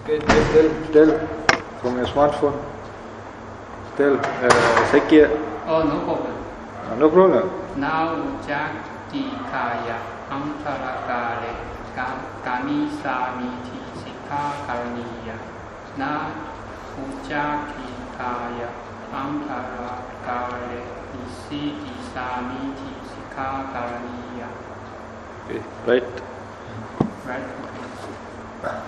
Tell from your smartphone. Tell Sakya. Oh, no problem. No problem. Now Jaktikaya Antarakare Kami Samiti Sikha Karaniya. Na Ujakikaya Antarakare Isiti Samiti Sikha Karaniya. Okay, right. Right, okay.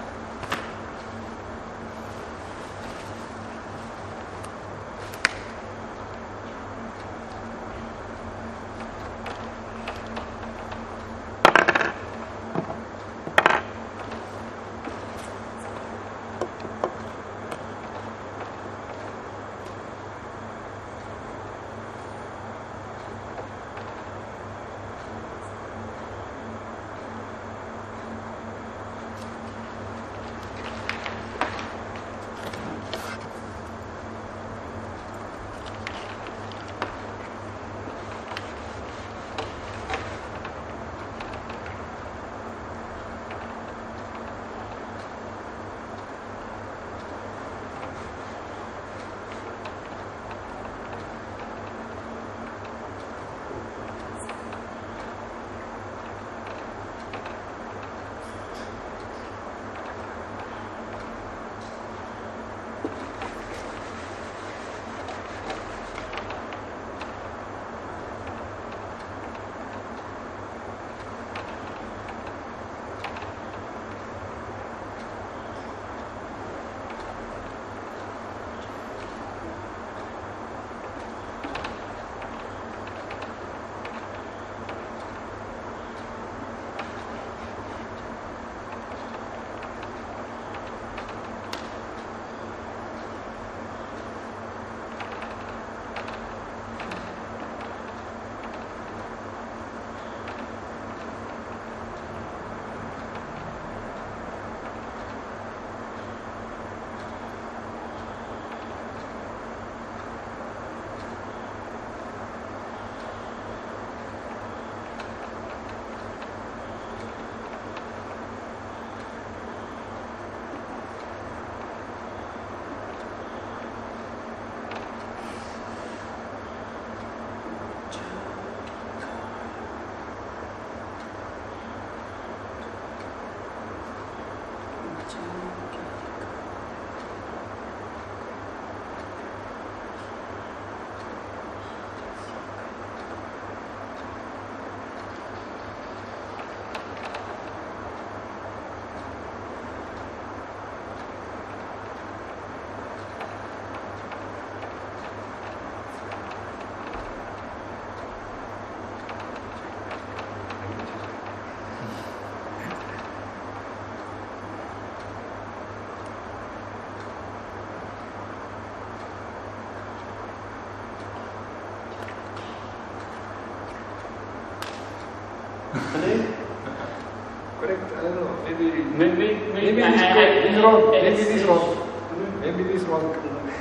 Correct, I don't know, maybe Maybe this is wrong, maybe this is wrong. Maybe this is wrong.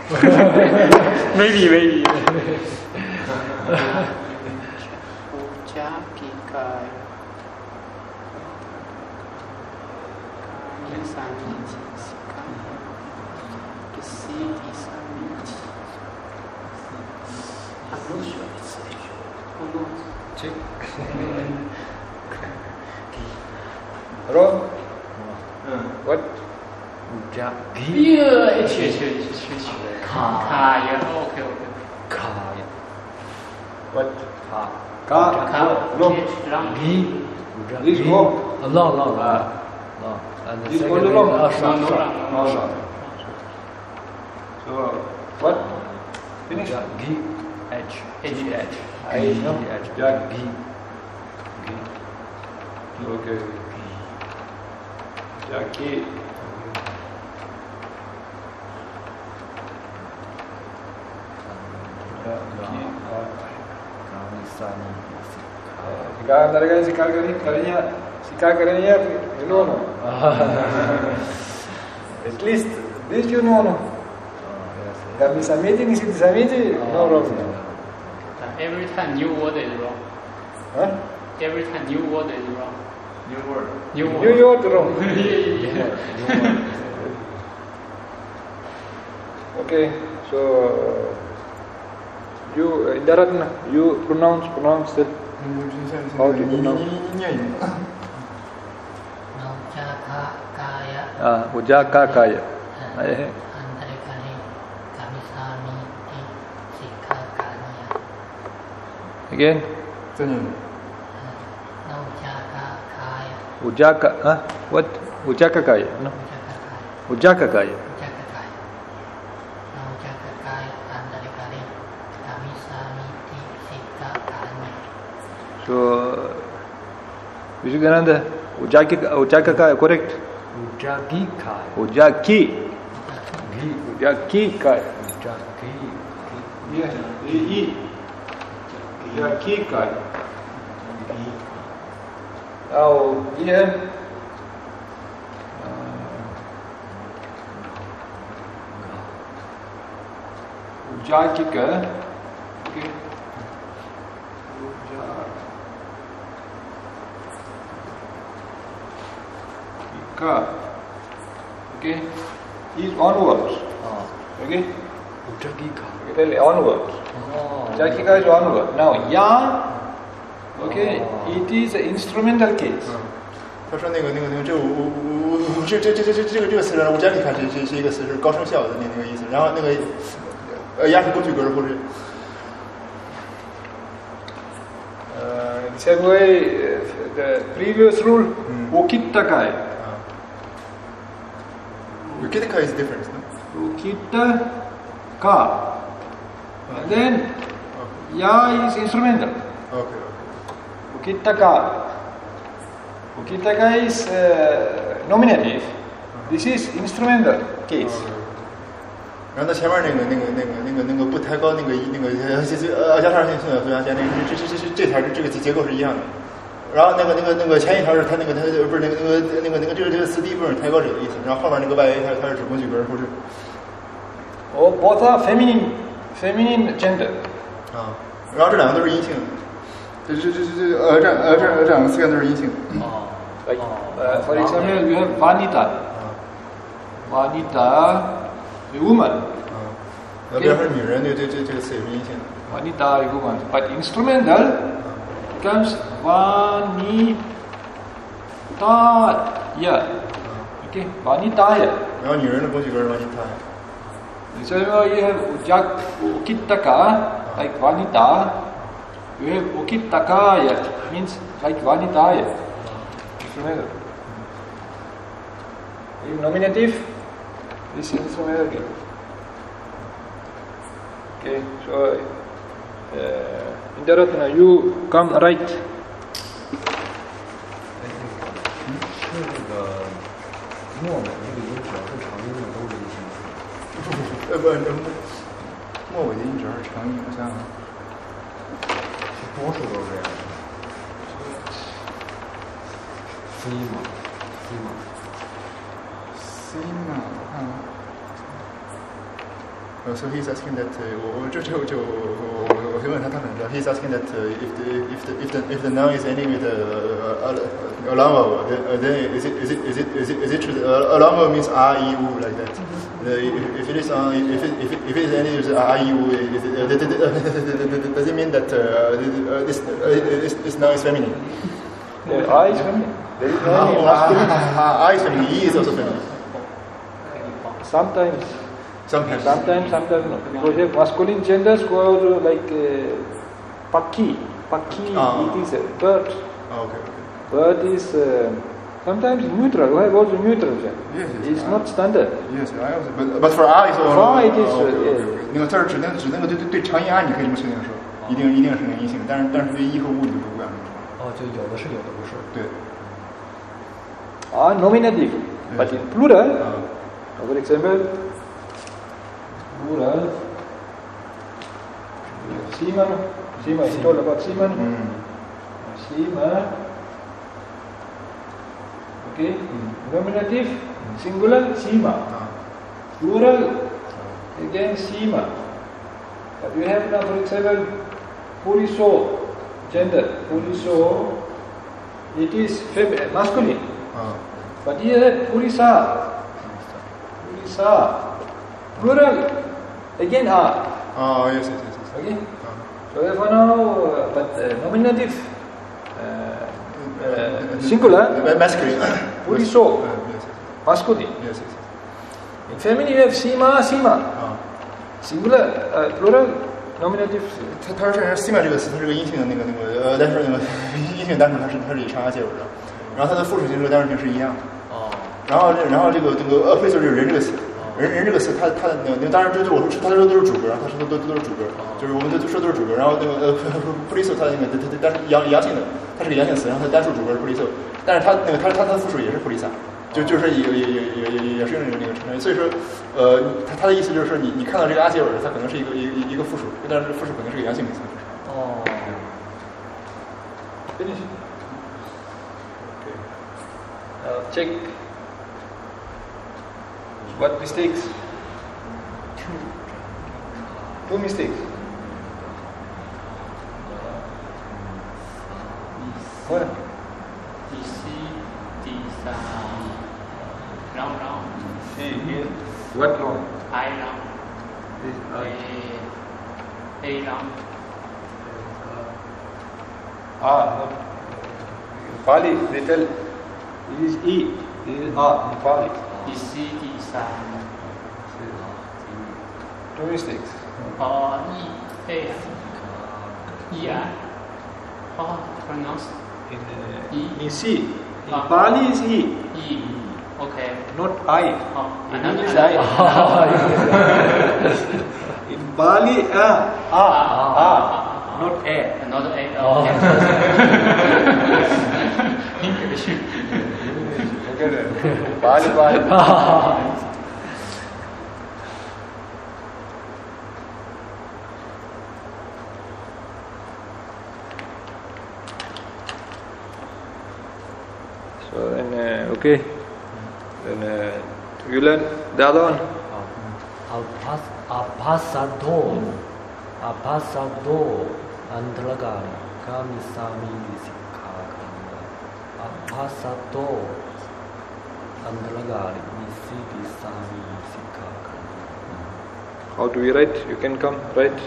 maybe. I'm not sure it's or not. Check. Wrong? What? Yeah, it's Kaya. Okay. Kaya. What? Ka. No. Gi. This is wrong. No. And the This second one is wrong. Asha. So, what? Finish? Gi. H. I know. Yeah. Gi. Okay. Jackie. Sekarang tadi kan sikar karinya you know no? At least this you know no? Kami samiti ni situ samiti no problem. Every time new word is wrong. Huh? Every time new word is wrong. New word wrong. Okay, so you Indaratna, you pronounce it. How do you pronounce? Ujaka Kaya. Again. Ujaka, what? Ujaka Kaya, no? Ujaka Kaya. So, Vijayananda, Ujaka Kaya, correct? Ujaki Kaya. Ujaki. Ujaki Kaya. Ujaki. Yes, Ujaki Kaya. Now, here, Ujakika, okay, Ujakika, okay, is onwards, okay, Ujaki tell onwards, Ujakika is onward. Now, ya, okay, it is an instrumental case. 他说这个词，乌加里卡是一个词，是高声效的那个意思。然后那个压是过去格或者 same way the previous rule Ukittakai. Ukittaka is different, no? Ukittaka. And then ya is instrumental. Okay. Ukittaka. Ukittaka is nominative. This is instrumental case. 然后它前面那个不抬高那个加上性非常简单，这条这个结构是一样的。然后那个前一条是它不是这个词第一部分是抬高者的意思，然后后面那个外 A 它是指工具格或者。 Oh, both are feminine gender. 然后这两个都是阴性。这两个词源都是阴性。 Like, for example, you have Vanita. Vanita, a woman. 比如说女人，这个词也是阴性的。 Vanita, a woman. But instrumental becomes Vanitaya. Okay, Vanitaya. 然后女人的工具格是 Vanitaya. So you have Ukittaka, like Vanita. You have Ukittakaya, means like Vanitaya. Instrumental. In nominative, this is instrumental again. Okay, so Indaratna, you come right. 是这个末尾那个音只要是长音的都是阴性。 末尾的音只要是长音，我想想。 多数都是这样。C 嘛。 So he's asking that 我可以问他很知道 he's asking that if the noun is ending with a long vowel, then is it true that a long vowel means a i u like that? If it is ending with a i u, does it mean that this noun is feminine? I is feminine. There is no any masculine. I is feminine. E is also feminine. Sometimes no. Because if masculine genders go out like Pakki, it is a bird. Okay. Bird is sometimes neutral. We have also neutral gender. Yes. It's not standard. Yes, I also. But for I is. For it is. 那个字儿指那个对长音啊，你可以这么确定说，一定是阴性，但是对一和物你就不敢这么说。 就有的是，有的不是。 对。 Nominative, but in plural, for example, plural, Sima is told about Sima. Sima, okay, nominative, singular, Sima, plural, again Sima. But we have now, for example, Puriso, gender, Puriso, it is masculine. But here Purisa, plural, again are. Yes. Okay. So therefore now, but nominative singular masculine. Puriso, Yes. masculine. Yes. In feminine you have Sima. Singular plural nominative. 它是西马这个词，它是个阴性的那个，但是那个阴性单数它是以上下介尾的，然后它的复数形式单数形是一样的。然后这个配词就是人这个词，人这个词，它当然这我说它说都是主格，它说都是主格，就是我们都说都是主格。然后那个布里索它那个它单数阳性的，它是个阳性词，然后它单数主格是布里索，但是它那个它的复数也是布里萨。就是也是用那个成分，所以说，他的意思就是说，你看到这个阿结尾，它可能是一个复数，但是复数可能是个阳性名词。 Finish. Okay. Check. What mistakes? Two mistakes. What? What long? I long. A long. No. In Pali they tell it is E. It is A in Pali. C D sa. Two mistakes. E A E I. How pronounce? In C. In Pali is E. E. Okay. Not I. Another is I. In Pali, not A. Another A. English. Forget it. Pali. So then, okay. Then you learn the other one. Apasado Andragari Kami Sami Sikakanda. Apasado Andragari Nisidi Sami Sikakanda. How do we write? You can come write.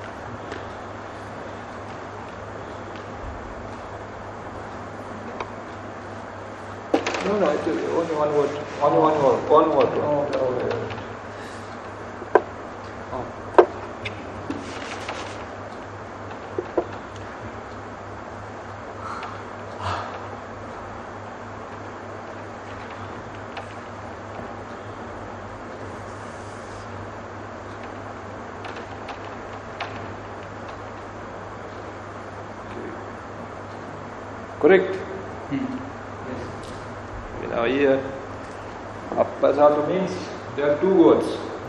No, it's only one word. Only one word. Correct? Now here, Appasado means there are two words.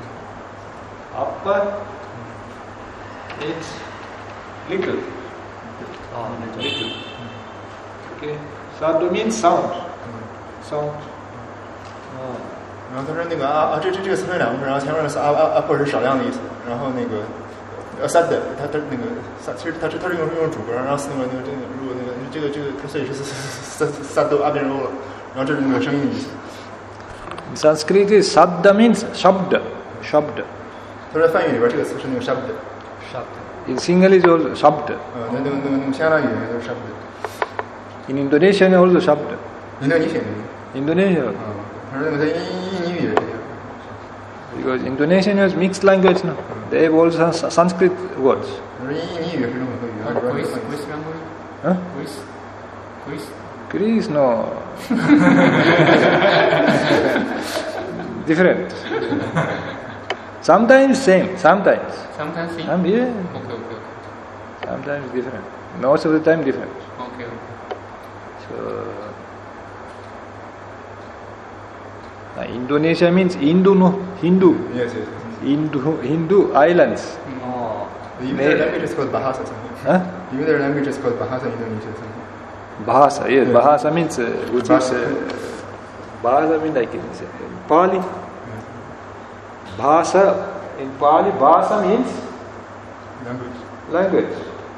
Appa means little. Little. Okay. Sado means sound. Sound. 然后他说那个这个词分两个，然后前面是阿破是少量的意思，然后那个三的，他那个其实他是用主格，然后那个如果这个他所以是三都阿变成 O 了，然后这是那个声音的意思。 In Sanskrit, sadda means shabda. Shabda. 他说翻译里边这个词是那个 shabda。 In Sinhala is also shabda. 那个香港语就是 shabda。 In Indonesian also shabda. 印度尼写的。 Indonesia. 他说那个在印尼语也这样。 Because Indonesian is mixed language, no? They have also Sanskrit words. 他说印尼语是中文和语言。 Greece language? Huh? Greece? Greece, no. Different. Sometimes same, sometimes. Sometimes same? Yeah. Okay. Sometimes different. Most of the time different. Okay. So, Indonesia means Hindu, no? Hindu. Yes. Hindu islands. Even their language is called Bahasa something. Huh? Even their language is called Bahasa Indonesia something. Bahasa, yes. Bahasa means, which is, Bahasa means like in Pali. Bahasa, in Pali, Bahasa means? Language.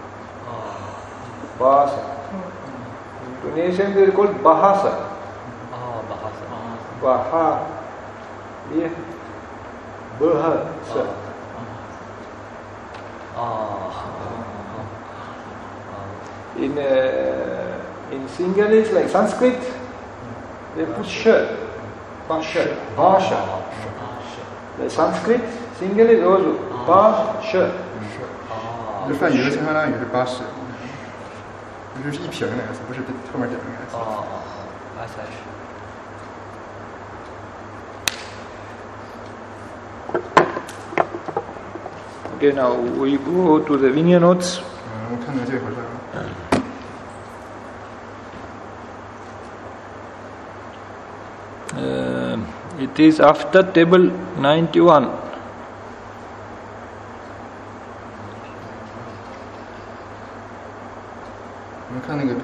Bahasa. Indonesian they are called Bahasa. Baha. Yeah. Bahasa. In Sinhalese, like Sanskrit, they put shirt, Bhasha. The Sanskrit, Sinhalese also Bhasha. 就翻译的相当于是巴士，就是一撇那个 S， 不是后面点那个 S。 Okay, now we go to the Vinaya notes. 我看到这回事了。 It is after table 91. 我们看那个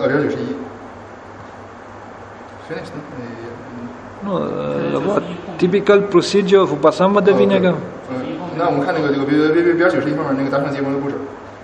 291。Finished? No, about typical procedure of Upasampada Vinaya. 那我们看那个表91方面那个达成结盟的步骤。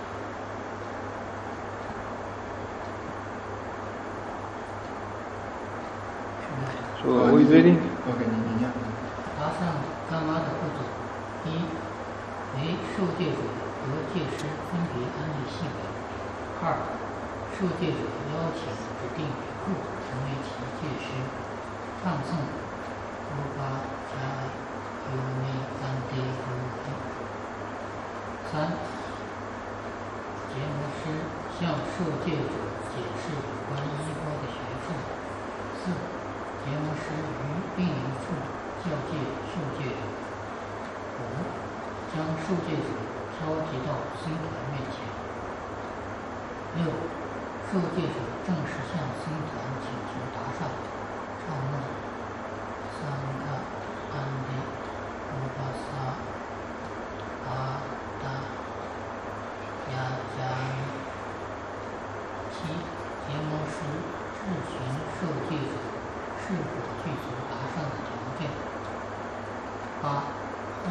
So who is reading? OK， 你念。 达上干妈的步骤：一，为受戒者和戒师分别安立信位；二，受戒者邀请指定比库成为其戒师，唱诵乌巴加尤内安德如来。三，结魔师向受戒者解释有关衣钵的学术。四，结魔师于并营处教诫受戒者。五，将受戒者召集到僧团面前。六，受戒者正式向僧团请求答上，唱诵三个安利乌巴萨阿达雅加尼。七，结魔师质询受戒者是否具足达上的条件。八，依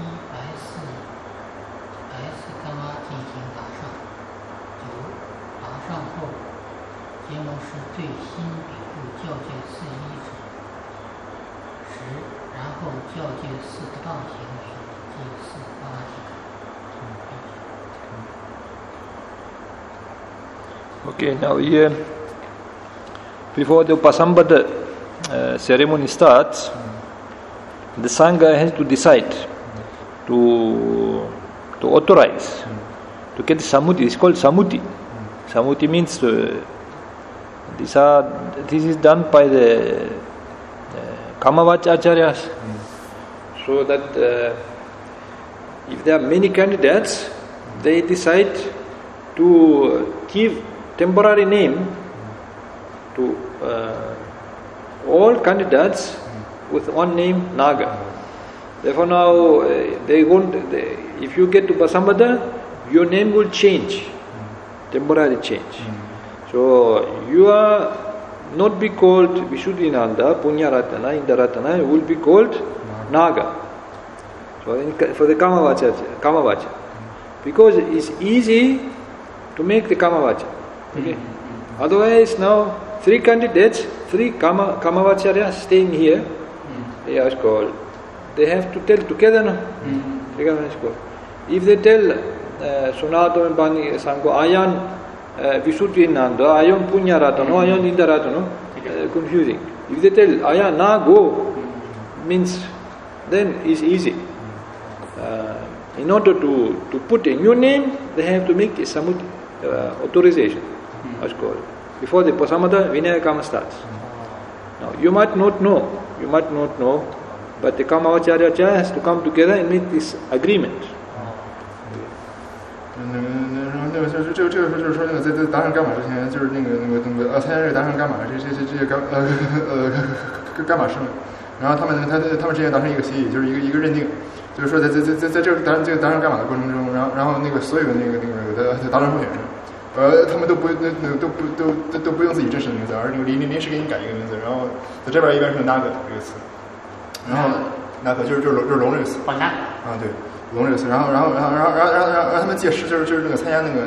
白寺干妈进行打上。九，打上后，结魔师对新比库教诫4依止。10，然后教诫4不当行为，即4巴拉提。 Okay, now here, before the Upasampada ceremony starts, the Sangha has to decide to authorize, to get the Samuti. It's called Samuti. Samuti means this is done by the Kamavacha Acharyas, so that if there are many candidates, they decide to give temporary name to all candidates with one name Naga. Therefore now if you get to Upasampada, your name will change, temporary change. So you are not be called Vishuddhinanda, Punyaratana, Indaratana, you will be called Naga. So for the Kamavacha. Because it's easy to make the Kamavacha. Okay. Otherwise now 3 candidates, 3 Kamavacharyas staying here, they are called. They have to tell together now. If they tell Sunato and Bani Sango, Ayan Vishuddhinanda, Ayan Punyaratano, Ayan Indaratano, confusing. If they tell Ayan na go, means then it's easy. In order to put a new name, they have to make a Samuti authorization. That's called. Before the Upasampada, Vinaya Kama starts. Now you might not know, but the Kamavacharya has to come together and make this agreement. 这个时候就是说那个在达上伽马之前，就是那个参加这个达上伽马这些伽马师们，然后他们之间达成一个协议，就是一个认定，就是说在这个达上伽马的过程中，然后那个所有的那个达上候选人，他们都不用自己真实的名字，而临时给你改一个名字，然后在这边一般是 Naga 这个词，然后 Naga 就是龙这个词，啊对。龙这个词，然后他们戒师就是那个参加那个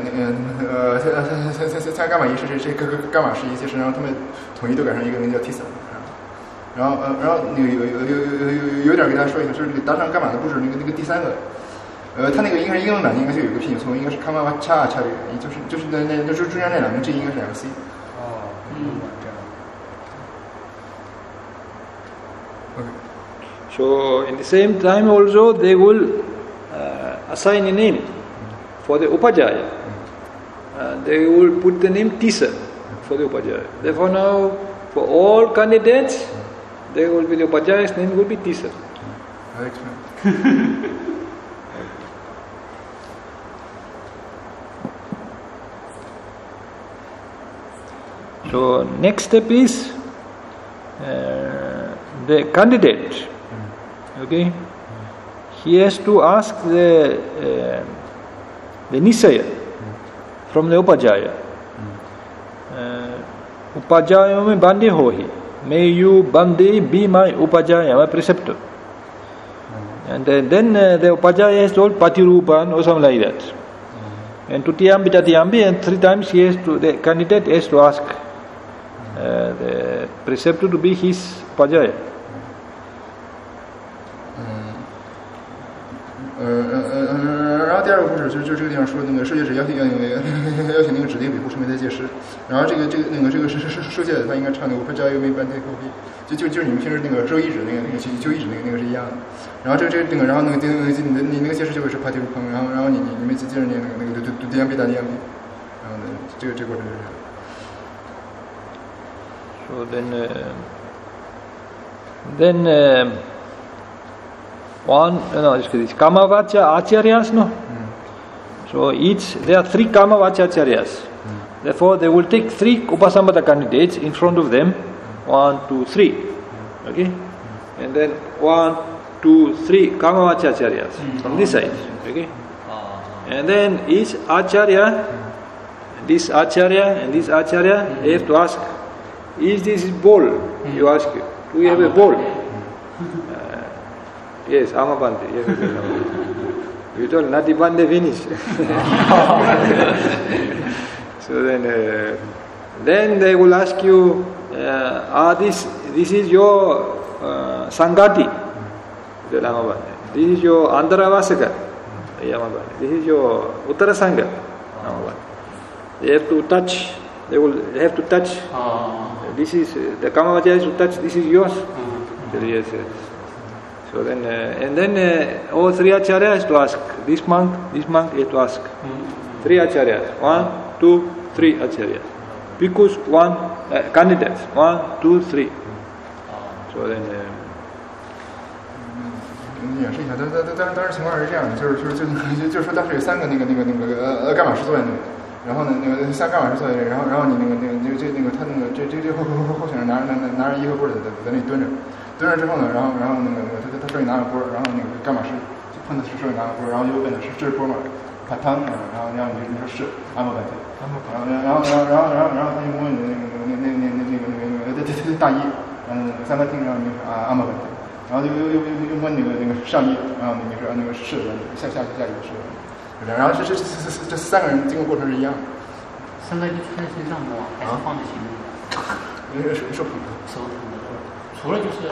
参加伽马仪式这伽马式仪式，然后他们统一都改成一个名叫 Tisa， 然后那个有点给大家说一下，就是那个达上伽马的布置那个第三个它那个应该是英文版，应该就有个拼写错误，应该是 Kamawacha 差别，就是就是中间那两个 G 应该是两个 C。 哦，这样。 Okay. So in the same time also they will assign a name for the upajaya. They will put the name Tisa for the upajaya. Therefore now for all candidates there will be the upajaya's name will be Tisa. I explain. So next step is the candidate. Okay, he has to ask the nisaya from the upajaya. Upajaya mein bande hohi. May you bande be my upajaya, my preceptor. And then the upajaya has told patirupan or something like that. And tutiyambi tatiyambi, and 3 times the candidate has to ask the preceptor to be his upajaya. 然后第二个故事就这个地方说那个受戒者邀请那个指定比护成为他戒师，然后这个受戒者他应该唱那个upajaya me bande hohi，就是你们平时那个受衣指那个就衣指那个是一样的。然后然后那个你那个戒师就会是patirupan，然后你们接着念那个tutiyambi tatiyambi，然后呢这个过程就是这样。 So then Kamavacha acharyas, no? So there are 3 Kamavacha acharyas. Therefore they will take 3 Upasambhata candidates in front of them. 1, 2, 3. Okay? And then 1, 2, 3 Kamavacha acharyas from this side. Okay? And then each acharya, this acharya and this acharya, they have to ask, is this bowl? You ask, do we have a bowl? Yes, Amabande. Yes, you told Nati Bande finish. So then they will ask you, this is your Sangati, the Amabande. This is your Andaravasaka, Amabande. This is your Uttara Sangha, Amabande. They have to touch. They will have to touch. This is the Kamavacha is to touch. This is yours. Yes. So then, and then all 3 acharyas to ask. This monk has to ask. 3 acharyas. 1, 2, 3 acharyas. Bhikkhus 1 candidates. 1, 2, 3. So then. 演示一下，当时情况是这样的，就是说当时有3个干马师坐在那里，然后呢那个3干马师坐在那里，然后你他候选人拿着一个棍子在那里蹲着之后呢，然后他手里拿着钵，然后那个干马师就碰到手里拿着钵，然后就问他是这是钵吗？他汤，然后你说是阿摩半天，然后他就问那个大衣，三个听，然后你说阿摩半天。然后又问那个上衣，然后你说那个是的，下一个是的，然后这3个人经过过程是一样的。 三个就穿在身上的还是放在行李里？ 手捧的。 除了就是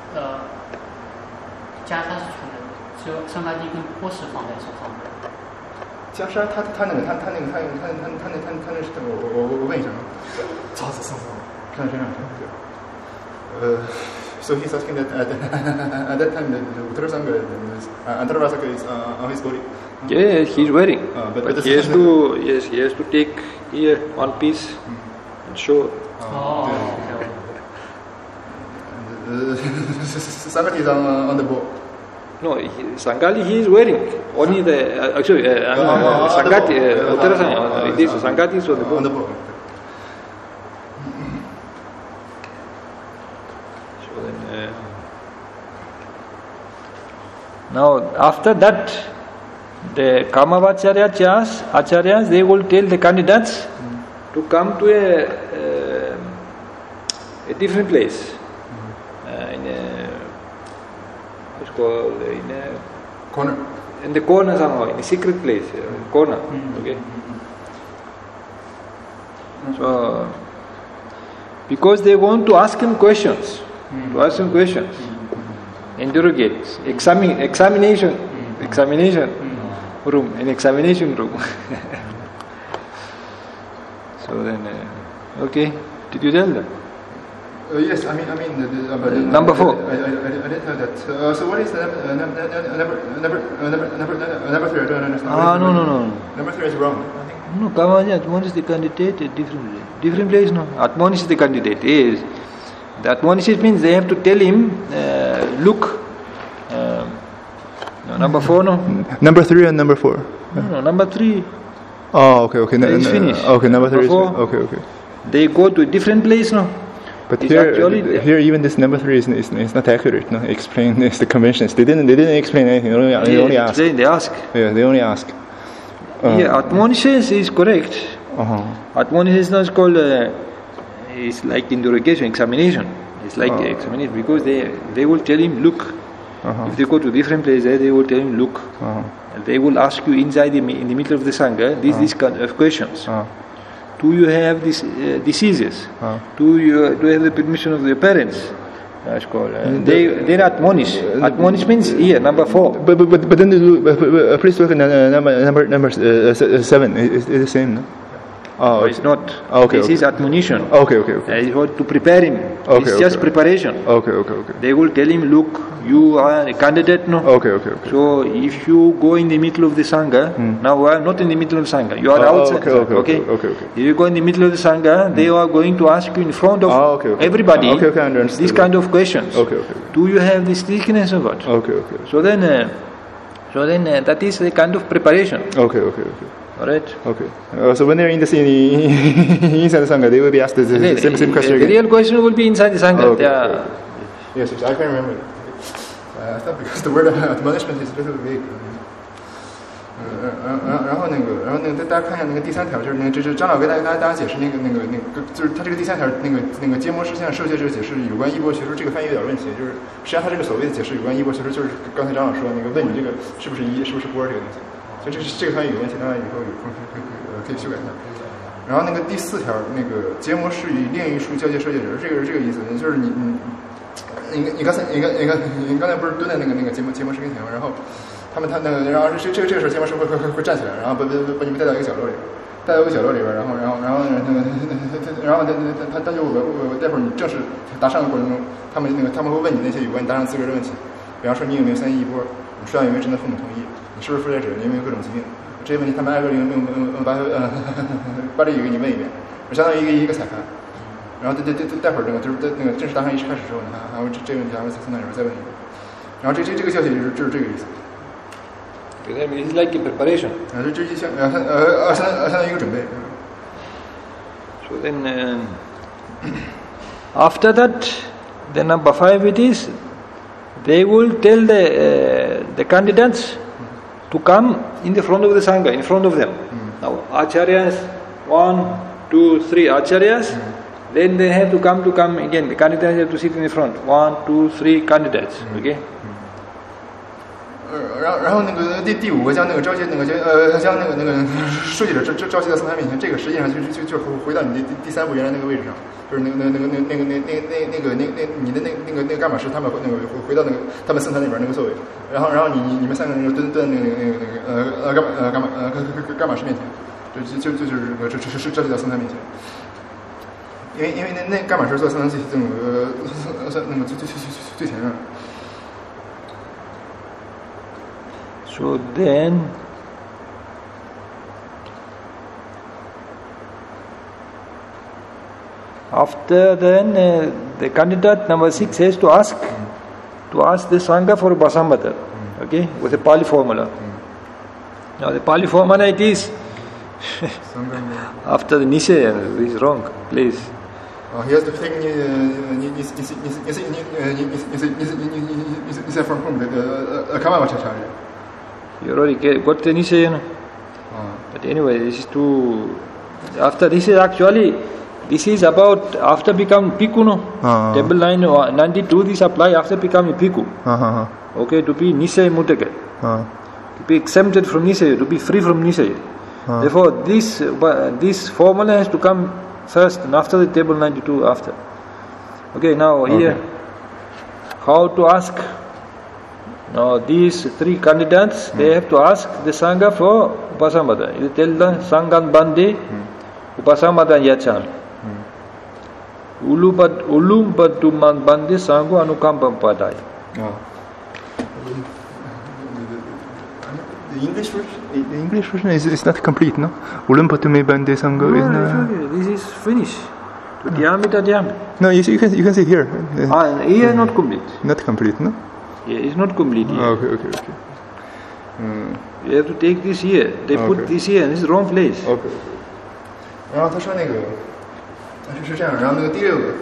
袈裟是穿的，只有三八地跟波是放在手上的。 袈裟他那是我问一下啊， 照着身上， 穿在身上对。So he's asking that at that time the Uttara Sangha, Antaravasaka is on his body. Yes, he's wearing. But he has to take here one piece and show. Sangati is on the board. No, Sangali he is wearing. Only the Sangati, Uttara Sangha. This Sangati is on the board. On the board. Now, after that, the Kamavacharya acharyas, they will tell the candidates to come to a different place. What's called in a corner. In the corner somehow, in a secret place, corner. Okay. So, because they want to ask him questions, interrogate, examination. room, in examination room. So then, okay, did you tell them? Yes, I mean, Number 4. I didn't tell that. So what is the number 3? I don't understand. No. Number 3 is wrong. No, Kamaji, Atmonish is the candidate differently. Different place, no. Atmonish is the candidate, yes. The Atmonish means they have to tell him, look. No, number 4, no. Number 3 and number 4. No, number 3. Oh, okay. It's finished. Okay, number 3 4, is okay. They go to a different place, no. But It's here even this number 3 is not accurate. No, explain the conventions. They didn't explain anything. They only ask. They ask. Yeah, they only ask. Admonishes is correct. Uh-huh. Admonishes is called. It's like interrogation, examination. It's like examination because they will tell him look. Uh-huh. If they go to different places, they will tell him look. Uh-huh. And they will ask you inside in the middle of the sangha these kind of questions. Uh-huh. Do you have these diseases? Do you have the permission of your parents? That's called. They admonish. Admonish means here number 4. But then please look at number 7. It's the same, no? Oh, it's not. Okay. This is admonition. Okay. To prepare him. It's just preparation. Okay. They will tell him, look, you are a candidate, no? Okay. So if you go in the middle of the sangha, now we are not in the middle of the sangha. You are outside. Okay. If you go in the middle of the sangha, they are going to ask you in front of everybody I understand. these kind of questions. Okay. Do you have this sickness or what? Okay. So then that is a kind of preparation. Okay. Alright. Okay. So when they're in the scene inside the sangha, they will be asked the same question The again. real question will be inside the sangha. Okay. Yes, I can remember. I thought because the word admonishment is a little vague. 然后大家看一下那个第3条，就是张老给大家解释那个，就是他这个第3条那个揭摩实际上受戒这个解释有关依钵学说，这个翻译有点问题，就是实际上他这个所谓的解释有关依钵学说，就是刚才张老说那个问你这个是不是钵这个东西。所以这个翻译有问题，当然以后有空可以修改一下。然后那个第4条，那个结魔是以另一术交接受戒者，这个意思，就是你刚才不是蹲在那个结魔师跟前吗？然后然后这个时候结魔师会站起来，然后把你们带到一个角落里边，然后他就待会儿你正式答上的过程中，他们会问你那些有关你答上资格的问题，比方说你有没有3依钵，你出家有没有征得父母同意。是不是负债者？你有没有各种疾病？这些问题他们挨个用把这语给你问一遍，相当于一个彩排。然后待会儿就是那个正式答上仪式开始之后，还会这个问题还会从那里边再问一遍。然后这个教学就是这个意思。 It's like a preparation. 这相当于一个准备。 So then, after that, the number 5 it is. They will tell the candidates to come in the front of the sangha, in front of them. Now, acharyas, 1, 2, 3 acharyas, then they have to come again. The candidates have to sit in the front. 1, 2, 3 candidates. Okay. 然后那个第5个将那个召集将那个受戒者召集到僧坛面前，这个实际上就回到你的第3步原来那个位置上，就是你的那个伽马师他们回到那个他们僧坛里边那个座位，然后你们3个人蹲那个伽马师面前，就是召集到僧坛面前，因为那伽马师做僧坛那个最前面。 So then, after the candidate number 6 has to ask the sangha for Basambata, okay, with a Pali formula. Now the Pali formula it is after the Nisaya, this is wrong, please. He has to take Nisaya from whom? The Kamavacharya. You already got the Nisaya, but anyway, this is too. After this is actually, this is about after becoming Piku, no? Table 92, this apply after becoming Piku. Okay, to be Nisaya Mutake. To be exempted from Nisaya, to be free from Nisaya. Therefore, this formula has to come first, and after the table 92 after. Okay, now here, how to ask Now these three candidates, they have to ask the Sangha for Upasampada. You tell them Sangan Bandi, Upasampada Yachami. Ulum Patuman Bandi Sangu Anukampam Padai. The English version is not complete, no? Ulum Patume Bandi Sangu is not. This is finished. Dhyami. No, you can see here. Here not complete. Not complete, no? Yeah, it's not complete here. Okay. You have to take this here. They put this here, and this is wrong place. Okay. 然后他说那个是这样，然后那个第六个，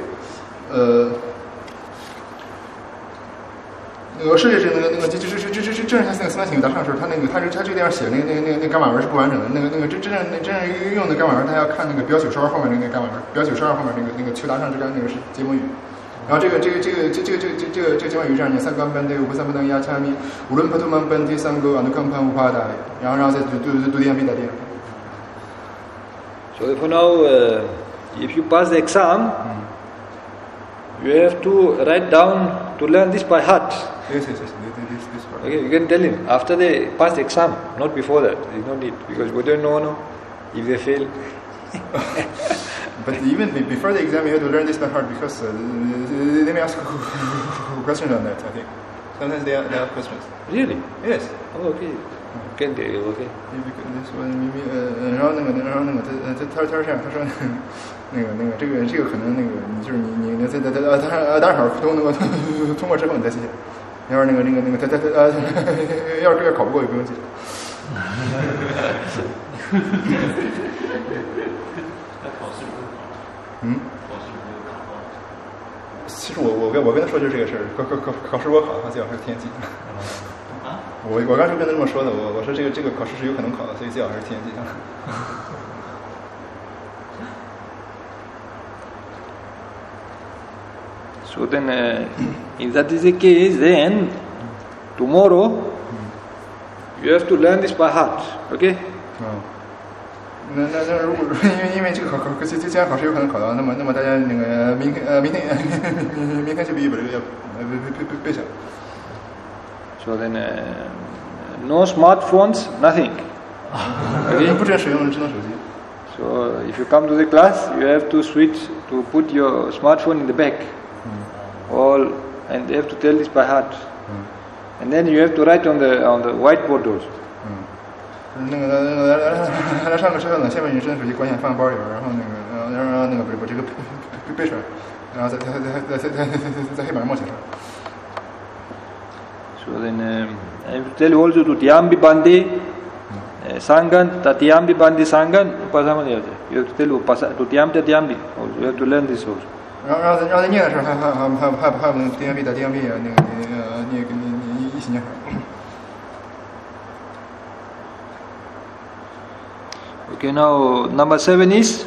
那个世界是那个就是正像那个斯曼请达上时候，他这个地方写那个伽马文是不完整的，那个真正用的伽马文，他要看那个标912后面那个伽马文，标912后面那个求达上之干那个是结摩语。然后这个结摩语这样念，三观本地五三不等亚差米，无论帕图曼本地三个安都康潘无帕达，然后再读点比打点。 So for now, if you pass the exam, you have to write down to learn this by heart. Yes. This part. Okay, you can tell him after they pass the exam, not before that. There is no need because we don't know if they fail. But even before the exam, you have to learn this by heart because they may ask questions on that. I think sometimes they have questions. Really? Yes. Oh, okay. Can they? Okay. 然后他是这样，他说这个可能就是你当然好通过之后你再写。要是他要是这个考不过也不用记。其实我跟他说就是这个事儿，考试我考，他最好是天记。我刚才跟他这么说的，我说这个考试是有可能考的，所以最好是天记的。 So then, if that is the case, then tomorrow you have to learn this by heart. Okay? 那如果因为这个既然考试有可能考到，那么大家那个明天就必须把这个要背下。 So then, no smartphones, nothing. Okay? 不准使用智能手机。 So if you come to the class, you have to switch to put your smartphone in the back. And they have to tell this by heart. And then you have to write on the whiteboard also. 那个来上课之后呢，先把你智能手机关下，放包里边，然后把这个背出来，然后在黑板上默写上。 So then I have to tell you also to Dhyambi Bandi Sangan, Tatyambi Bandi Sangan, Upasamada. You have to tell to Dhyambi also. You have to learn this also. 然后在念的时候，还有那个 DMB 打 DMB 啊，你一起念。 Okay, now number 7 is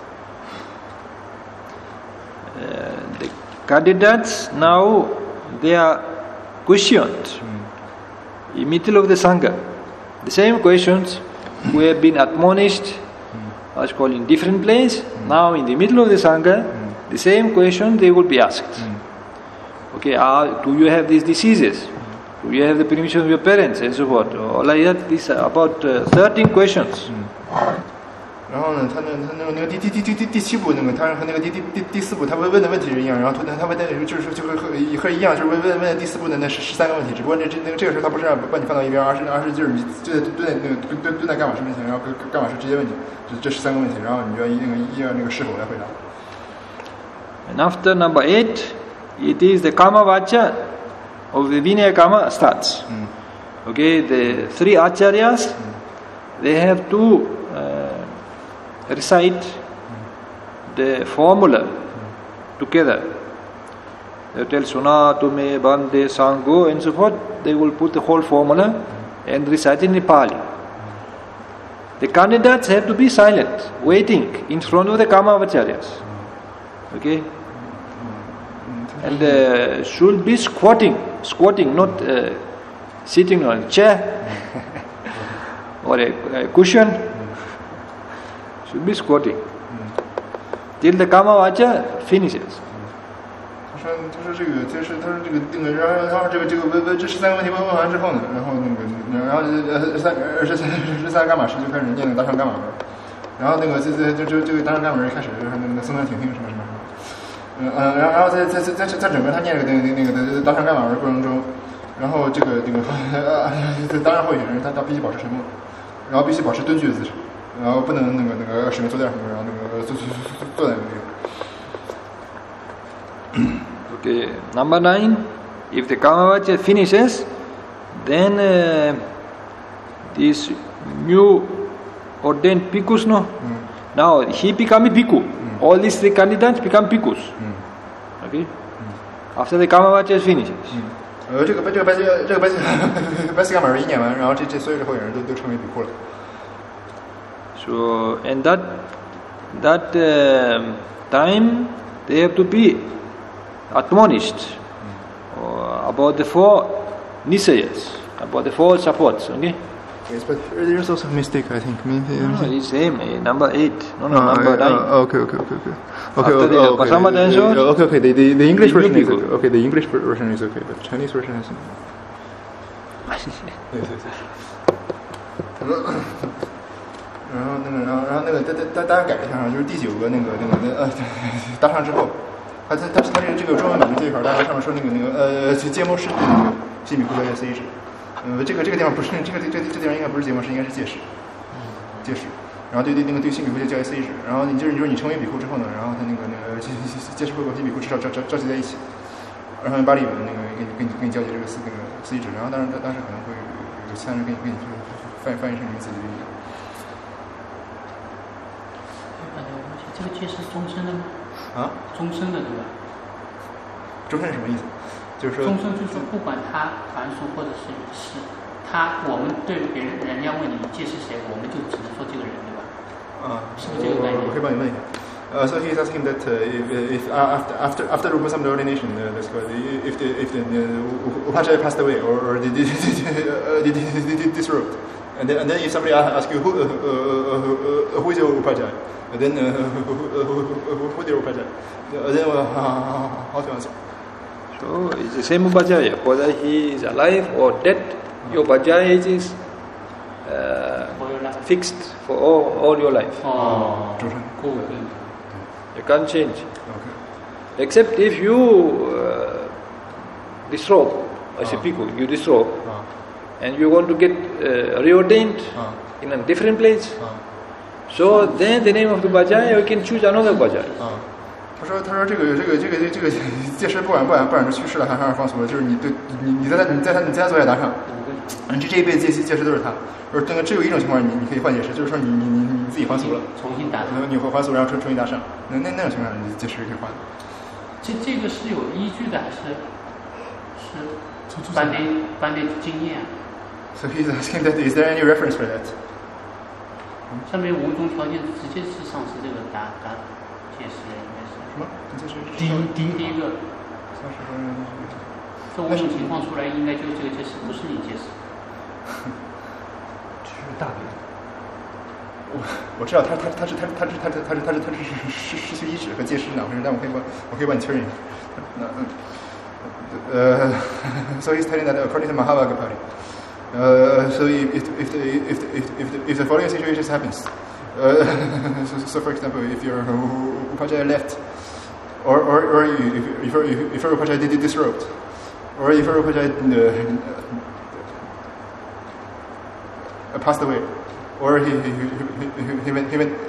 the candidates. Now they are questioned in middle of the Sangha. The same questions who have been admonished, as called in different place. Now in the middle of the Sangha, the same question they will be asked. Okay, do you have these diseases? Do you have the permission of your parents and so forth? Or like that, these are about 13 questions. 然后呢，他那个第7步那个，他和那个第4步他问的问题是一样，然后他问的就和一样，就是问第4步的那13个问题，只不过这个时候他不是把你放到一边，而是就是你就在蹲在伽马师面前，然后伽马师直接问你这13个问题，然后你就要依照那个是否来回答。 And after number 8, it is the Kama Vacha of the Vinaya Kama starts. Okay, the 3 acharyas, they have to recite the formula together. They tell Sunatume, Bande, Sango and so forth. They will put the whole formula and recite in Nepali. The candidates have to be silent, waiting in front of the Kama Vacharyas. Okay? And should be squatting, not sitting on a chair or a cushion. Should be squatting till the Kama Vacha finishes. 他说这个这是他说这个那个，然后这个这13个问题问完之后呢，然后13伽马师就开始念那个大上伽马文，然后那个这个大上伽马文开始那个松赞挺听什么什么什么，然后在整个他念那个大上伽马文过程中，然后这个当然会有人他必须保持沉默，然后必须保持蹲踞的姿势，然后不能那个使劲做点什么，然后那个坐在那个。 Okay, number 9. If the Kamavacya finishes, then this new ordained bhikkhus, no? Now he become a bhikkhu. All these 3 candidates become bhikkhus. Okay. After the Kamavacya finishes. 这个白斯伽马尔一念完，然后这所有的后人都成为比库了。 So and that time they have to be admonished about the 4 nisayas, about the 4 supports. Okay. Yes, but there's also a mistake, I think. No, it's same. Number 8. No, number 9. Okay. After the Pasamad answers. Okay. The English version is okay. Okay, the English version is okay, but the Chinese version isn't. 然后那个大家改一下，就是第9个那个搭上之后，他这个中文版的这一块，大家上面说那个揭摩师对那个西米库教业 C 指，这个地方不是这地方应该不是揭摩师，应该是戒师，然后对那个对西米库教业 C 指，然后你成为比库之后呢，然后他那个戒师会把西米库至少召集在一起，然后巴利文那个给你交接这个C 指，然后当时可能会有其他人给你翻译成你自己的语言。 这个戒是终身的吗？ 啊， 终身的对吧？ 终身是什么意思？就是说， 终身就是不管他传述或者是我们对别人家问你戒是谁，我们就只能说这个人对吧？是不是这个概念？ 我可以帮你问一下。So he's asking that if after Rupasamda ordination, if the Upajjhaya passed away or did disrobe, and then if somebody asks you who is your Upajjhaya, then who is your Upajjhaya, then how to answer? So it's the same Upajjhaya, whether he is alive or dead. Your Upajjhaya is fixed for all your life. You can't change. Okay. Except if you disrobe as a bhikkhu, you disrobe, and you want to get reordained in a different place. So then the name of the Upajjhaya, you can choose another Upajjhaya. 他说这个戒师不管是去世了还是放俗了，就是你在他左脚搭上，这一辈子戒师都是他。只有一种情况你可以换戒师，就是说你自己还俗了， 重新打， 你还俗然后重新搭上，那种情况你戒师可以换。 这个是有依据的还是班内经验 ？So he's asking that is there any reference for that? 上面五种条件直接是上是这个答戒师应该是什么？ 第一个，这五种情况出来，应该就这个戒师不是你戒师。 这是大别。 我知道他是失去意志和戒师两回事，但我可以帮你确认一下。So he's telling that according to Mahavagapari, so if the following situations happens, so for example, if your Upajjhaya left, or if your Upajjhaya did disrobe, or if your Upajjhaya passed away, or he went.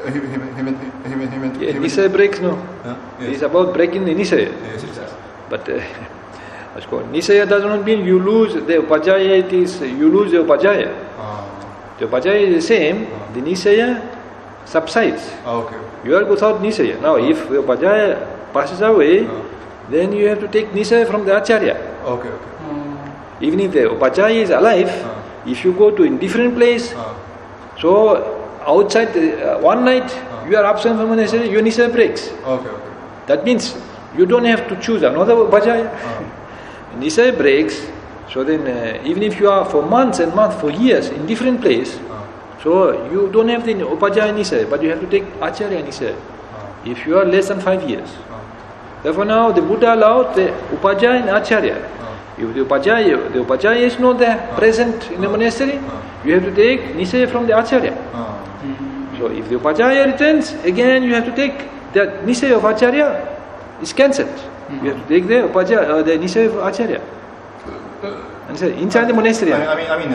Nisaya breaks, no? Yes. It's about breaking the Nisaya. Yes. But Nisaya does not mean you lose the Upajjhaya, it is you lose the Upajjhaya. The Upajjhaya is the same, the Nisaya subsides. Okay. You are without Nisaya. Now if the Upajjhaya passes away, then you have to take Nisaya from the Acharya. Okay. Even if the Upajjhaya is alive, if you go to a different place, so outside one night you are absent from Nisaya, your Nisaya breaks. Okay. That means you don't have to choose another Upajjhaya. Nisaya breaks, so then even if you are for months and months, for years in different place, so you don't have the Upajjhaya Nisaya, but you have to take Acharya Nisaya. If you are less than 5 years. Therefore now the Buddha allowed the upajjhaya and acharya. If the upajjhaya is not there, present in the monastery, you have to take nisaya from the acharya. So if the upajjhaya returns, again you have to take the nisaya of acharya. Is cancelled. You have to take the upajjhaya, the nisaya of acharya. Inside the monastery. I mean,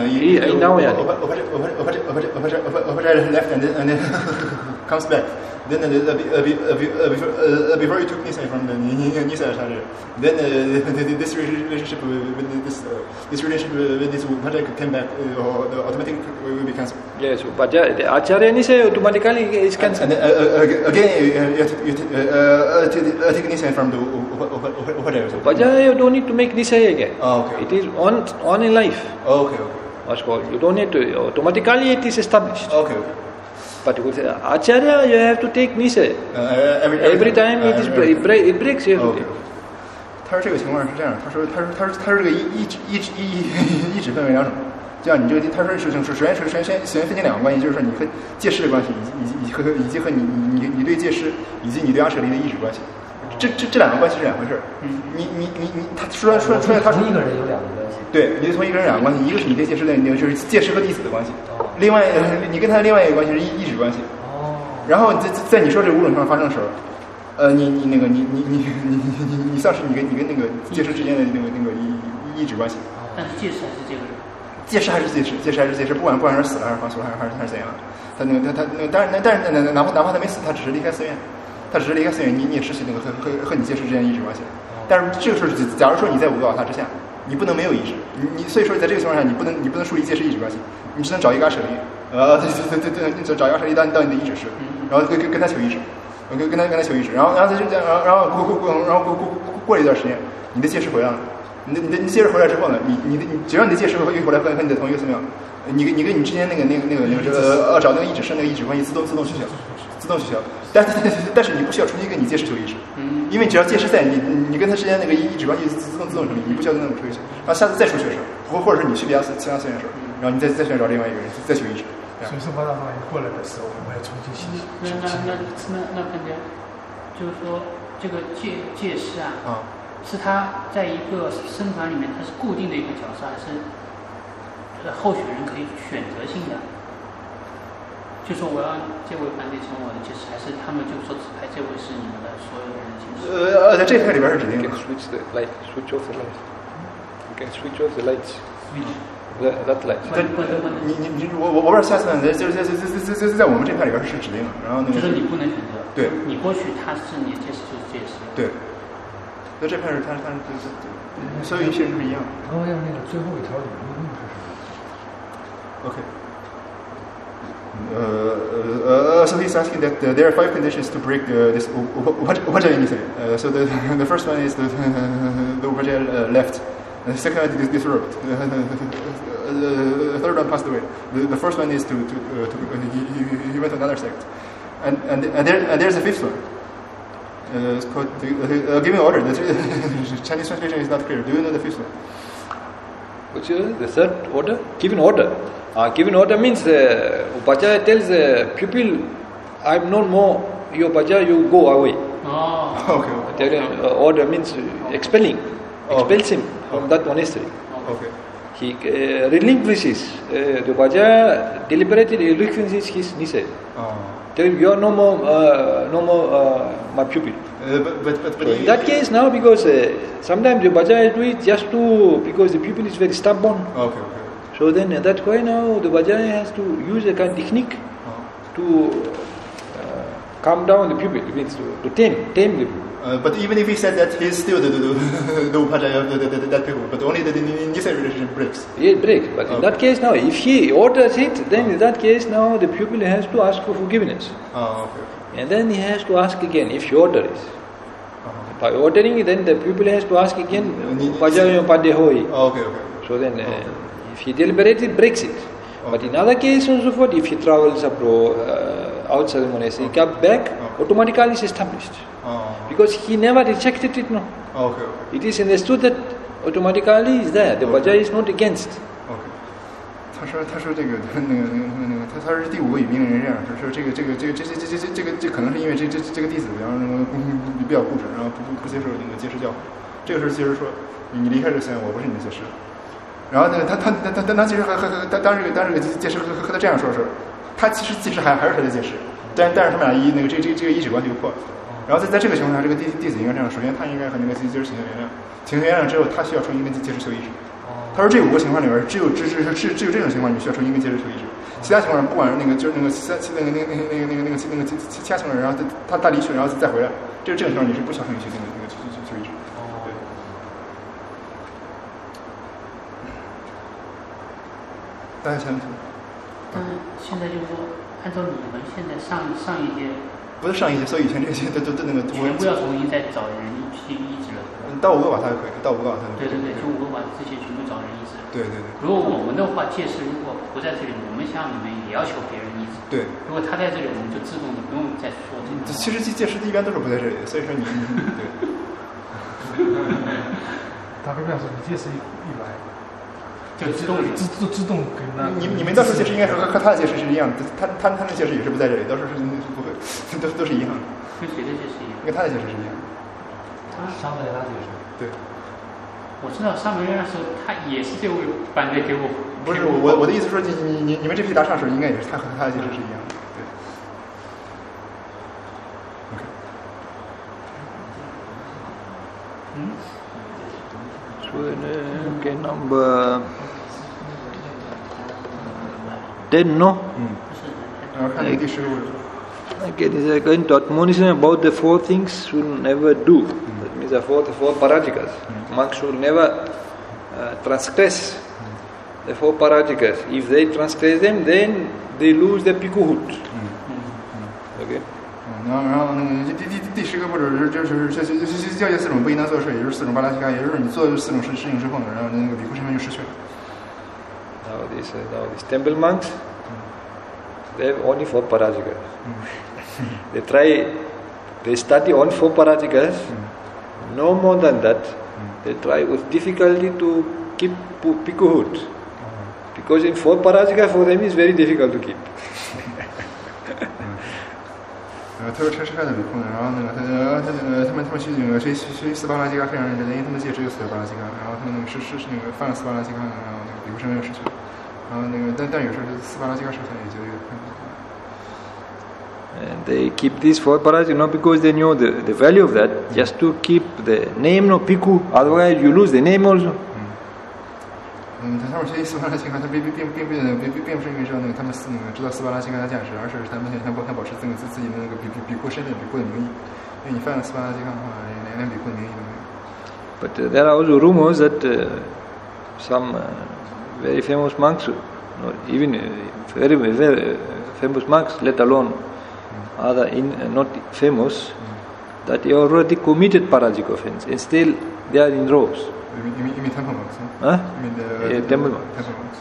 upajjhaya left and then comes back. Then before you took nisaya from the nisaya acharya, then this relationship with this upajjhaya came back, automatically will be cancelled. Yes, upajjhaya, the acharya nisaya automatically is cancelled. And again, you take nisaya from the upajjhaya. Upajjhaya, you don't need to make nisaya again. Oh, okay. It is on in life. Okay. What's called? You don't need to. Automatically, it is established. Okay. But with acharya, you have to take nisaya. Every time it breaks, you have to take. 他说这个情况是这样，他说这个意志分为两种，就像你这个，他说是首先分清两个关系，就是说你和戒师的关系，以及和你对戒师以及你对阿舍离的意志关系，这两个关系是两回事儿。他说他同一个人有两个关系。 对，你从一个人两个关系，一个是你对戒师的，就是戒师和弟子的关系，另外你跟他另外一个关系是意志关系。然后在你说这五种情况发生的时候。你丧失你跟那个戒师之间的那个意志关系。 但是戒师还是这个人。 戒师还是戒师，不管是死了还是还俗了还是怎样，他但是哪怕他没死，他只是离开寺院，你也失去那个和你戒师之间的意志关系。但是这个时候，假如说你在五个瓦塔之下，你不能没有意志，所以说在这个情况下，你不能树立戒师意志关系，你只能找一个阿舍离，你找一个阿舍离当你的意志师，然后跟他求意志。跟他求意志，然后他就这样，然后过了一段时间，你的戒师回来了，你的戒师回来之后呢，你只要你的戒师回来和你的同一个寺庙，你跟你之间那个找那个意志生那个意志关系自动取消，但是你不需要重新跟你戒师求意志，因为只要戒师在，你跟他之间那个意志关系自动成立，你不需要跟他求意志，然后下次再出去的时候，或者是你去其他寺院的时候，然后你再去找另外一个人再求意志。 所以说，把它放过来的时候，我们要重新洗。 那感觉就是说，这个戒师啊，是他在一个僧团里面，他是固定的一个角色，还是候选人可以选择性的？就说我要这位班弟成为我的戒师，还是他们就说指派这位是你们的所有人的戒师？ 在这块里边是指定的。 Switch the light, switch off the light. You can switch off the lights. That light. 我不知道下次就是在我们这块里边是指定的，然后那个就是你不能选择，对，你过去他是你的戒师就是戒师， 对，在这块是他所有一切是不一样的。 然后要那个最后一条理论是什么 ？OK. So he's asking that there are 5 conditions to break this upajjhaya nisaya. So the first one is the upajjhaya left. The second one is disrobed. The third one passed away. The first one is he went to another sect, and there's a fifth one. It's called giving order. The Chinese translation is not clear. Do you know the fifth one? Which is the third order? Giving order. Giving order means the upajjhaya tells the pupil, "I'm no more your upajjhaya. You go away." Okay. Order means expelling. Expels him from that monastery. Okay. He relinquishes the upajjhaya deliberately relinquishes his nisaya. Tell him, you are no more my pupil. But so in that case now, because sometimes the upajjhaya do it just because the pupil is very stubborn. Okay. So then at that point now the upajjhaya has to use a kind of technique to calm down the pupil. It means to tame the pupil. But even if he said that, he's still the upajjhaya of that people, but only the nisaya relationship breaks. It breaks, but in that case now, if he orders it, then in that case now the pupil has to ask for forgiveness. Okay. And then he has to ask again if he orders. By ordering, then the pupil has to ask again, upajjhaya padde hoi. Okay. So then, if he deliberately breaks it. But in other cases and so forth, if he travels abroad, outside the monastery, he comes back, automatically is established. Because he never rejected it, no. Okay. It is understood that automatically is there. The upajjhaya is not against. Okay. 他说这个他是第5个语命令人这样说这可能是因为这个弟子然后比较固执，然后不接受那个戒师教诲。这个时候戒师说你离开这个寺院，我不是你的戒师。然后呢他其实当这个戒师和他这样说的时候，他其实戒师还是他的戒师，但是他们俩这个依止关系就破了。然后在这个情况下，这个弟子应该这样，首先他应该和那个戒师请求原谅，请求原谅之后，他需要重新跟戒师求一致。他说这5个情况里边，只有这种情况你需要重新跟戒师求一致，其他情况不管是那个就是那个其他情况，然后他离去，然后再回来，这种情况你是不需要重新去求一致。对。大家想想。 但现在就是说，按照你们现在上一节。 不是上一节，所以以前这些都那个全部要重新再找人去医治了。 到5个瓦他就可以，到5个瓦他就可以。 对，就5个瓦这些全部找人医治。 对。 如果我们的话，戒师如果不在这里，我们向你们也要求别人医治。 对。 如果他在这里，我们就自动就不用再说这个。 其实戒师一般都是不在这里，所以说你对。 他会这样说，你戒师一来。 就自动跟他。 你们到时候戒师应该是和他的戒师是一样的，他的戒师也是不在这里，到时候是不会，都是一样的。 跟谁的戒师一样？ 跟他的戒师是一样的。 上面他戒师。 对。 我知道上门那时候他也是这位班队给我。 不是我的意思说你们这批达上时候应该也是他和他的戒师是一样的。对。 Okay, number 10, no? Okay, this is again to admonition about the 4 things should never do. That means the four parajikas. Monks should never transgress the 4 parajikas. If they transgress them, then they lose their pikuhood. Okay. 然后那个第10个步骤就是教戒4种不应当做的事，也就是4种巴拉西卡，也就是你做4种事情之后呢，然后那个比丘身份就失去了。 Now these temple monks, they have only 4 parajikas. They study on 4 parajikas. No more than that. They try with difficulty to keep pikuhood, because in 4 parajikas for them is very difficult to keep. 他说车开的比库呢，然后那个他们去那个学4巴拉基卡非常认真，因为他们戒只有4巴拉基卡，然后他们那个是那个犯了4巴拉基卡，然后那个比库身份又失去了，然后那个但有时候4巴拉基卡是很有节约的。 And they keep these 4 parajikas not because they know the value of that, just to keep the name of Piku, otherwise you lose the name also. 他们学习4巴拉基卡，他并不是因为说那个他们那个知道4巴拉基卡的价值，而是他们想保持自己的那个比库身份、比库的名义。因为你犯了4巴拉基卡的话，连比库的名义都没有。 But there are also rumors that some very famous monks, even very famous monks, let alone other not famous, that they already committed parajik offense and still they are in robes. You mean temple monks? Huh? You mean Yeah, temple monks. Temple monks.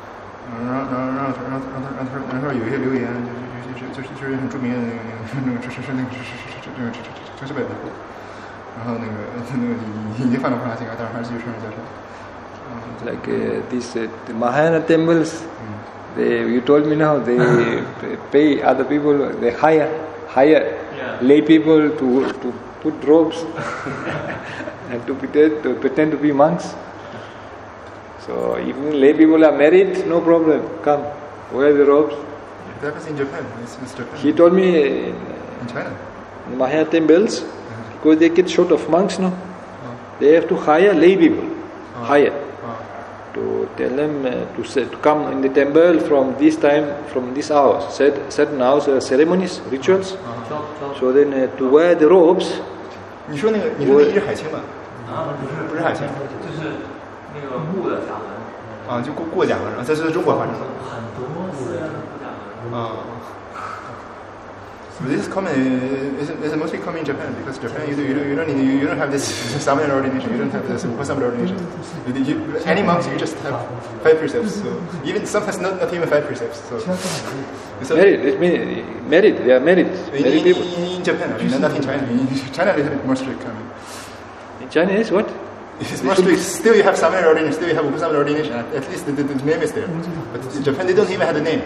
然后有一些留言，就是很著名的那个城市北的，然后那个已经犯了巴拉基卡，但是还是继续承认教授。 Like these the Mahayana temples, you told me now they pay other people, they hire lay people to put robes and to pretend to be monks. So even lay people are married, no problem. Come, wear the robes. That was in Japan. It's Japan. He told me in China. In Mahayana temples, because they get short of monks now, they have to hire lay people. Hire. To tell them to come in the temple from this time, from this hours, certain hours, ceremonies, rituals. So then to wear the robes. 你说那个一日海清吧？不是海清， 就是那个木的甲文。 就过甲文，这是中国发生的。 很多寺院过甲文。 This is common. It's mostly common in Japan because Japan you don't have this Samana ordination. You don't have this Upasambhara ordination. Any monks you just have 5 precepts. So even sometimes not even 5 precepts. So married. It means married. They are married. Married people. In Japan, not in China. In China, a little bit more strict. In China is what? It's more strict. Still, you have seminary ordination. Still, you have seminary ordination. At least the name is there. But in Japan, they don't even have the name.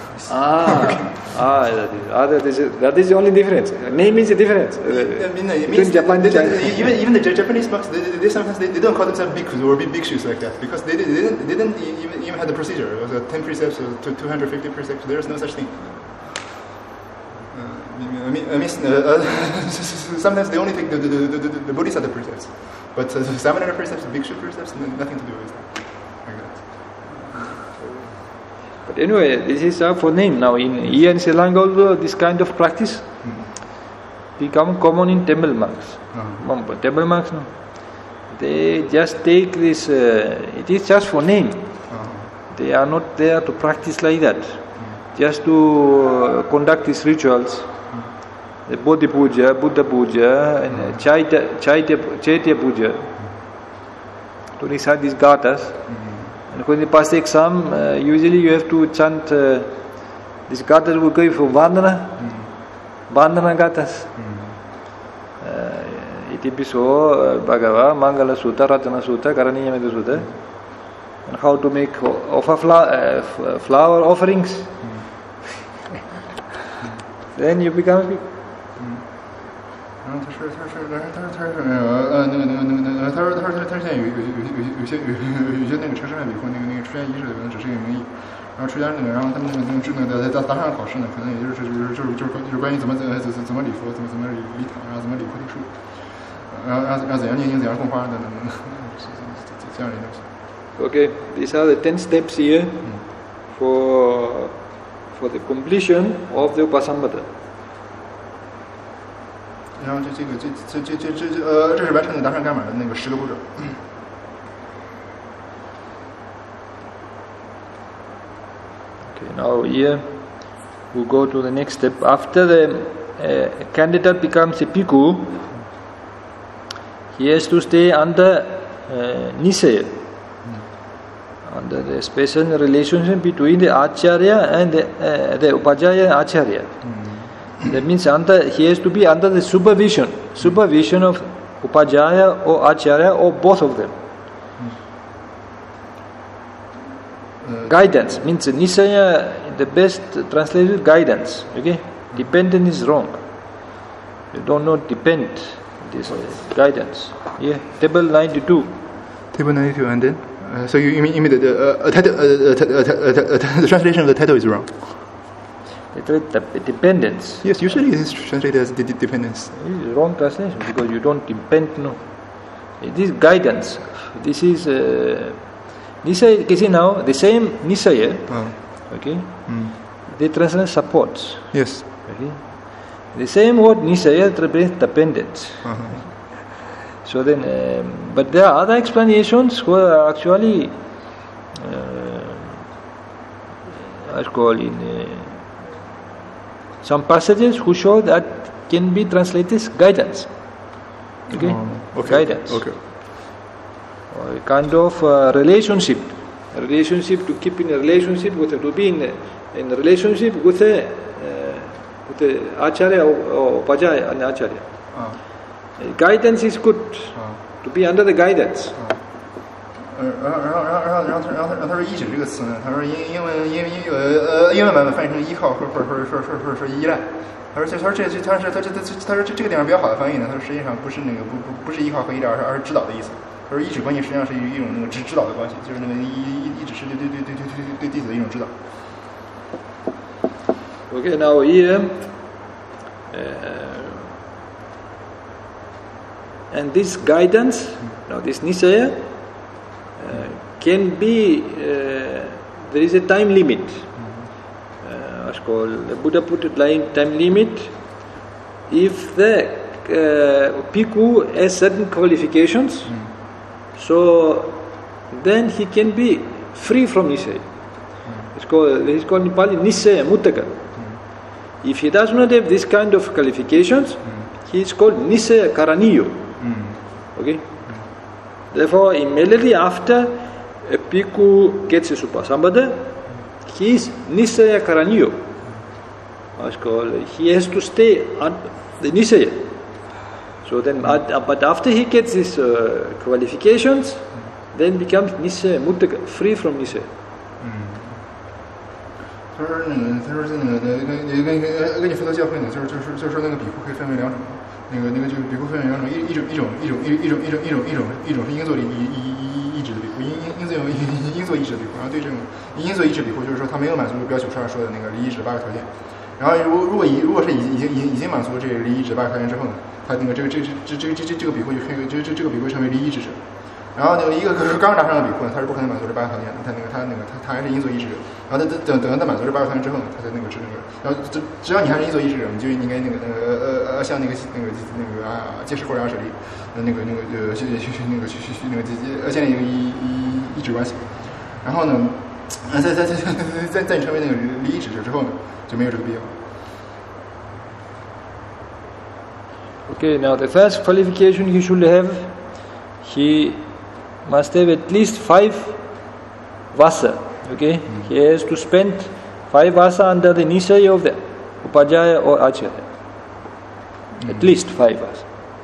That is the only difference. Name is the difference. Between Japan and China. Even the Japanese monks, they sometimes they don't call themselves bhikkhus or bhikshus like that because they didn't even have the procedure. It was 10 precepts to 250 precepts. There is no such thing. Sometimes they only take the bodhisattva precepts, but seminary precepts, bhikshu precepts, nothing to do with that. But anyway, this is for name. Now here in Sri Lanka also this kind of practice become common in Tamil monks. Tamil monks, no, they just take this, it is just for name. They are not there to practice like that. Just to conduct these rituals. The Bodhi Puja, Buddha Puja, and Chaitya Puja. To recite these gathas. And when you pass the exam, usually you have to chant these gathas will go for Vandana. Vandana gathas. Itipiso, Bhagava, Mangala Sutta, Ratana Sutta, Karaniyamita Sutta. And how to make flower offerings. Then you become a big. 然后他是现在有些那个城市里或那个出家仪式可能只是一个名义，然后出家那个，然后他们那个在达上考试呢，可能也就是关于怎么礼佛，怎么礼塔，然后怎么礼菩提树，然后怎样念经，怎样供花等等，这样的东西。 Okay, these are the 10 steps here for the completion of the Upasampada. 然后这是完成你达上伽玛的那个10个步骤。 Okay, now here we go to the next step. After the candidate becomes a bhikkhu, he has to stay under Nisaya, under the special relationship between the Acharya and the Upajjhaya Acharya. That means he has to be under the supervision of Upajjhaya or Acharya or both of them. Guidance means Nisaya, the best translation, guidance. Okay, dependent is wrong. You don't know depend. This guidance. Yeah, table 92. Table 92, and then so you mean the translation of the title is wrong. Dependence. Yes, usually it is translated as dependence. It is wrong translation because you don't depend. No, it is guidance. This is Nisaya. You see now the same Nisaya. Okay, they translate supports. Yes. Okay, the same word Nisaya represents dependence. So then, but there are other explanations where actually, as called in. Some passages who show that can be translated as guidance. Okay? Guidance. Okay. Or a kind of relationship. A relationship to keep in a relationship with to be in a relationship with a Acharya or Upajjhaya and Acharya. Guidance is good. To be under the guidance. 然后他说依止这个词呢，他说英文版本翻译成依靠或者依赖。他说这个地方比较好的翻译呢，他说实际上不是依靠和依赖，而是指导的意思。他说依止关系实际上是一种那个指导的关系，就是那个依止是对弟子的一种指导。 Okay, now here, and this guidance, now this Nisaya. Can be there is a time limit. As called the Buddha put a time limit. If the bhikkhu has certain qualifications, so then he can be free from Nisaya. It's called in Pali Nisaya Muttaka. If he does not have this kind of qualifications, he is called Nisaya Karaniyo. Okay. Therefore, immediately after a bhikkhu gets his Upasampada, he is Nisaya Karaniyo. He has to stay at the Nisaya. So then, but after he gets his qualifications, then becomes nisay muttaka, free from nisay. 他说在跟你佛陀教会呢，就是说那个比库可以分为两种，那个就比库分为两种，一种是应作意志的比库，应作意志的比库，然后对这种应作意志比库，就是说他没有满足标92说的那个离意志8个条件，然后如果是已经满足这离意志8个条件之后呢，他那个这个比库就可以这个比库成为离意志者。然后那个一个刚达上的比库呢，他是不可能满足这8个条件的，他还是应作意志者。然后等他满足这8个条件之后呢，他才那个是那个，然后只要你还是应作意志者，你就应该像那个揭示或者舍利，建立一个意志关系。然后呢，在你成为那个离意志者之后呢，就没有这个必要。 Okay, now the first qualification he should have, he must have at least 5 vasa. Okay, he has to spend 5 vasa under the nisay of the upajjhaya or acharya. At least 5 vasa.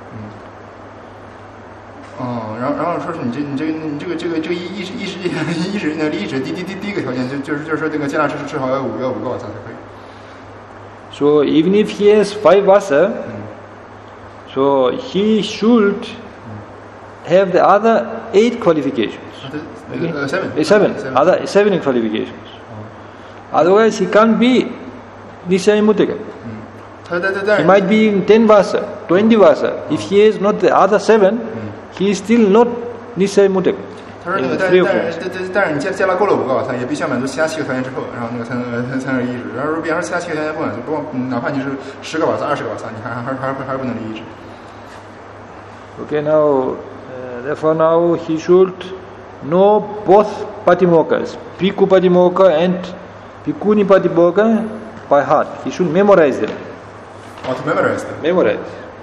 然后说是你这个意志那离意志第一个条件就是说这个接纳至少要5个vasa才可以。 So even if he has 5 vasa, so he should have the other 8 qualifications. Okay? 7 qualifications. Otherwise he can't be nisay muttaka. He might be in 10 vasa, 20 vasa. If he has not the other 7, he is still not nisay muttaka. 他说那个但是你接纳够了5个vasa，也必须要满足其他7个条件之后，然后那个才能离意志。然后比方说其他7个条件不满足，哪怕你是10个vasa、20个vasa，你还是不能离意志。 Okay, now, therefore now he should know both patimokkha's, Bhikkhu Patimokkha and Bhikkhuni Patimokkha by heart. He should memorize them. To memorize them? Memorize.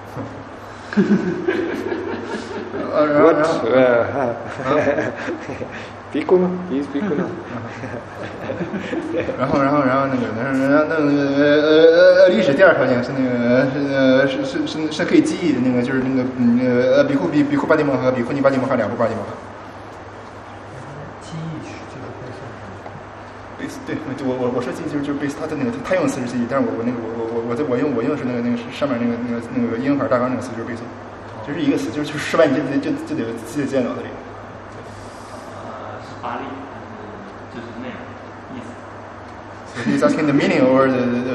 What? Bhikkhu? He is Bhikkhu now. 然后那个历史第二条件是那个是可以记忆的那个，就是那个比库巴蒂摩和比库尼巴蒂摩和2部巴蒂摩。 记忆是这个背诵。 对，我说记忆就是背他的那个他用的词是记忆，但是我用的是那个上面那个英法大纲那个词就是背诵，就是一个词，就是失败你就得记在脑子里。 是巴利，就是那样意思。 He's asking the meaning or the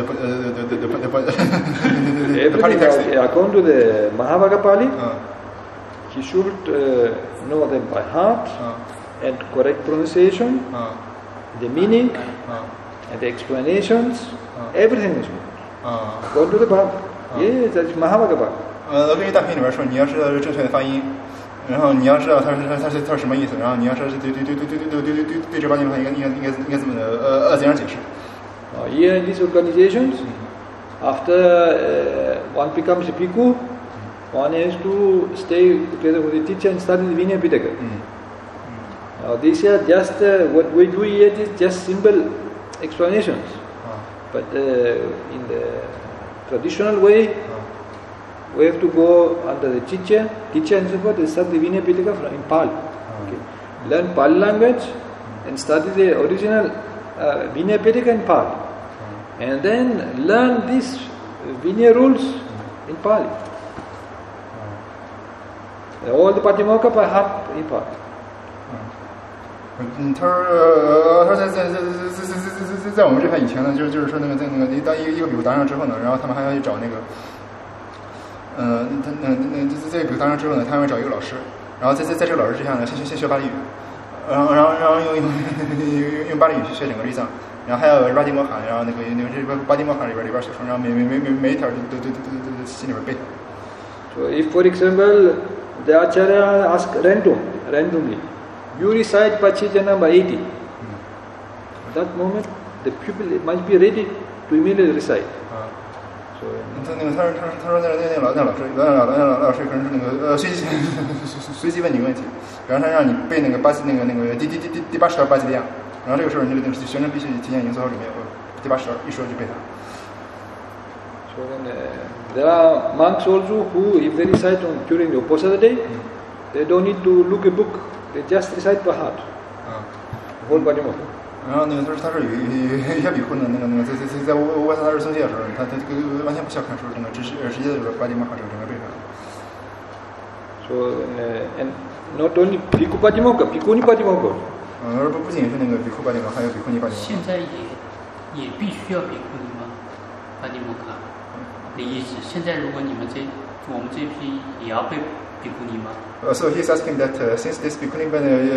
Pali text. According to the Mahavagga Pali, he should know them by heart and correct pronunciation, the meaning and the explanations, everything is good. According to the Pali. Yes, that's Mahavagga Pali. 根据大品里边说，你要知道正确的发音，然后你要知道它是什么意思，然后你要说是对这八经话应该怎么怎样解释。 Here in these organizations, after one becomes a bhikkhu, one has to stay together with the teacher and study the Vinaya Pitaka. Now these are just what we do here is just simple explanations, but in the traditional way, we have to go under the teacher and so forth, and study the Vinaya Pitaka in Pali. Okay. Learn Pali language and study the original Vinaya Pitaka in Pali. And then learn these Vinaya rules in Pali. All the Patimokkha by heart in Pali. 他说在我们这边以前呢，就是说那个在那个当一个比如达上之后呢，然后他们还要去找那个在比如达上之后呢，他们要找一个老师，然后在这个老师之下呢，先学巴利语，然后用巴利语去学整个律藏，然后还有巴蒂摩哈，然后那个巴蒂摩哈里边写出，然后每一条都心里边背。 So if for example the Acharya asks randomly, you recite Pachitya number 80. At that moment the pupil must be ready to immediately recite. So 他说那老师可能是那个随机问你个问题，然后他让你背那个第80条巴吉利亚，然后这个时候你学生必须提前已经做好准备，第80条一说就背它。 then there are monks also who, if they recite during the Uposatha day, they don't need to look a book. They just recite by heart. Whole Patimokkha. 然后那个他是有一些比库呢，在乌萨日僧戒的时候，他这个完全不需要看书，那个直接就是巴蒂摩哈整个背上。 So and not only Bhikkhu Patimokkha, Bhikkhuni Patimokkha. 而不仅是那个比库巴蒂摩，还有比库尼巴蒂摩。 现在也必须要比库尼吗？巴蒂摩卡的意思，现在如果我们这批也要被比库尼吗？ So he's asking that since this Bhikkhuni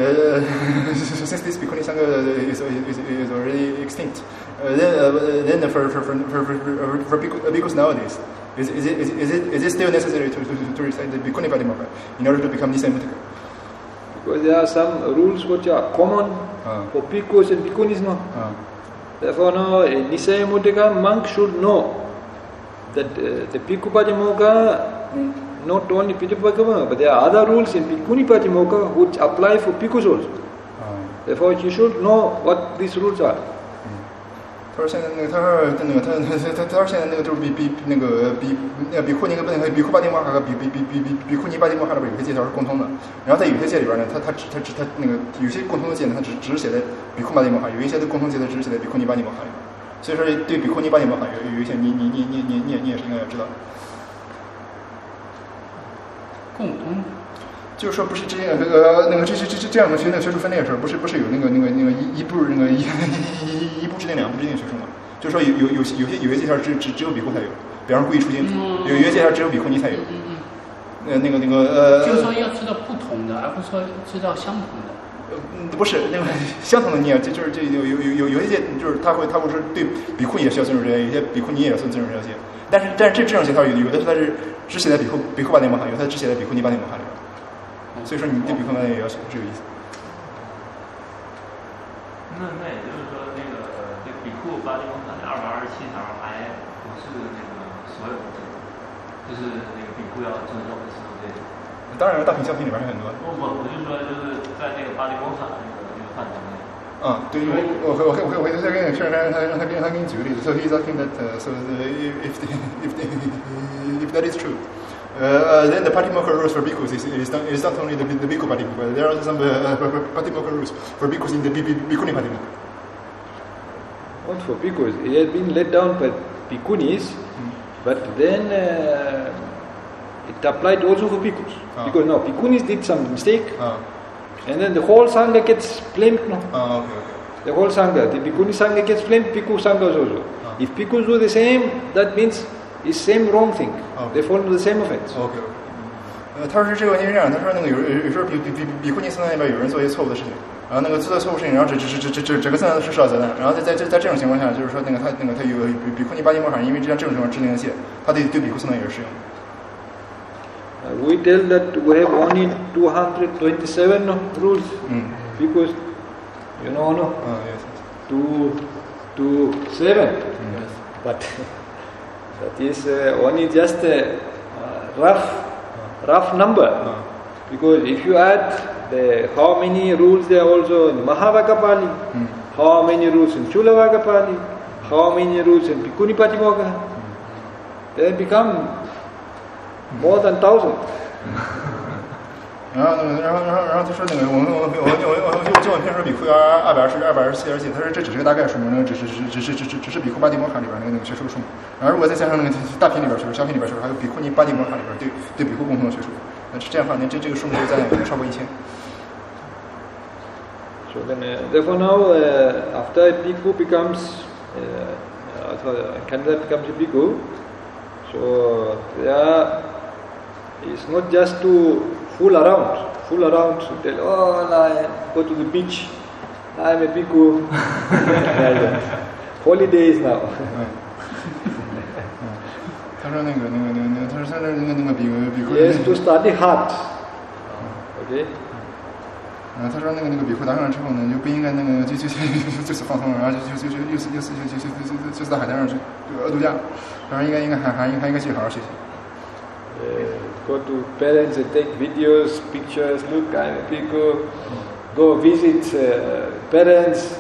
Sangha is already extinct, then for bhikkhus nowadays, is it still necessary to recite the Bhikkhuni Patimokkha in order to become Nisayamutaka? Because there are some rules which are common for bhikkhus and bhikkhunis, no? Therefore, no, a Nisayamutaka monk should know that the Bhikkhu Patimokkha, not only Bhikkhu Patimokkha, but there are other rules in Bhikkhuni Patimokkha which apply for bhikkhus also. Therefore, you should know what these rules are. 他说现在那个，他说现在那个就是比库尼跟比库巴蒂摩哈和比库尼巴蒂摩哈里边有些戒条是共通的，然后在有些戒里边呢，他那个有些共通的戒呢，他只写在比库巴蒂摩哈，有一些的共通戒呢只写在比库尼巴蒂摩哈里边。所以说对比库尼巴蒂摩哈有一些你也是应该要知道。 共通。 就是说不是这样这样的学术分类的时候，不是有那个一部制定两部制定学术嘛？就是说有些戒条只有比库才有，比方说故意出经，有些戒条只有比库尼才有。 就是说要知道不同的，而不是说知道相同的。 不是那个相同的念，就是这有一些就是他会说对比库也需要遵守这些，有些比库尼也要遵守这些。但是这种戒条有的它是只写在比库巴蒂摩哈，有的只写在比库尼巴蒂摩哈里边。所以说你对比库巴蒂也要是有意思。 那也就是说，那个这比库巴蒂摩哈227条还不是那个所有的这个，就是那个比库要遵守的是这个。 当然，大品小品里边是很多。 我就说就是在这个巴蒂摩哈那个范畴内。 对，我回头再跟你确认，让他给你举个例子。So he's asking that so if that is true. Then the Patimokkha rules for bhikkhus is not only the bhikkhu Patimokkha, there are some Patimokkha rules for bhikkhus in the bhikkhuni Patimokkha. Not for bhikkhus. It has been laid down by bhikkhunis, but then it applied also for bhikkhus. Because now bhikkhunis did some mistake, and then the whole sangha gets blamed. No? Okay. The whole sangha, the bhikkhuni sangha gets blamed, bhikkhu sangha also. If bhikkhus do the same, that means it's same wrong thing. They fall into the same offense. Okay. 他说这个问题是这样，他说那个有时候比库尼僧那边有人做一些错误的事情，然后那个做错误事情，然后整个僧是受到责难，然后在这种情况下，就是说他有比库尼巴蒂摩哈，因为这种情况制定的戒，他对比库僧也是适用。 We tell that we have only 227 rules because you know no. Yes. 227. But that is only just a rough number. Because if you add how many rules there are also in Mahavaka Pali, how many rules in Chulavaka Pali, how many rules in Bhikkhuni Patimokkha, they become more than 1,000. 然后他说那个我就问偏说比库227戒，他说这只是个大概数目，那个只是比库巴蒂摩哈里边那个学术数目。然后如果再加上那个大品里边学术、小品里边学术，还有比库尼巴蒂摩哈里边对比库共同的学术，那这样的话，那这个数目就在超过1000。 So then, therefore now after a bhikkhu becomes candidate becomes a bhikkhu, so there is not just to fool around, tell, I go to the beach, I'm a bhikkhu, holidays now. 他说他说那个比库。 Yes, to study hard. Okay. 他说那个比库达上之后呢，就不应该那个就是放松，然后就是到海滩上去度假，然后应该还应该去好好学习。 Go to parents and take videos, pictures, look, I'm a bhikkhu, go visit parents,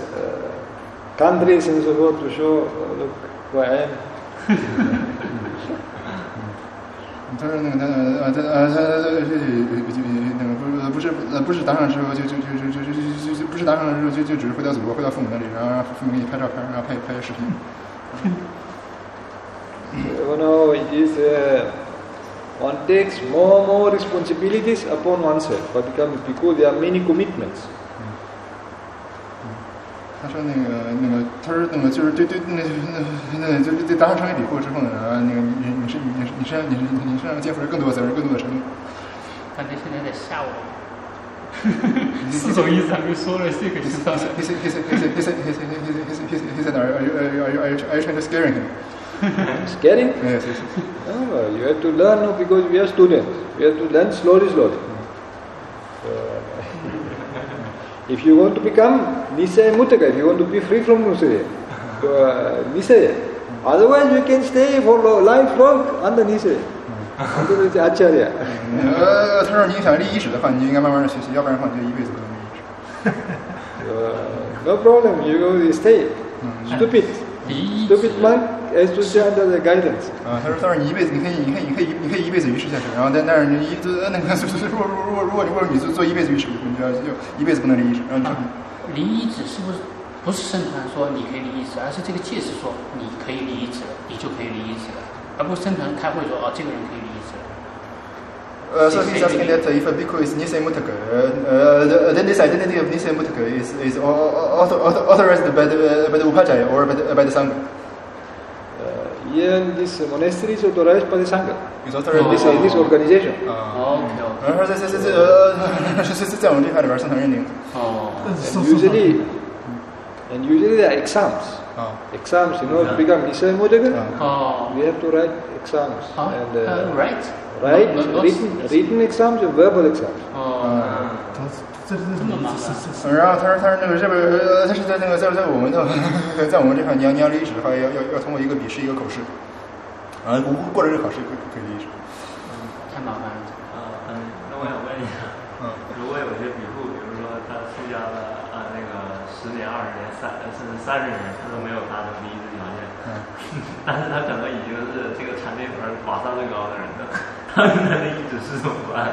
countries and so forth to show, look, who I am. 他说那个不是当场之后就不是当场之后就只是回到祖国回到父母那里，然后父母给你拍照片，然后拍视频。 It is one takes more responsibilities upon oneself. But because there are many commitments. 他说他说就是对就是对当上成为比库之后呢，你身上肩负着更多的责任，更多的承诺。 感觉现在在吓我。4种意思还没说了，这个就知道了。 He said, are you trying to scare him? Scaring? Yes. No, you have to learn because we are students. We have to learn slowly. If you want to become Nisaya Muttaka, if you want to be free from Nisaya, otherwise you can stay for lifelong under Nisaya, under the Acharya. 他说你想立意识的话，你应该慢慢的学习，要不然的话你就一辈子不能立意识。 No problem, you go stay. Stupid monk has to stay under the guidance. 他说你一辈子你可以一辈子愚痴下去，然后但是你如果你做一辈子愚痴，你就一辈子不能立意识。 离一指是不是僧团说你可以离一指，而是这个戒师说你可以离一指，你就可以离一指了，而不是僧团开会说这个人可以离一指。 So he's asking that if a bhikkhu is Nisaya Muttaka, then this identity of Nisaya Muttaka is authorized by the Upajjhaya or by the Sangha. In this monastery is authorized by the Sangha. It's authorized in this organization. OK。 然后在我们这块里边僧团认定。 And usually there are exams. Exams, to become Nisaya Muttaka, we have to write exams. Written exams and verbal exams. 然后他说这边他是在我们这块，你要立意识的话，要通过一个笔试一个口试，然后过了这个考试可以立意识。 太麻烦了。 那我想问一下，如果有些比库，比如说他出家了10年、20年、甚至30年，他都没有达成离一指条件，但是他可能已经是这个禅定分法上最高的人了，他的离一指是怎么办？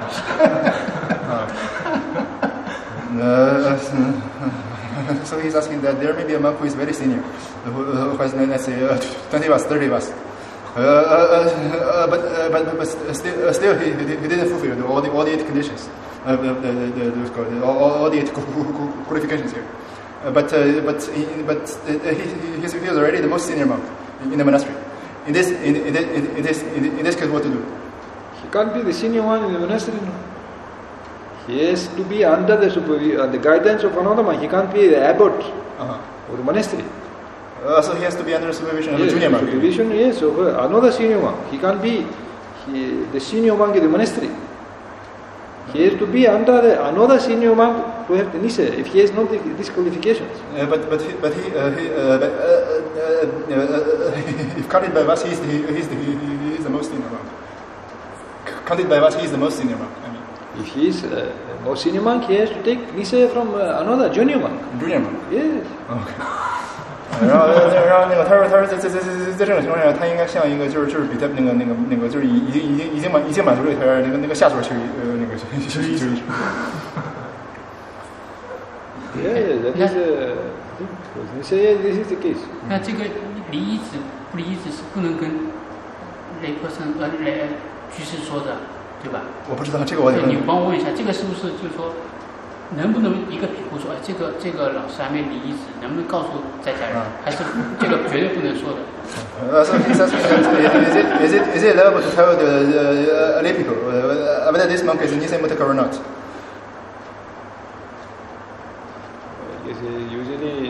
So he's asking that there may be a monk who is very senior, who has, let's say, 20 vas, 30 vas, but still he didn't fulfill all the 8 conditions, all the 8 qualifications here. But he was already the most senior monk in the monastery. In this case, what to do? He can't be the senior one in the monastery. No. He has to be under the guidance of another monk. He can't be the abbot of the monastery. So he has to be under the supervision of a junior monk. Supervision, yes, of another senior monk. He can't be the senior monk in the monastery. He has to be under another senior monk to have the Nisaya, if he has not these qualifications. But if counted by us, he's the most senior monk. Counted by us, he's the most senior monk. If he is a more senior monk, he has to take Nisaya from another junior monk. Junior monk? Yes. Okay. 然后他说在这种情况下，他应该像一个就是比他就是已经满足这个条件那个下座去休息。 Yeah, that is the case. 那这个离一指不离一指是不能跟雷婆僧居士说的，对吧？ 我不知道这个我得问你帮我问一下，这个是不是就是说？能不能一个比库说，这个老师还没离一指，能不能告诉在家人？还是这个绝对不能说的。 So is it allowed to tell the lay people whether this monk is Nisaya Muttaka or not? Usually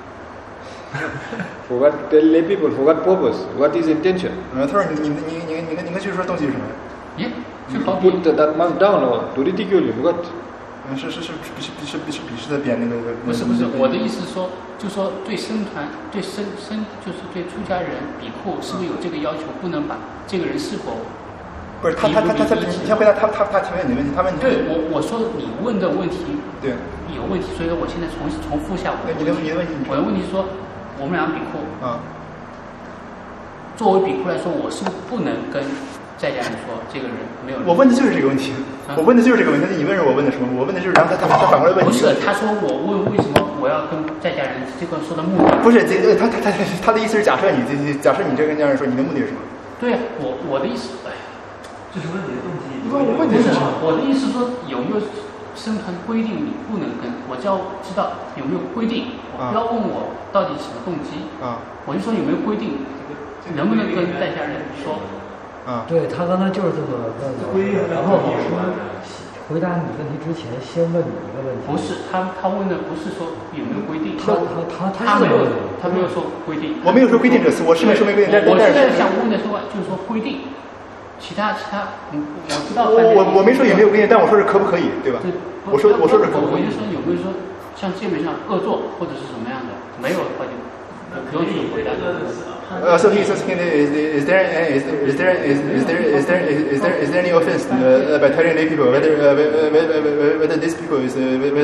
forgot to tell lay people, forgot purpose, what is intention. 他说你跟居士说动机是什么？ 就好比 put that monk down or to ridicule him, what? 是鄙视的贬那个。 不是，我的意思说，就说对僧团、对僧就是对出家人比库，是不是有这个要求？不能把这个人是否不是他，你先回答他提问你的问题，他问你。 对我说你问的问题对有问题，所以说我现在重复一下我的问题。我的问题是说，我们俩比库作为比库来说，我是不能跟在家人说这个人没有。 我问的就是这个问题，我问的就是这个问题。你问我问的什么？我问的就是，然后他反过来问你。 不是，他说我问为什么我要跟在家人这个说的目的。 不是，他的意思是假设你这跟家人说你的目的是什么？ 对呀，我的意思，哎呀， 就是问你的动机。 我问题是什么？ 我的意思说有没有生团规定你不能跟，我就要知道有没有规定，我不要问我到底什么动机啊，我就说有没有规定，能不能跟在家人说啊？对他刚才就是这么问的，然后老师回答你问题之前先问你一个问题。 不是，他问的不是说有没有规定， 他没有说规定， 我没有说规定这次，我是没说没规定， 我现在想问的是就是说规定。其他，我知道。 我没说有没有规定，但我说是可不可以，对吧？ 对， 我说是可不可以。 我就说有没有说像界面上恶作或者是什么样的，没有的话就不用去回答。 So he's asking, is there any offense by telling lay people whether this people is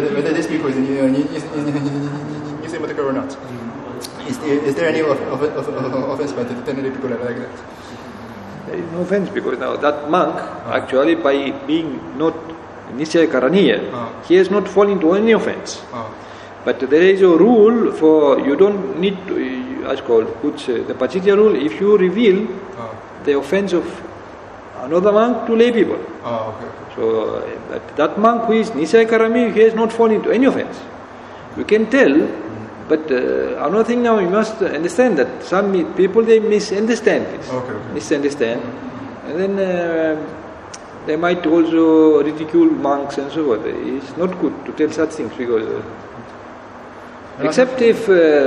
Nisei or not? Is there any offense by telling lay people like that? There is no offense because now that monk actually by being not Nisaya Karaniya, he has not fallen into any offense. But there is a rule for you don't need to, as called, the Pachitya rule, if you reveal the offense of another monk to lay people. Okay. So that monk who is Nisaya Karaniya, he has not fallen into any offense. You can tell, but another thing now you must understand that some people they misunderstand this. Misunderstand. And then they might also ridicule monks and so forth. It's not good to tell such things because except if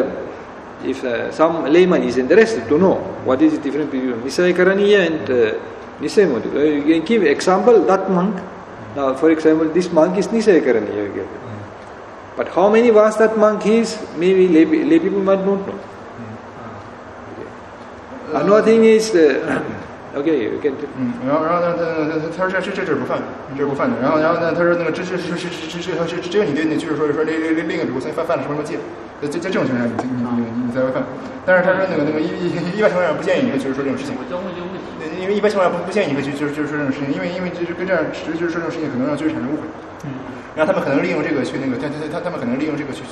some layman is interested to know what is the difference between Nisaya Karaniya and Nisaya Modi. You can give example that monk. Now for example this monk is Nisaya Karaniya. But how many was that monk is, maybe lay people might not know. Okay. Another thing is, okay, you can tell. 然后呢，他说这是不犯的，这是不犯的。然后呢，他说那个只有你对，就是说另一个比如说犯了什么戒，在这种情况下你才会犯。但是他说那个一般情况下不建议你就是说这种事情。 我就问这个问题。 因为一般情况下不建议你就是说这种事情，因为就是跟这样就是说这种事情可能让罪人产生误会。然后他们可能利用这个去那个，他们可能利用这个去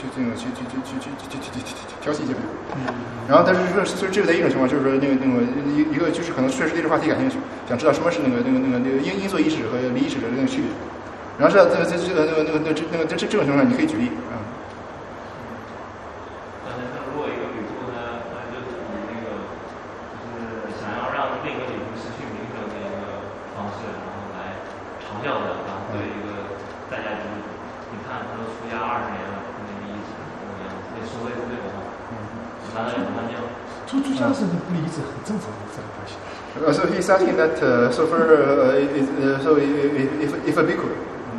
调戏一些别人。然后但是说，所以这个在一种情况就是说那个一个就是可能确实对这话题感兴趣，想知道什么是那个因作意识和离意识的那个区别。然后这种情况下你可以举例啊。 如果一个女仆呢，那就以那个就是想要让另一个女仆失去名声的一个方式，然后来嘲笑她，然后对一个在家居主，你看他都出家20年了，那个意思怎么样？那说的是对的话，难道有什么叫？ 出家是不理智，很正常的这个关系。 So he's asking that so for so if a bhikkhu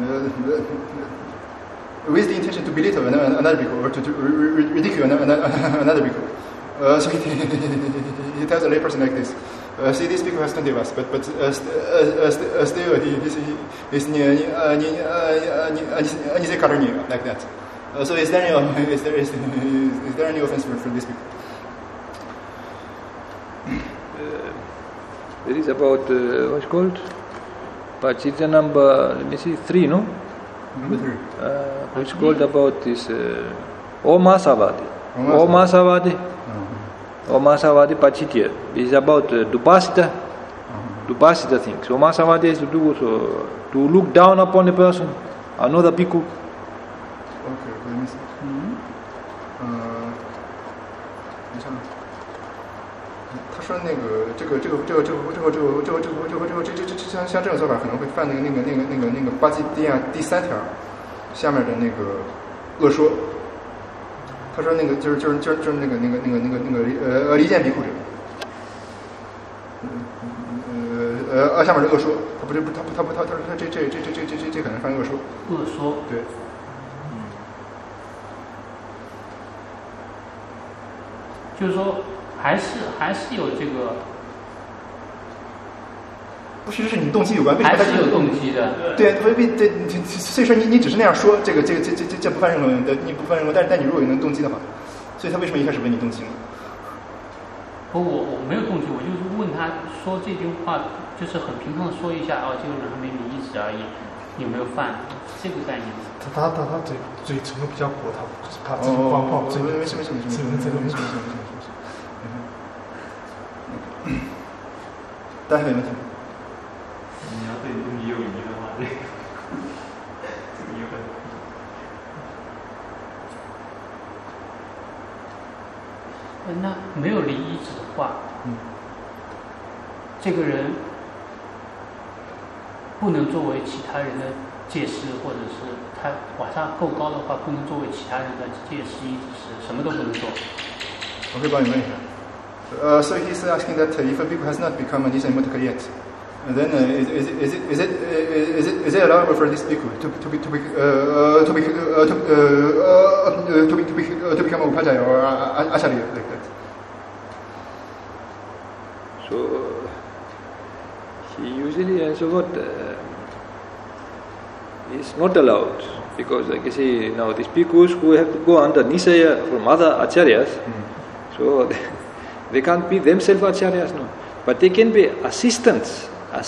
with the intention to belittle another bhikkhu or to ridicule another bhikkhu, so he tells a layperson like this. See, this bhikkhu has 20 vas, but still he's Nisaya Karaniya like that. So is there any offense for this bhikkhu? There is about what's called Pachitya number. Let me see, 3, no? Number 3. Which called about this Omasavadi. Omasavadi Pachitya is about Dupasita things. Omasavadi is to do to look down upon a person, another bhikkhu. Okay, let me see. 你看。他说那个这个像这种做法可能会犯那个巴基蒂亚第3条下面的那个恶说。他说那个就是那个离间比库者，下面的恶说，他说这可能犯恶说。 恶说。 对。 就是说。还是有这个， 不是你动机有关， 还是有动机的。 对，所以说你只是那样说，这不犯任何的，你不犯任何，但你如果有那动机的话，所以他为什么一开始问你动机呢？ 我没有动机，我就是问他说这句话，就是很平常的说一下，这个人还没离异止而已，有没有犯这个概念？ 他嘴唇比较薄，他怕这个光泡这个没事。大家有问题？ 你要对你有疑的话，这个疑问。 那没有离异止的话，这个人不能作为其他人的戒师，或者是他瓦萨够高的话，不能作为其他人的戒师、依止师，什么都不能做。 我可以帮你问一下。So he's asking that if a bhikkhu has not become a Nisa Mutaka yet, then is it allowable for this bhikkhu to become a upajjhaya or acharya like that? So he usually answers what is not allowed, because like I say now, these bhikkhus who have to go under Nisaya from other acharyas, so they can't be themselves acharyas, no, but they can be assistants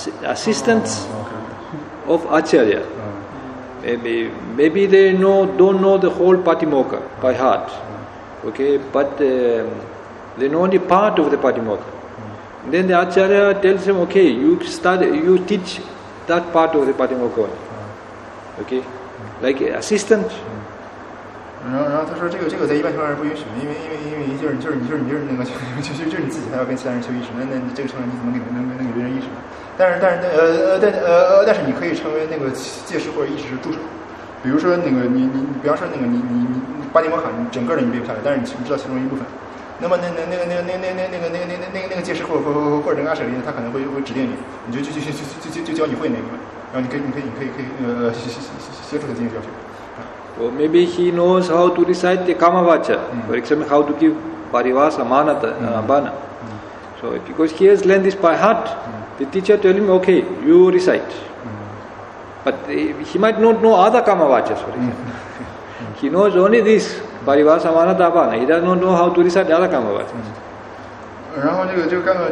of acharya. Maybe they don't know the whole Patimokkha by heart, okay, but they know only part of the Patimokkha. Then the acharya tells them, okay, you teach that part of the Patimokkha, okay, like assistant. 然后他说这个在一般情况下不允许，因为就是你那个就是你自己还要跟其他人求意识，那你这个情况你怎么能给别人意识呢？但是你可以成为那个戒师或者意识助手，比如说那个你比方说那个你巴蒂摩卡你整个的你背不下来，但是你知道其中一部分，那么那个戒师或者这个阿舍离他可能会指定你，你就教你会那个，然后你可以协助他进行教学。 Or maybe he knows how to recite the Kamavacha, for example, how to give Parivasa, Manata, Bana. So because he has learned this by heart, the teacher tell him, okay, you recite. But he might not know other Kamavachas, for example. He knows only this, Parivasa, Manata, Bana. He does not know how to recite other Kamavachas. 然后这个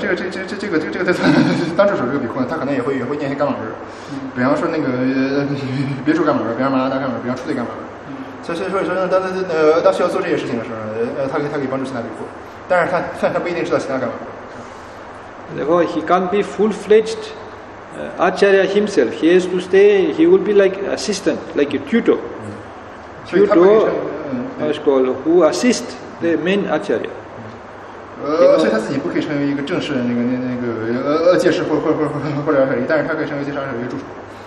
当助手这个比库呢，他可能也会念一些伽马文，比方说那个别处伽马文，比方麻拉达伽马文，比方出对伽马文。所以说当需要做这些事情的时候，他可以帮助其他比库，但是他不一定知道其他伽马文。 Therefore, he can't be full-fledged acharya himself. He has to stay. He will be like assistant, like a tutor. Tutor is called who assist the main acharya. 所以他自己不可以成为一个正式的那个戒师或者阿舍离，但是他可以成为戒师阿舍离的助手。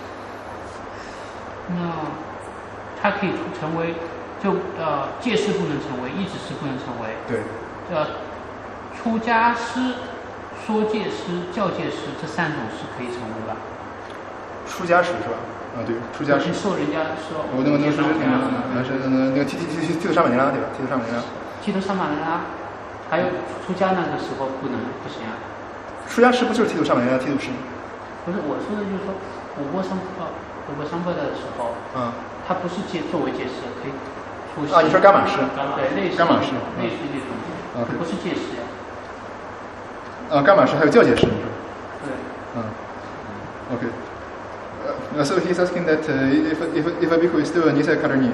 那他可以成为戒师不能成为，依止师不能成为。 对。 出家师、说戒师、教戒师这三种是可以成为吧？ 出家师是吧？对，出家师。 受人家说。 我那个是那个剃头沙马尼拉对吧？剃头沙马尼拉。 剃头沙马尼拉。还有出家那个时候不行啊。 出家师不就是剃头沙马尼拉剃头师吗？ 不是，我说的就是说五波桑波的时候，他不是作为戒师，可以出师。 你说伽马师？ 对，类似伽马师， 类似这种，不是戒师呀。伽马师还有教戒师，你说？ 对。 OK. So he's asking that if a bhikkhu is still a Nisaya Karani,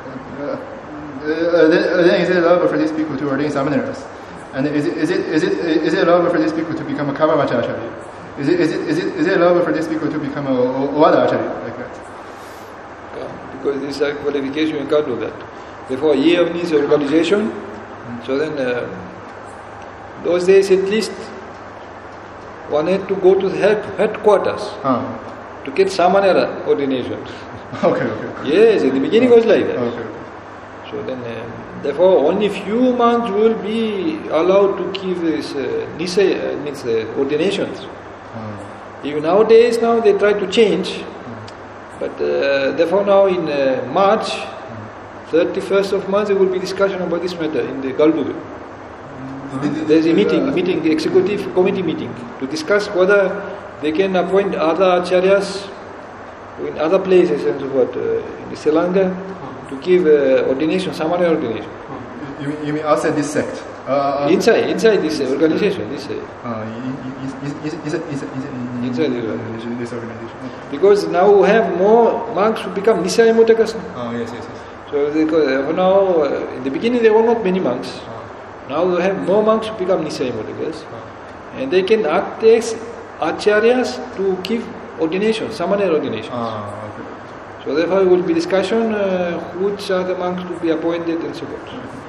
then is it allowable for this bhikkhu to ordain samaneras? And is it allowable for this bhikkhu to become a Kamavacha acharya? Is it allowable for this bhikkhu to become a Ovada acharya like that? Because this qualification you can't do that. Therefore, a year needs organization. So then, those days at least, one had to go to the headquarters to get samanera ordination. Okay. Yes, at the beginning was like that. Okay. So then, therefore, only few months will be allowed to give this means ordinations. Even nowadays, they try to change. But therefore, now in March, 31st of March, there will be discussion about this matter in the Galduga. There is a meeting, executive committee meeting, to discuss whether they can appoint other acharyas in other places and so forth, in Sri Lanka, to give ordination, samanera ordination. You mean outside this sect? Inside this organization, inside this organization. Because now we have more monks who become Nisaya Motakas. Yes. So for now, in the beginning there were not many monks. Now we have more monks who become Nisaya Motakas. And they can act as acharyas to give ordination, samana ordination. Okay. So therefore will be discussion which are the monks to be appointed and so forth.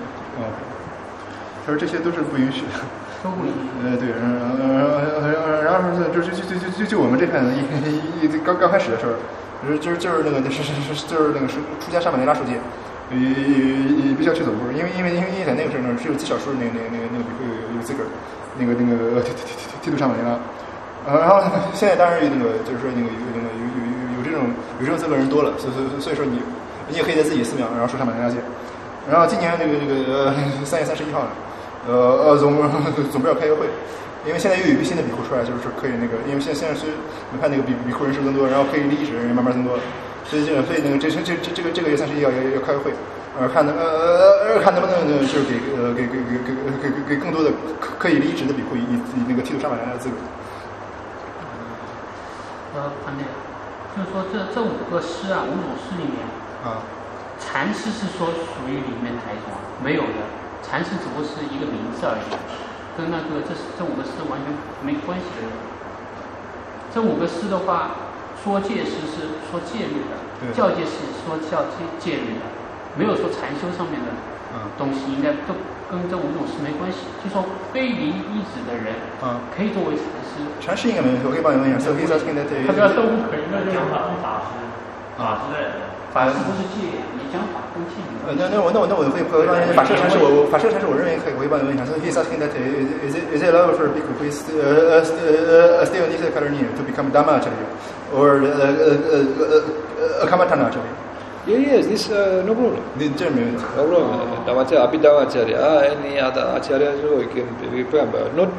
他说这些都是不允许的。 都不允许。 对，然后就我们这片子刚开始的时候，就是那个就是那个出家沙满尼拉书记，也必须要去走步，因为在那个时候呢，只有极少数那个比会有资格，那个剃度沙满尼拉。然后现在当然那个就是说那个有这种资格人多了，所以说你也可以在自己寺庙然后说沙满尼拉戒。然后今年那个3月31号呢。总部要开个会，因为现在又有一批新的比库出来，就是可以那个，因为现在是我看那个比库人数增多，然后可以离职人慢慢增多，所以那个这个月31要开个会，看能不能就是给更多的可以离职的比库以那个剃度沙满尼拉的资格。 潘队，就是说这5个师啊，5种师里面禅师是说属于里面哪一种？没有的。禅师只不过是一个名字而已，跟这5个师完全没关系的。这5个师的话，说戒师是说戒律的，教戒师说戒律的，没有说禅修上面的东西，应该都跟这5种师没关系。就说非离依止的人，可以作为禅师。 禅师应该没问题，我可以帮你问一下。 他不要都不可以，那就法师的。 法师不是戒，你讲法跟戒。 那我会法师禅师我认为可以，我会帮你问一下。So he's asking that is it allowed for a bhikkhu who is still needs a karaniya to become Dhamma acharya or a Kammatthana acharya? Yes, this no problem. 这没问题。 No problem. Dhammacharya, Abhidhamacharya, any other acharya, so you can become not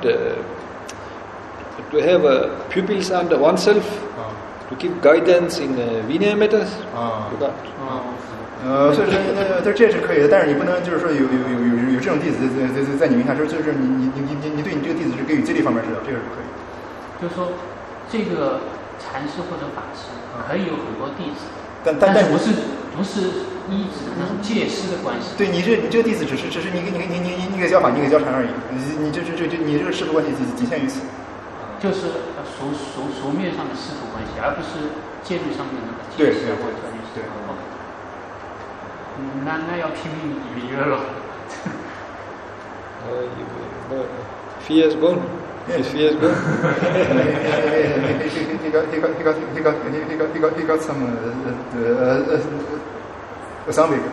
to have pupils under oneself. To give guidance in Vinaya methods, you can't. 所以说这是可以的，但是你不能就是说有这种弟子在你名下，就是你对你这个弟子是给予戒律方面指导，这个是可以。 就是说，这个禅师或者法师可以有很多弟子， 但不是依止那种戒师的关系。 对你这个弟子只是你给教法，你给教禅而已，你这个师徒关系仅限于此。 就是俗面上的师徒关系，而不是戒律上面的戒师或者教律师。那要拼命履约了。 Fee has gone. His fee has gone. He got some Samvega.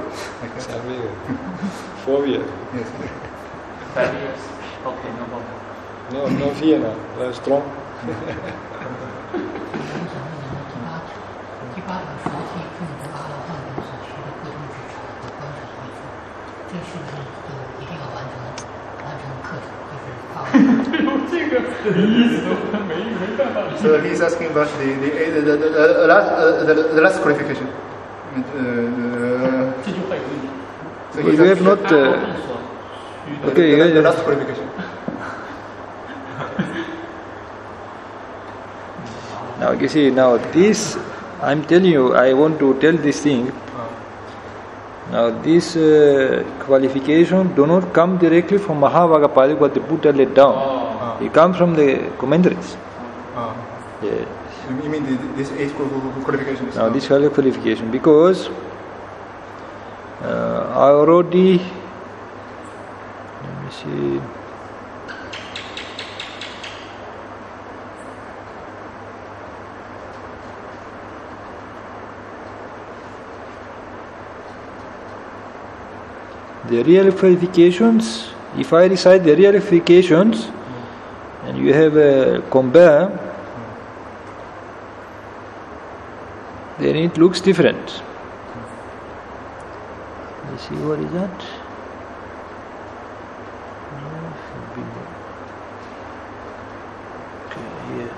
4 years. Yes. 5 years. Okay, no problem. No fear now. They're strong. 第八条说替父母阿罗汉等所需的各种指查和观察依据，这是不是就一定要完成课程？就是这个意思没办法。 So he's asking about the last qualification. 这句话有问题。 So you have not. Okay, the last qualification. Now you see, this I'm telling you, I want to tell this thing. Now this qualification do not come directly from Mahavaggapada, what the Buddha laid down. It comes from the commentaries. Yes. You mean this 8 qualifications? Now this qualification, because I already, let me see. The real qualifications, if I recite the real qualifications and you have a compare, then it looks different. Let's see, what is that? Okay, here.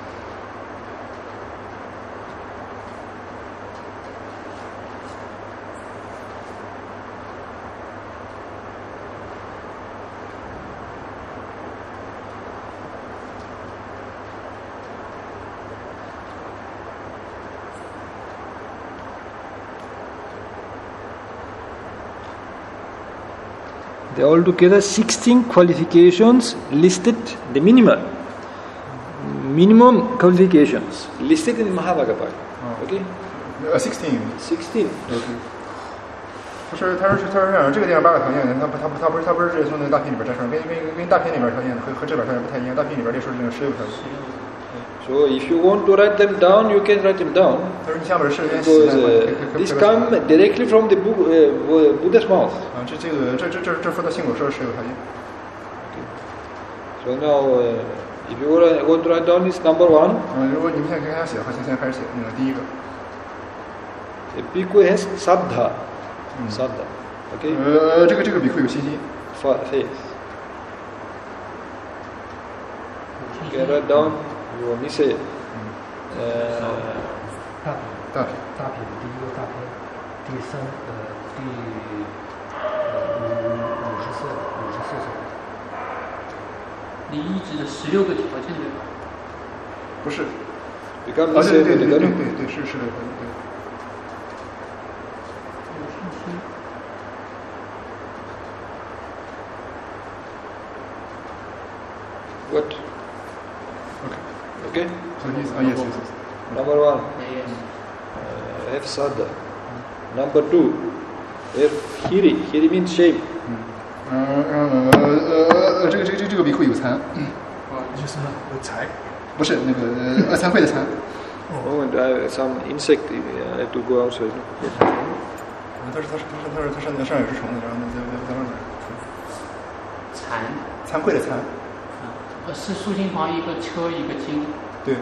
There are altogether 16 qualifications listed, the minimum qualifications listed in Mahabharata. Okay? 16. 16. Okay. 他说这样，这个地方8个条件，他不是直接从那个大片里边摘出来，跟大片里边条件和这边条件不太一样，大片里边列出是16个条件。 So if you want to write them down, you can write them down. 他说你想把这16件写 Because this come directly from the Buddha's mouth. 啊，这佛陀信口说的16个条件。 So now, if you want to write down this number 1. 如果你们现在跟他写的话，现在开始写那个第一个。 A bhikkhu has saddha. Saddha. Okay? 这个比库有信心。 Faith. You can write down your message. 大品第一个大品，第54岁。 离一直的16个条件对吧？ 不是。 Become 对， message. 是16个条件，对。 What? Okay? So yes. Number 1. Have saddha. Number 2. Have hiri. Hiri means shame. 这个比库有惭。 就是呢，有财。 不是那个惭愧的惭。 Oh, and I have some insect. I have to go outside. 他是那上有只虫子，然后在外面。惭愧的惭。 是竖心旁一个车一个金。 对。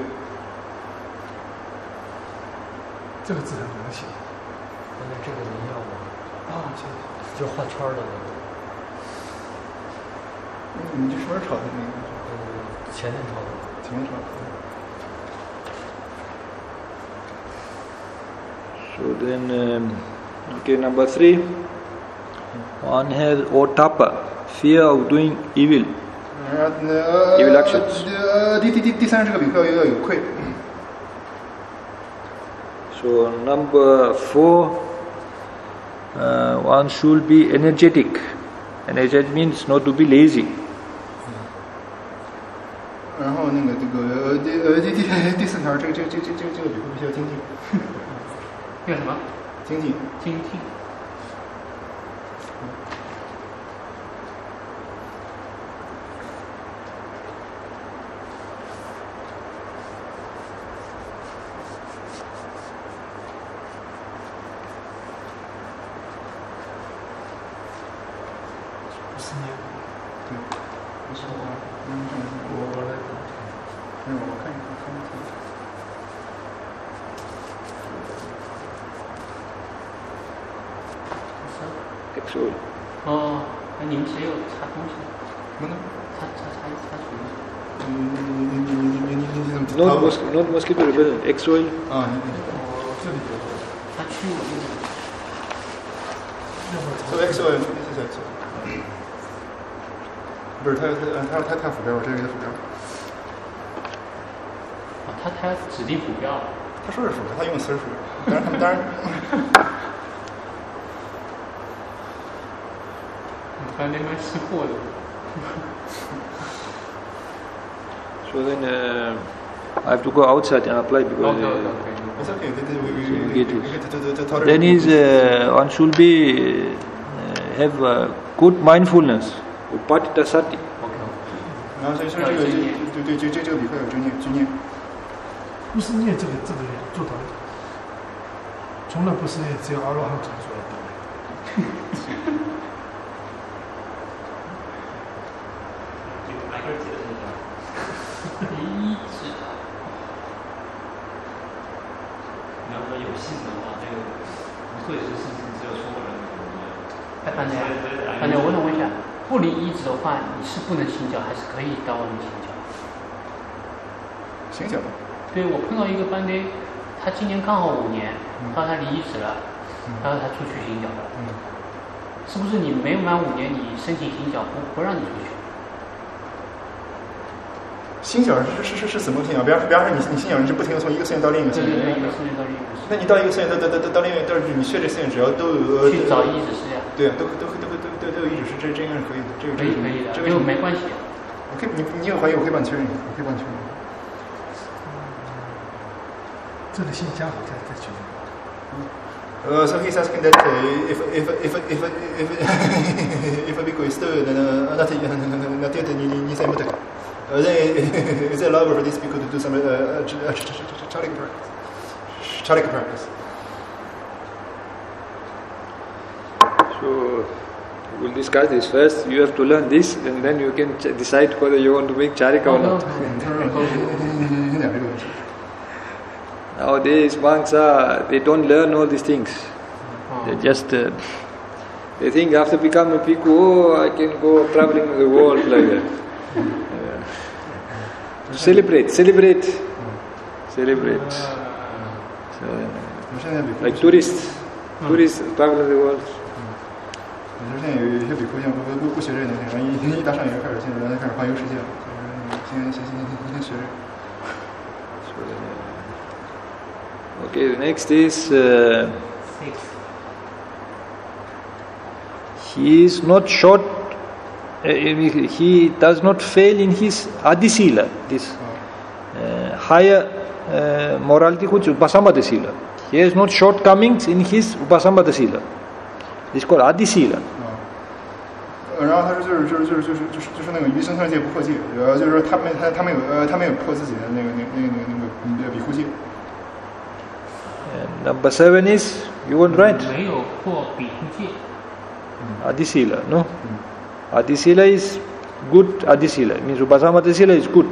这个字很难写。 那这个您要吗？就画圈的那个。 你这什么时候炒的那个？ 前天炒的。 So then, okay, number 3. One has otapa, fear of doing evil. Evil actions. 第三这个比库要有愧。 So number 4, one should be energetic. Energetic means not to be lazy. 然后那个第4条，这个比库必须要精进。 叫什么？ 精进。 哦，那你们谁有擦东西？ 什么呢？ 擦你怎么 Not mosquito repellent, X-oil. 啊， 这里有。 它驱蚊的。 So X-oil，谢谢。不是它辅标，我这个辅标。 他指定辅标。 他说是辅标，他用的词是辅标。当然。 那边吃货的。 So then I have to go outside and apply because It's okay. Then is one should be have good mindfulness. Upatita sati. 然后所以说这个比会有执念。 不是念这个做到的，从来不是念，只有阿罗汉才做得到。 一直，你要说有信的话，这个不会是信心，只有中国人哎，班长，我想问一下，不离一指的话，你是不能行脚，还是可以到外面行脚？ 行脚。 对，我碰到一个班队，他今年刚好5年，到他离一指了，然后他出去行脚了。是不是你没有满5年，你申请行脚不让你出去？ 心小是怎么信仰？比方说你信仰，你是不停的从一个寺院到另一个寺院，那你到一个寺院到另一个，但是你去这寺院只要都有去找义指师呀。 对啊，都有义指师，这应该是可以的，这个可以的， 这个没关系。 我可以，你有怀疑，我可以帮你确认， 这里先加好再决定。 So he's asking that if a bhikkhu is still not yet Nisaimutaka, then is it allowed for this bhikkhu to do some charika practice? So we'll discuss this first. You have to learn this, and then you can decide whether you want to make charika or not. Nowadays monks they don't learn all these things. They just they think after becoming a bhikkhu, I can go traveling the world like that. Celebrate. So, like tourists travel the world. 你说现在有一些比丘像不学这东西，然后一搭上也开始现在开始环游世界了，先学这个。 Okay, the next is he is not short. He does not fail in his adisila, this higher morality, which is Upasampada Sila. He has not shortcomings in his Upasampada Sila. This is called adisila. 然后他说就是那个余生三戒不破戒，就是说他没有破自己的那个比护戒。 Number 7 is you won't write. 没有破比护戒。 Adisila, no? Adisila is good. Adisila means Upasampada Sila is good.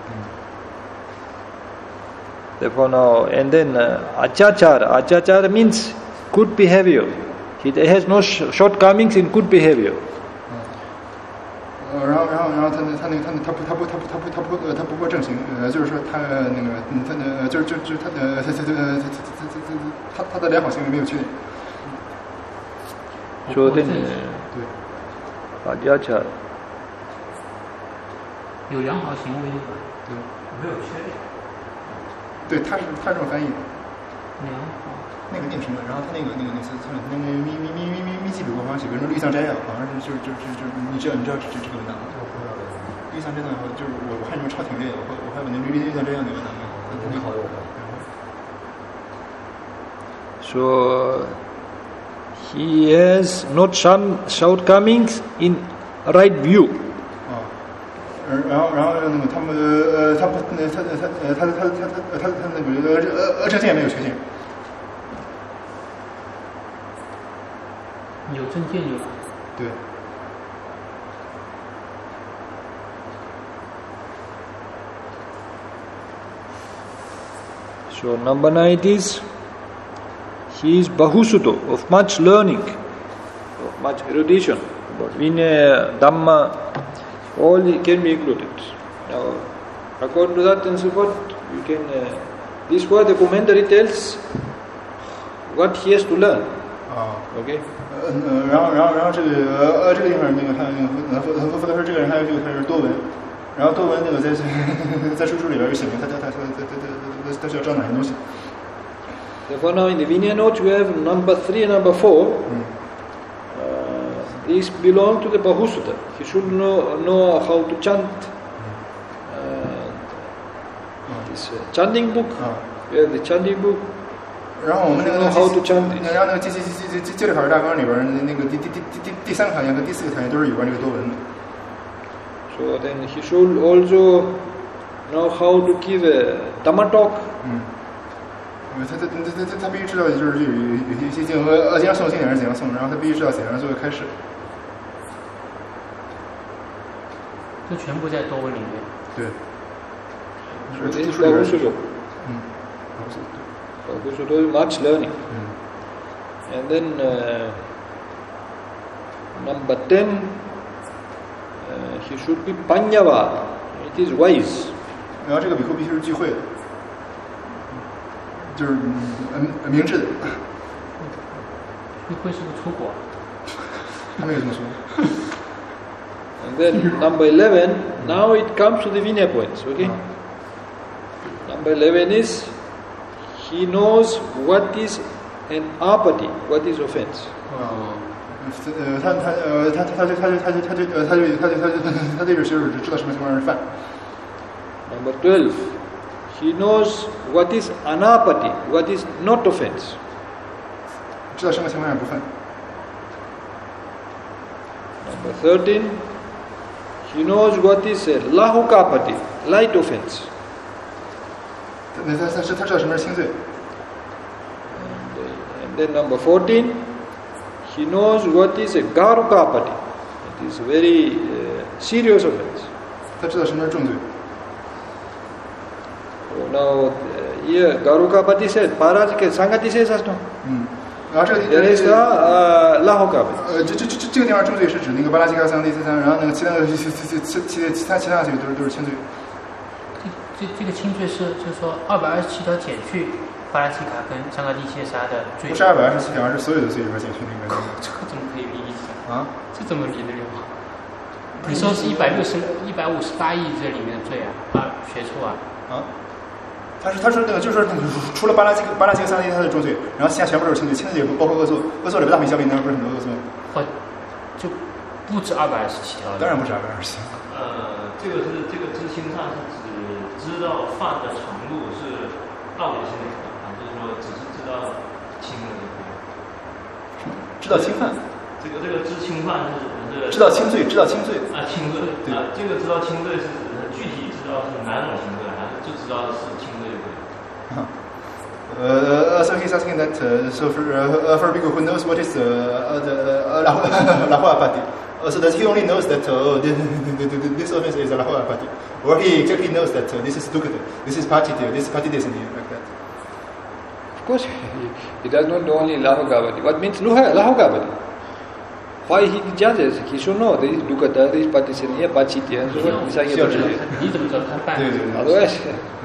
Therefore now and then Achachara means good behavior. He has no shortcomings in good behavior. 然后他不破正行，就是说他他的良好行为没有缺点。 So then, 对， Achachara 有良好行为， 对， 没有缺点。 对，他这么翻译的。 良好。 那个念什么？然后他那个密集比国方写，比如说绿藏斋啊，好像是就是你知道这个文档吗？绿藏斋呢，就是我看你们抄挺累的，我还有那绿藏斋那个文档，那个好用。 So he has not some shortcomings in right view. 然后那个他那个正见没有缺陷。 有正见有。 对。 So number 9 is he is Bahusuto, of much learning, of much erudition, but Vinaya, Dhamma, all can be included. Now, according to that and so forth, you can. This word the commentary tells what he has to learn. Okay. 然后这个地方那个他佛陀说这个人还有这个他是多闻，然后多闻那个在书里边有写明他需要知道哪些东西。 Therefore now in the Vinaya notes we have number 3 and number 4. These belong to the Bahusutta. He should know how to chant. This chanting book. We have the chanting book. 然后我们那个 how to chant it. 然后那个戒律考试大纲里边那个第3个条件和第4个条件都是有关这个多闻的。 So then he should also know how to give a Dhamma talk. 他必须知道就是有一些经怎样诵经典是怎样诵，然后他必须知道怎样作为开始。 这全部在多闻里面。 对。 这是Bahusutta. Bahusutta is much learning. And then number 10, he should be Panyava. It is wise. 然后这个比丘必须是聚会的，就是明智的。 聚会是不是出国？ 他没有这么说。 And then number 11, now it comes to the Vinaya points, okay? Number 11 is, he knows what is an apathy, what is offense. 他这个就是知道什么情况是犯。 Number 12, he knows what is anapati, what is not offense. 知道什么情况下不犯。 Number 13, he knows what is a lahukapati, light offense. 他知道什么是轻罪。 And then number 14, he knows what is a garukapati. It is a very serious offense. 他知道什么是重罪。 So now here garukapati said, Parajike Sangati says us no. 然后这个 There is lahukapati. 这个地方重罪是指那个巴拉基卡桑第三，然后那个其他的其他罪都是轻罪。 这个轻罪是就是说227条减去巴拉基卡跟桑嘎蒂谢沙的罪。 不是227条，而是所有的罪里边减去那个。 这个怎么可以理解啊？ 这怎么理得了？你说是158亿这里面的罪啊？学错啊？ 啊？他说那个就是除了巴拉基克桑蒂他的重罪，然后其他全部都是轻罪，轻罪也不包括恶作，恶作里边大米小米那不是很多恶作吗？ 就不止227条了。 当然不止227。 这个知轻犯是指知道犯的程度是到底是哪个，还是说只是知道轻的就可以？ 知道轻犯。 这个知轻犯是知道轻罪，知道轻罪。 轻罪啊，这个知道轻罪是具体知道是哪種輕罪，還是就知道是輕罪就可以？ So he's asking that for a people who knows what is the lahua so that he only knows that this offense is a lahua apati, or he exactly knows that this is dukata, this is patiti, this is patidesani, like that. Of course, he does not know only lahukapati. What means lahukapati? Why he judges? He should know there is dukata, there is patisaniya, pachiti, and so on. Otherwise,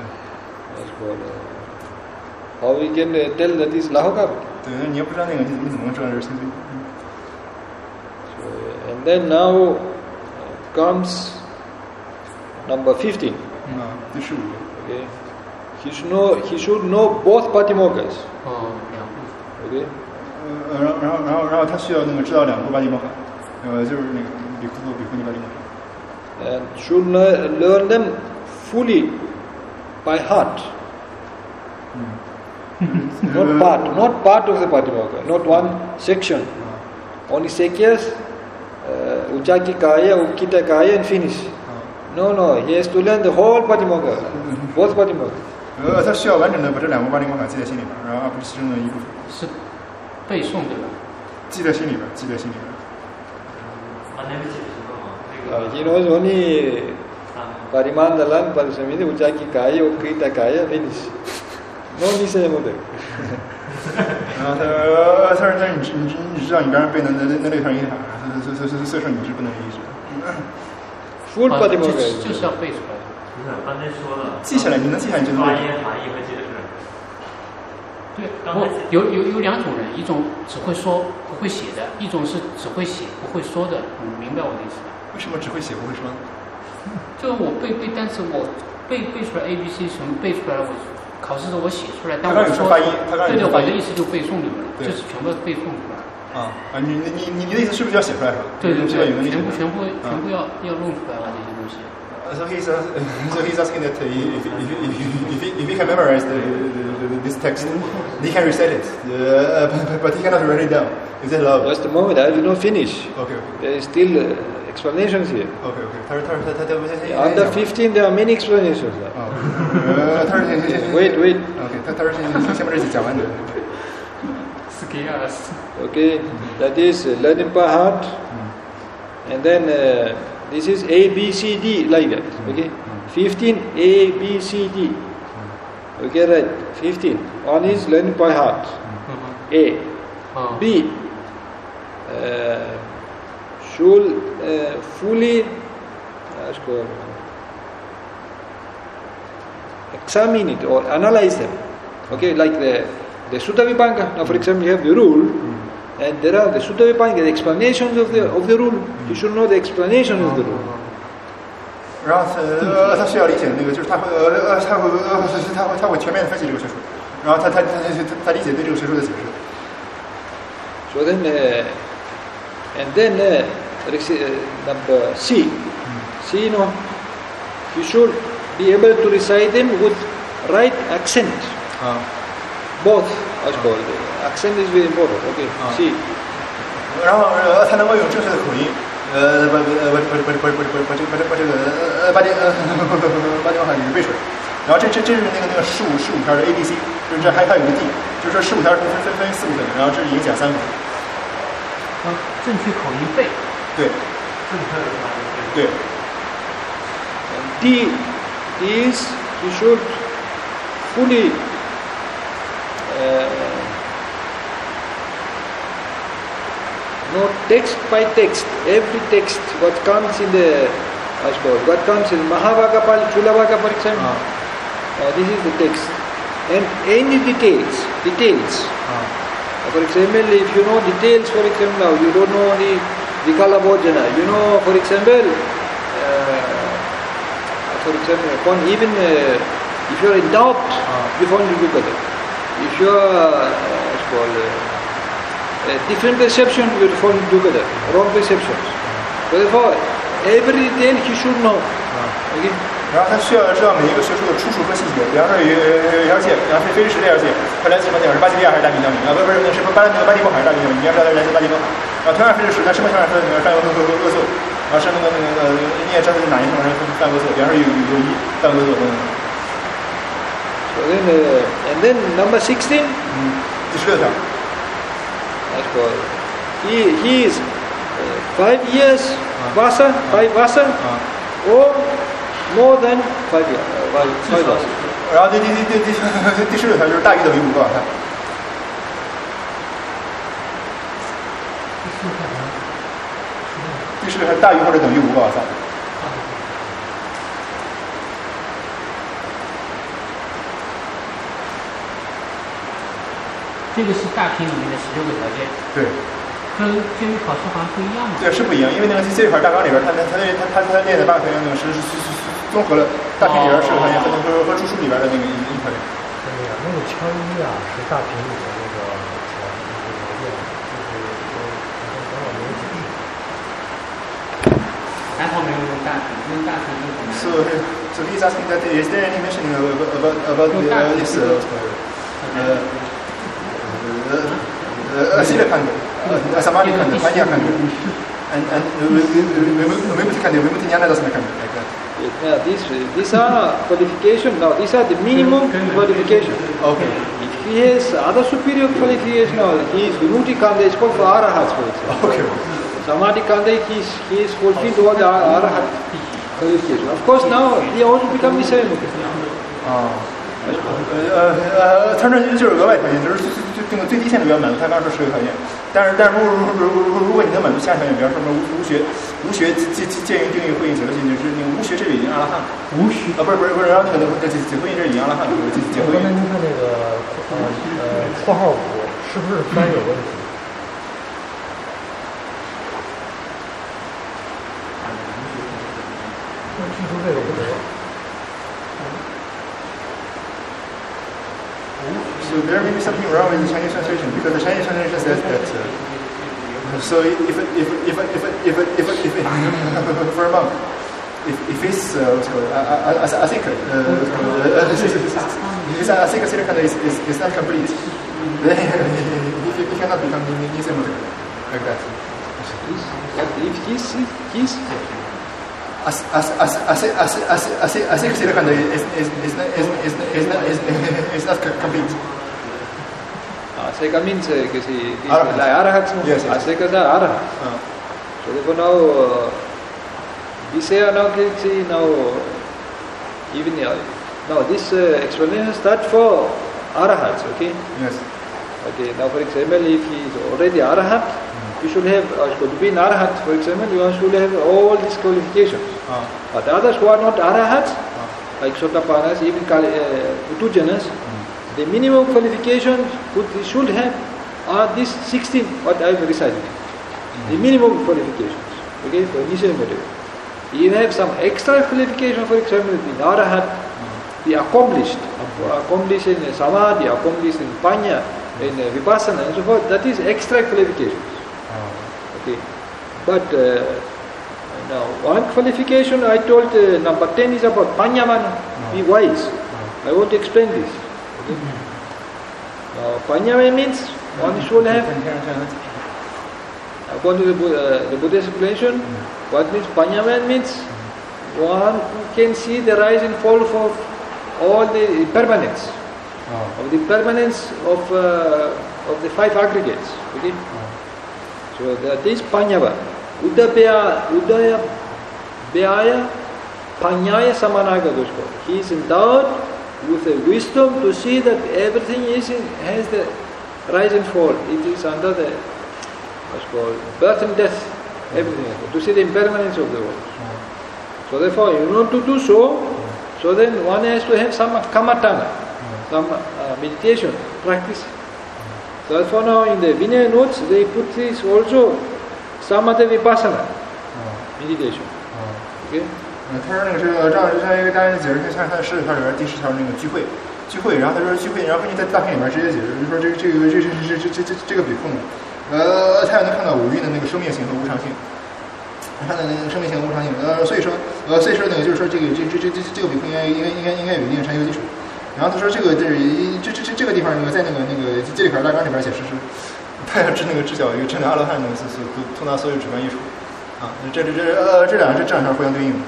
how we can tell that is lahukapati? And then now comes number 15. Okay. He should know both patimokkha's. Okay. 然后他需要那个知道两部巴利摩卡，就是那个比库尼巴利摩卡。 And should learn them fully by heart. Not part of the patimokkha, not one section. Only sekyas, Ujjaki Kaya, Ukkita Kaya and finish. No, he has to learn the whole patimokkha, both patimokkha. 他需要完整的把这两部巴利摩卡记在心里边，然后而不是其中的一部分。 是背诵对吧？ 记在心里边。 He knows only Parimandalam, Parisamiti, Ujjaki Kaya, Ukkita Kaya, finish. No Nisaya Mudra. 然后他说你知道你刚刚背的那6条音法，所以说你是不能理解。 Full patimokkha 就是要背出来。 不是，刚才说了， 记下来，你能记下来就能发音、含义和解释。 对，有两种人，一种只会说不会写的，一种是只会写不会说的。你明白我的意思吧？ 为什么只会写不会说呢？ 就是我背单词，我背出来 A B C 什么背出来了，我考试的时候我写出来，但我说发音， 对，我的意思就背诵里面了，就是全部背诵出来。 你的意思是不是要写出来是吧？ 对，全部要弄出来了这些东西。 So he's asking that if he can memorize this text, he can recite it, but he cannot write it down. Is that allowed? Just a moment, I will not finish. Okay. There is still explanations here. Okay. Under 15, there are many explanations. Wait. Okay. 他说下面这些讲完的。 Okay, that is learning by heart, and then this is A, B, C, D, like that. Okay, 15 A, B, C, D. Okay, right. 15. One is learning by heart. A. B. Should fully examine it or analyze them. Okay, like the Sutta Vibhanga. Now, for example, you have the rule And there are the Sutta Vipangi, the explanations of the rule. You should know the explanation of the rule. 然后他需要理解那个，就是他会全面的分析这个学说，然后他理解对这个学说的解释。 So then, and then number C, you know, you should be able to recite them with right accent. Both, I suppose. Accent is very important. Okay, C. 然后他能够用正确的口音，把这个汉语背出来。然后这是那个15条的 A B C， 就是这还有个 D， 就是说15条分4部分，然后这是影响3部分。 正确口音背。 对。 正确的口音背。 对。 D is you should fully know text by text, every text what comes in the, I suppose, what comes in Mahavagga, Chulavagga, for example. This is the text. And any details. For example, if you know details, for example, now you don't know the Vikala Bhojana, you know, for example, even if you are in doubt, you find it together. If you are different perception, you find it together, wrong perceptions. Therefore, every detail he should know. Okay? 然后他需要知道每一个学术的出处和细节，比方说有一条线，然后非是这条线，它来自什么地方？是巴基利亚还是大冰江里？不是巴基波海还是大冰江里？你要知道它来自巴基波海。然后同样是史，在什么情况下犯恶错？然后是你也知道是哪一种人犯恶错？比方说有一犯恶错等等。 So then, and then number 16. 第16条。 That's called. He is 5 years vasa, 5 vasa, or more than 5 years. 5 vasa. 然后第16条就是大于等于5个瓦萨。第16条大于或者等于5个瓦萨。 这个是大品里面的16个条件。 对。 跟监狱考试好像不一样嘛？ 对，是不一样，因为那个这一块大纲里边，他列的8个条件呢是综合了大品里边10个条件和注书里边的那个一条件。 对呀，那个圈1啊是大品里的那个条件， 还好没有用大品，用大品就很难。 So he's asking that is there any mentioning about this Silakhand, Samadhikhand, Panyakhand, and Vimutijnana Dasanakhand, like that. Yeah, these are qualifications. Now, these are the minimum qualifications. Okay. If he has other superior qualifications, now he is Vimutijnana is called for Arahats, for example. Okay. Samadhikhanda, he is fulfilled all the Arahat qualifications. Of course, now he also becomes the same. 他这就是额外条件，就是这个最低限度要满足他刚说10个条件。但是如果你能满足其他条件，比方说什么无学见于定义会印解脱性，就是那个无学这个已经阿拉汉了。 无学不是，然后那个解会印这已经阿拉汉了，解会印。 刚才您看那个括号5是不是翻译有问题？据说这个不得。 So there may be something wrong with the Chinese translation because the Chinese translation says that. So if for a monk, if his asika silakhanda is not complete, then he cannot become nisemudra like that. If his asika silakhanda is not complete. Aseka means Arahats. Yes. Asekas are Arahats. So therefore now, even now this explanation starts for Arahats, okay? Yes. Okay, now for example, if he is already Arahat, you should have, to be an Arahat, for example, you should have all these qualifications. But others who are not Arahats, like Sotapannas, even Utujanas, the minimum qualifications they should have are these 16 what I have recited. The minimum qualifications, okay, for initial material. You have some extra qualification, for example, in Arahat, the accomplished in Samadhi, accomplished in Panya, in Vipassana and so forth, that is extra qualifications. Okay. But now one qualification I told, number 10 is about Panyamana, be wise. I want to explain this. Okay. Now Panyamana means one should have, according to the Buddha's explanation, what means Panyamana means one who can see the rise and fall of all the impermanence, of the impermanence of the 5 aggregates. Okay? So that is Panyava. Udaya Beaya Panyaya Samanaga goes called. He is endowed with a wisdom to see that everything has the rise and fall. It is under the what's called birth and death, everything. To see the impermanence of the world. So therefore, in order to do so then one has to have some kamatana, some meditation practice. So therefore now in the Vinaya notes they put this also samatha vipassana meditation. Okay. 他说那个是这样一个大家解释，像他10条里边第10条那个聚会，然后他说聚会，然后根据在大品里面直接解释，就说这个比库呢，他也能看到五蕴的那个生命性和无常性。看到那个生命性和无常性，所以说那个就是说这个比库应该有一定的禅修基础。然后他说这个地方那个在那个戒律考大纲里边写实施，他要治那个治教一个真的阿罗汉那个是通达所有主观艺术啊，这两条互相对应的。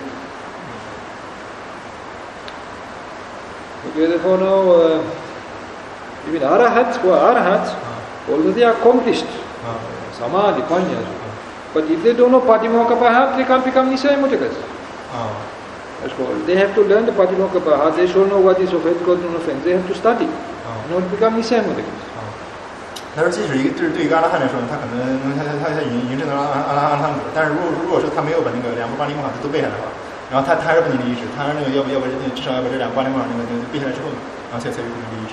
Okay, therefore now even arahats, although they are accomplished samadhi, panya. But if they don't know Patimokkha Pahat, they can't become Nisaya Mudgakas. That's called. They have to learn the Patimokkha Pahat. They should know what is offense, what is not offense. They have to study in order to become Nisaya Mudgakas. 他说，即使对于阿拉汉来说，他可能他已经证得阿拉汉果，但是如果说他没有把那个2部巴利摩法都背下来的话，然后他还是不能离意志，他说那个要不至少要把这2部巴利摩法那个背下来之后，然后才有可能离意志。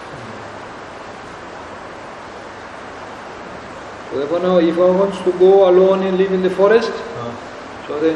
So therefore now if one wants to go alone and live in the forest, so then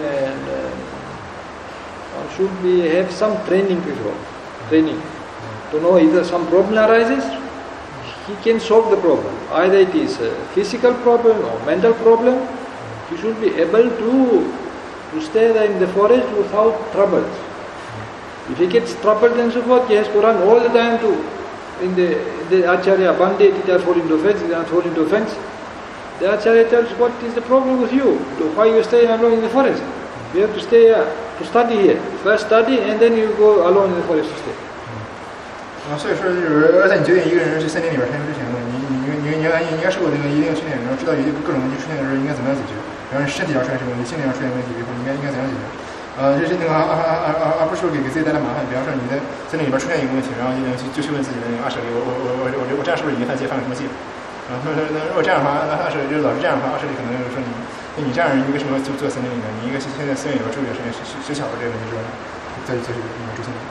one should have some training before. To know either some problem arises, he can solve the problem. Either it is a physical problem or mental problem, he should be able to stay there in the forest without troubles. If he gets troubled and so forth, he has to run all the time in the Acharya Bandit, it has fallen into offense, it has fallen into offense. The Acharya tells, what is the problem with you? Why you stay alone in the forest? You have to stay to study here. First study and then you go alone in the forest to stay. 所以说就是在你决定一个人去森林里边禅修之前呢，你应该受过那个一定的训练，然后知道各种问题出现的时候应该怎么样解决，然后身体上出现什么问题，心理上出现问题以后应该怎样解决。就是那个而不是说给自己带来麻烦。比方说你在森林里边出现一个问题，然后就去问自己的那个阿舍利，我这样是不是已经犯戒，犯了什么戒？然后如果这样的话，阿舍利就老是这样的话，阿舍利可能就说你这样人，你为什么就坐森林里面？你应该现在森林里边住一段时间，学巧了这个问题之后，再去住森林。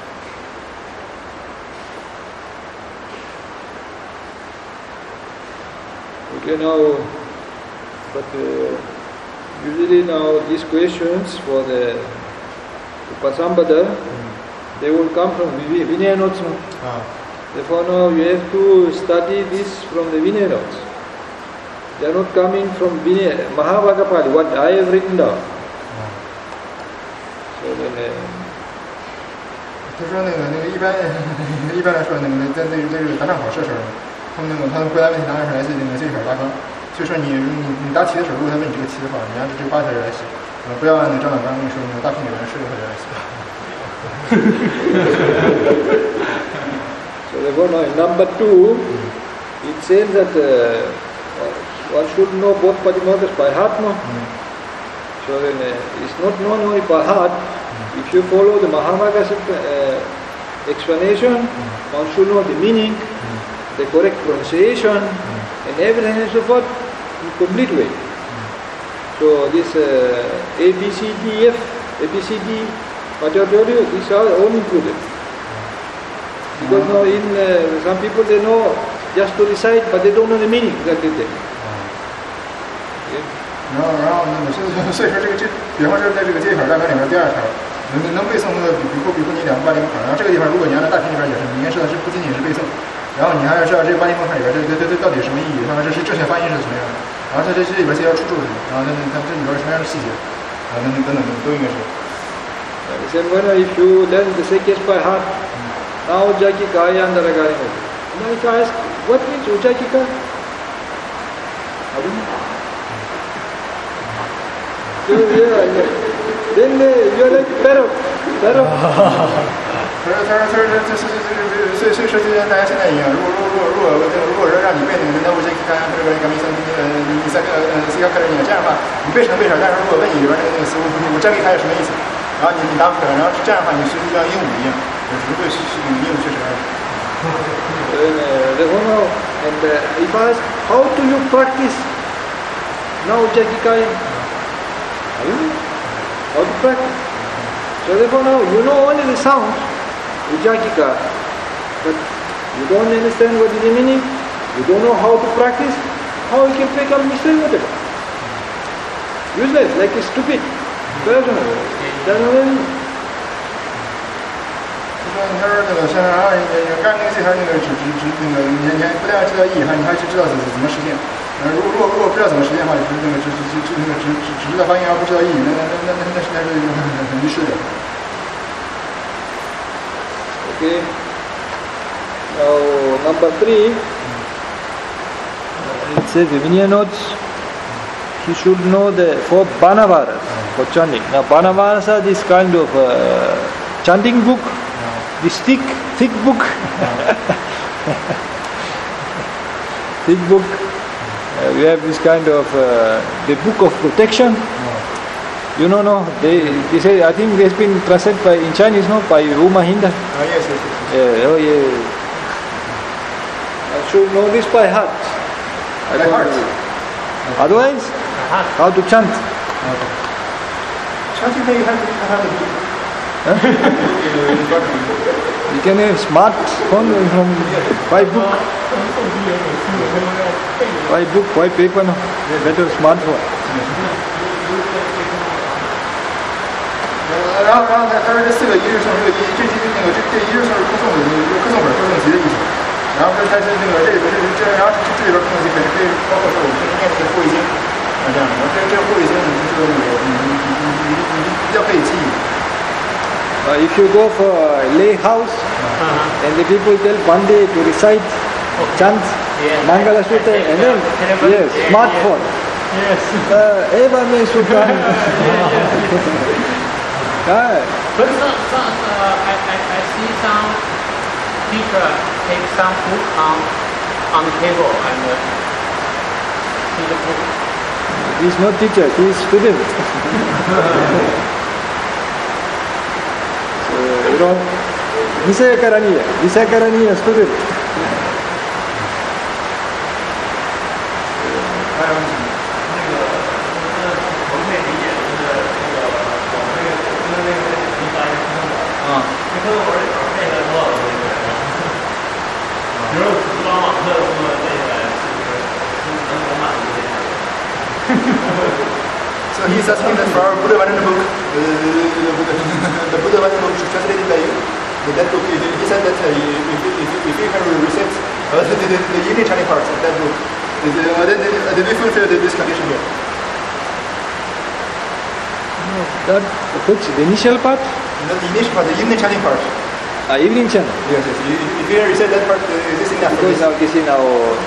Okay, now, but usually now these questions for the Upasambhada, they will come from Vinaya notes. Therefore now you have to study this from the Vinaya notes. They are not coming from Vinaya, Mahavagapali, what I have written down. So then, 他说那个一般来说那个在这个答辩考试的时候，他们回答问题答案是来自那个这一篇大纲。所以说你答题的时候，如果他问你这个题的话，你按照这个8条来写，不要按照张老刚跟你说那个大品里面16条来写。 So therefore now in number 2, it says that one should know both Patimokkha's by heart, no? So then it's not known only by heart. If you follow the Mahavagga's explanation, one should know the meaning, the correct pronunciation, and everything and so forth in complete way. So this A, B, C, D, F, A, B, C, D, what I told you, these are all included. Because now in some people they know just to recite, but they don't know the meaning exactly there. Okay. 然后所以说这比方说在这个接一条大纲里面第二条，能背诵的比如你两个巴黎门槛，然后这个地方如果你按照大屏里边解释，你应该知道这不仅仅是背诵，然后你还要知道这个巴黎门槛里边这到底什么意义，然后这是正确发音是什么样的，然后这里边需要出处什么，然后它这里边什么样的细节，啊等等都应该是。 He said, well, if you learn the Sekes by heart, now Ujjaki Kaya and Ragari. Now if I ask, what means Ujjaki Kaya? I don't know. So, then you are like parrot. 所以说就像大家现在一样，如果说让你背那我这看这个你三个看着你这样的话，你背成背成，但是如果问你里边那个词，我这里它有什么意思？然后你答不出来，然后这样的话你是像鹦鹉一样，只会是鹦鹉确实。 And if I ask, how do you practice now Ujjaki Kaya? I don't know how to practice. So therefore now you know only the sound, Ujjaki Kaya, but you don't understand what is the meaning, you don't know how to practice, how you can pick up mystery whatever. Useless, like a stupid person. Doesn't know anything. 你说那个像干那个这条那个你不但要知道意义，你还去知道怎么实践。如果不知道怎么实践的话，只知道发音而不知道意义，那实在是很愚痴的。 Okay. Now number 3, it says Vinaya notes he should know the 4 Banavaras for chanting. Now Banavaras are this kind of chanting book, this thick book, thick book. We have this kind of the book of protection. You know, no, they say, I think it's been translated in Chinese, no, by Uma Hinda. Yes. Yeah, oh yeah. I should know this by heart. By heart. Otherwise, how to chant? Chanting you have to do. You can have smartphone from by book. By paper, no. Better smartphone. 然后他说这4个一日颂，这一日颂是歌颂集的意思。然后他是这里边歌颂集可以包括说我们念这个护卫经，这样的。这护卫经你比较可以记忆。 If you go for a lay house and the people tell one day to recite, chant, Mangala Sutra, and then smartphone. Eva me Sultan. But I see some teacher take some book on the table and read the book. He is not teacher, he is student. So, you know, Nisaya student. So he's asking that for our Buddha Vajrayana book, the Buddha Vajrayana book is translated by you. That book, he said that if you can recite the evening chanting part of that book, then we fulfill this condition here. That which the initial part? Not the initial part, the evening chanting part. Evening chant. Yes. If you recite that part, this is enough. Because now this is now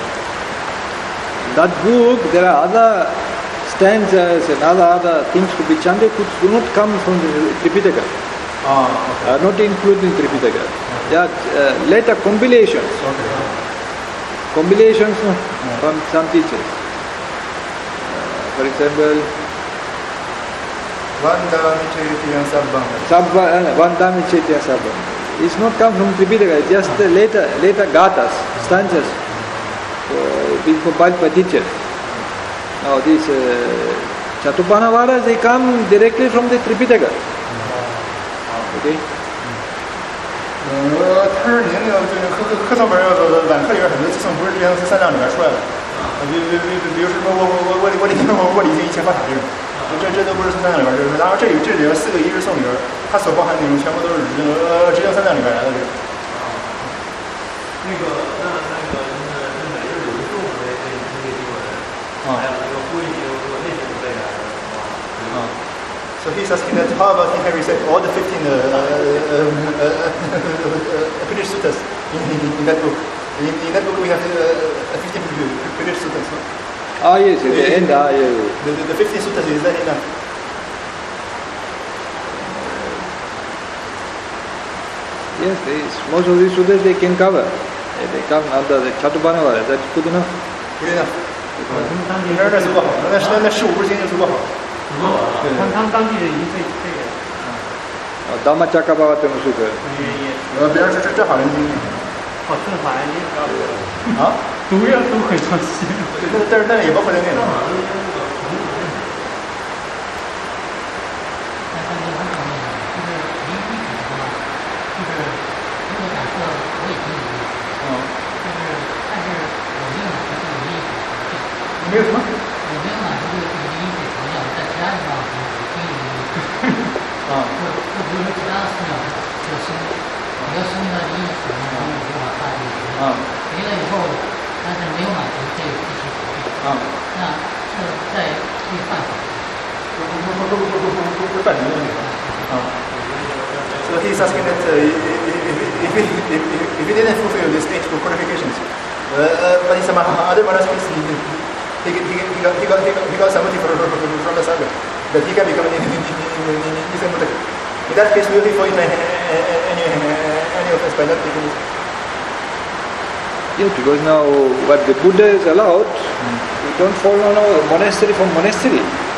that book. There are other stanzas and other things to be chanted which do not come from the Tripitaka. Okay. Are not included in Tripitaka. They are later compilations. Okay. Compilations from some teachers. For example, Vandami Chaitya Sabbam. Vandami Chaitya Sabbam. It's not come from Tripitaka, it's just the later gathas, stanzas, being compiled by teachers. Now these Chatupanavaras, they come directly from the Tripitaka. Okay? 他是您那个课课上面晚课里边很多计算不是之前是3量里边出来的，比如什么我理性1千法塔这种，这都不是3量里边，就是当然这里边4个一日颂里边，它所包含的内容全部都是直接3量里边来的这个。 那个就是每日有一颂那个经文，还有那个呼应经文那些都背下来的。 So he's asking that how about if we said all the 15 British suttas in that book? In that book we have 15 British suttas. No? Yes, at the end, yeah. The 15 suttas, is that enough? Yes, most of these suttas they can cover. They come under the Chattopadhyaya, that's good enough. Good enough. 那足够好，那15部经就足够好。 他们当地人已经这个 Dhammacakkappavattana Sutta. 别人是正法人经。 好，正法人经啊？ 都很详细。 但是也包括人内容。没有什么？ 我没有满足这个因水条件，在其他地方可以经营或比如说其他寺庙比较深的因水，然后无法大地没了以后，但是没有满足这些条件那这在可以犯法。 不犯什么问题So he's asking that if he didn't fulfill these 8 qualifications, but in some other monasteries he got somebody from the Sangha, that he can become an Nisaimutta. In that case, will he fall into any offense by not taking it? Yes, because now what the Buddha is allowed, we don't follow now monastery from monastery.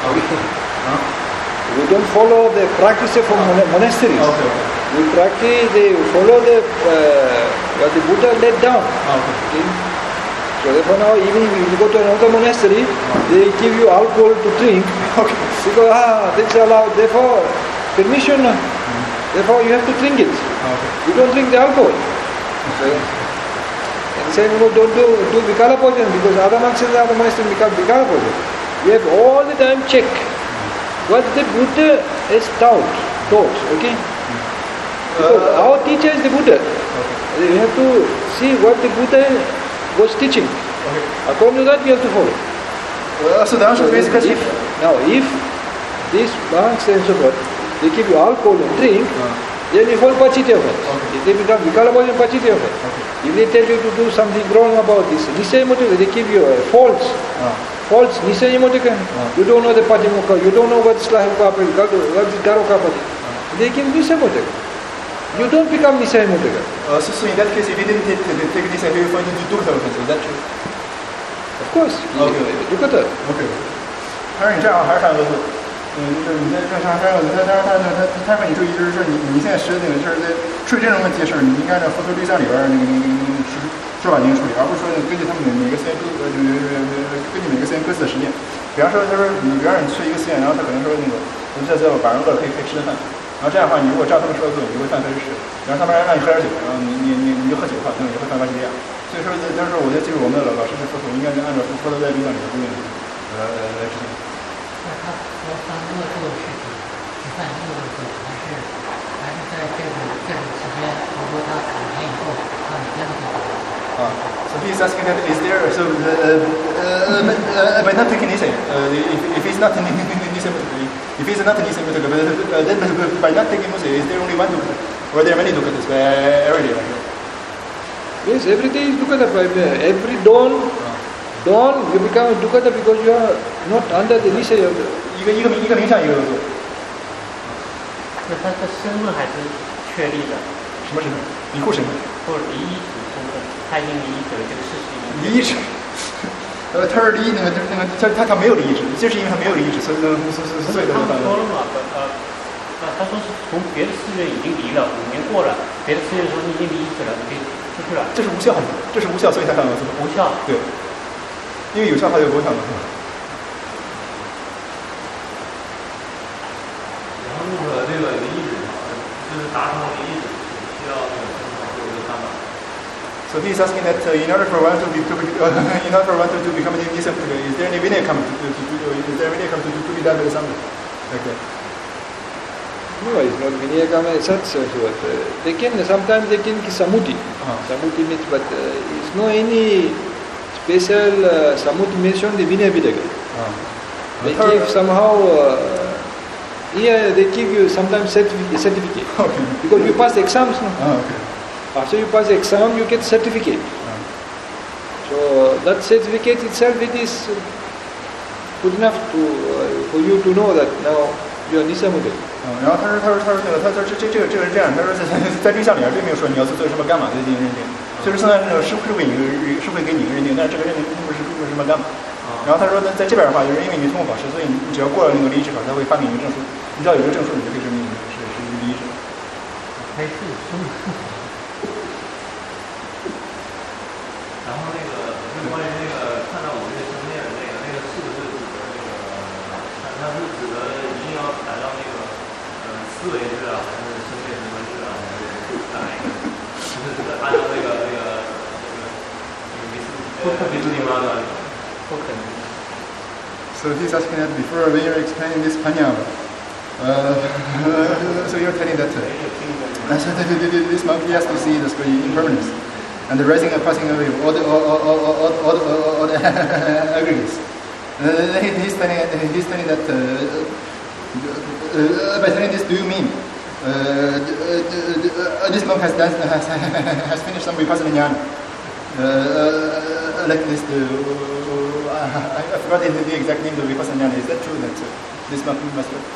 We don't follow the practice from monasteries. We follow what the Buddha laid down. So therefore now even if you go to another monastery, they give you alcohol to drink. Because that's allowed, therefore permission, therefore you have to drink it. You don't drink the alcohol. So, and saying don't do Vikala Bhojan because other monks and other monasteries become Vikala Bhojan. You have all the time check what the Buddha has taught, okay? Because our teacher is the Buddha. You have to see what the Buddha was teaching. According to that, we have to follow. So the answer is basically if these monks and so forth, they give you alcohol and drink, then you fall Pachitya offense. If they become Vikalabhoja and Pachitya offense. If they tell you to do something wrong about this, Nisayamutaka, they give you a false Nisayamutaka. You don't know the Patimokkha, you don't know what's Lahukapati, what's Garokapati. They give Nisayamutaka. You don't become Nisayamutaka. So in that case, if you didn't take this, you will fall into Dukkha offense. Is that true? Of course. Dukkha. Okay. 还是你这样，还是看额度。就是你在这上，他让你注意，就是说你现在实那个就是在处理这种问题的事儿，你应该按照佛陀律藏里边那个说法进行处理，而不是说根据他们每个寺院根据每个寺院各自的实践。比方说，他说你比方说你去一个寺院，然后他可能说那个我们这叫晚上饿了可以吃顿饭，然后这样的话，你如果照他们说的做，你就会犯非时。然后他们让你喝点酒，然后你就喝酒的话，那你会犯法这样。所以说，当时我就记住我们的老师是佛陀，应该是按照佛陀在律藏里的规定来执行。 那他说犯恶作的事情，是犯恶作，还是在这种期间，如果他3年以后，他每天都可以做。 So he's asking that is there by not taking Nisay, if he's not if he's not Nisay, then by not taking Nisay, is there only one dukkha, or are there many dukkhatas every day? Yes, every day is dukkha. Every dawn you become a dukkha because you are not under the Nisay. 一个冥想，一个有做。 那他的身份还是确立的。 什么身份？离护身份。 或者离异者身份，他已经离异者这个事实。 离异者。他是离异他没有离异者，就是因为他没有离异者，所以他们说了嘛，他说是从别的寺院已经离了，5年过了，别的寺院说你已经离异者了，你可以出去了。 这是无效，所以才犯恶作。 无效。 对。因为有效，它就无效嘛。 然后那个离异者，就是达成离异者需要那个。 So he's asking that in order for one to become decent, is there any vinaya come to be done by somebody? Okay. No, it's not Vinayakama as such. Sometimes they can Samuti. Samuti means, but it's no any special Samuti mentioned the Vinaya Vidaka. They give somehow, they give you sometimes certificate. Okay. Because you pass exams, no? Okay. After you pass the exam, you get certificate. So that certificate itself, it is good enough for you to know that now you are Nisamudaya. 然后他说这个是这样，他说在这项里边并没有说你要做什么干嘛的这个认定，就是说是会给你一个认定，但这个认定并不是什么干嘛。然后他说在这边的话，就是因为你通过考试，所以你只要过了那个离职考，他会发给你一个证书，你只要有一个证书，你就可以证明你是离职。 还是生。 然后那个关于那个看到我这个生灭的那个是不是指的它是指的一定要达到那个思维质啊，还是生灭什么质啊，还是哪一个？就是按照那个维斯蒂玛的不可能。 So he's asking that before when you're explaining this panyam, so you're telling that this monkey has to see the impermanence and the rising and passing away of all the aggregates. He's telling that by telling this, do you mean this monk has finished some vipassana jnana? Like this, I forgot the exact name of vipassana jnana. Is that true that this monk must have?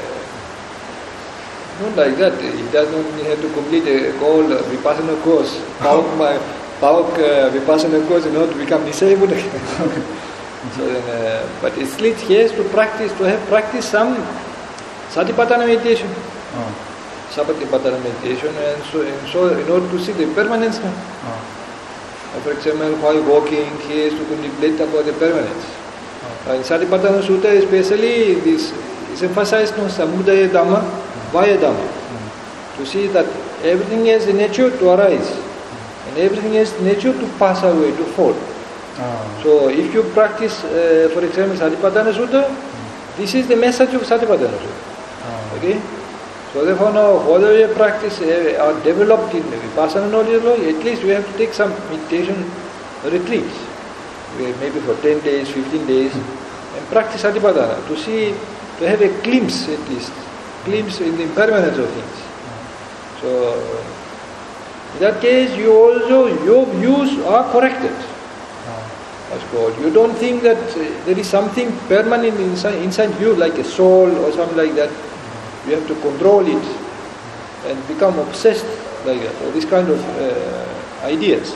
Not like that. He does not have to complete a whole vipassana course. Pauk vipassana course in order to become disabled. Okay. So then, but at least he has to have practiced some satipatthana meditation. Satipatthana meditation, and so in order to see the impermanence. For example, while walking, he has to contemplate about the permanence. In Satipatthana Sutta, especially, this is emphasized on Samudaya Dhamma, Vaya Dhamma. To see that everything has a nature to arise, and everything has nature to pass away, to fall. So if you practice, for example, Satipatthana Sutta, this is the message of Satipatthana Sutta. Okay? So therefore now, whether you practice or developed in Vipassana knowledge, at least we have to take some meditation retreats, maybe for 10 days, 15 days, and practice Satipatthana to have a glimpse at least, glimpse in the impermanence of things. So in that case, your views are corrected. That's called. You don't think that there is something permanent inside you, like a soul or something like that. You have to control it and become obsessed like that, or this kind of ideas.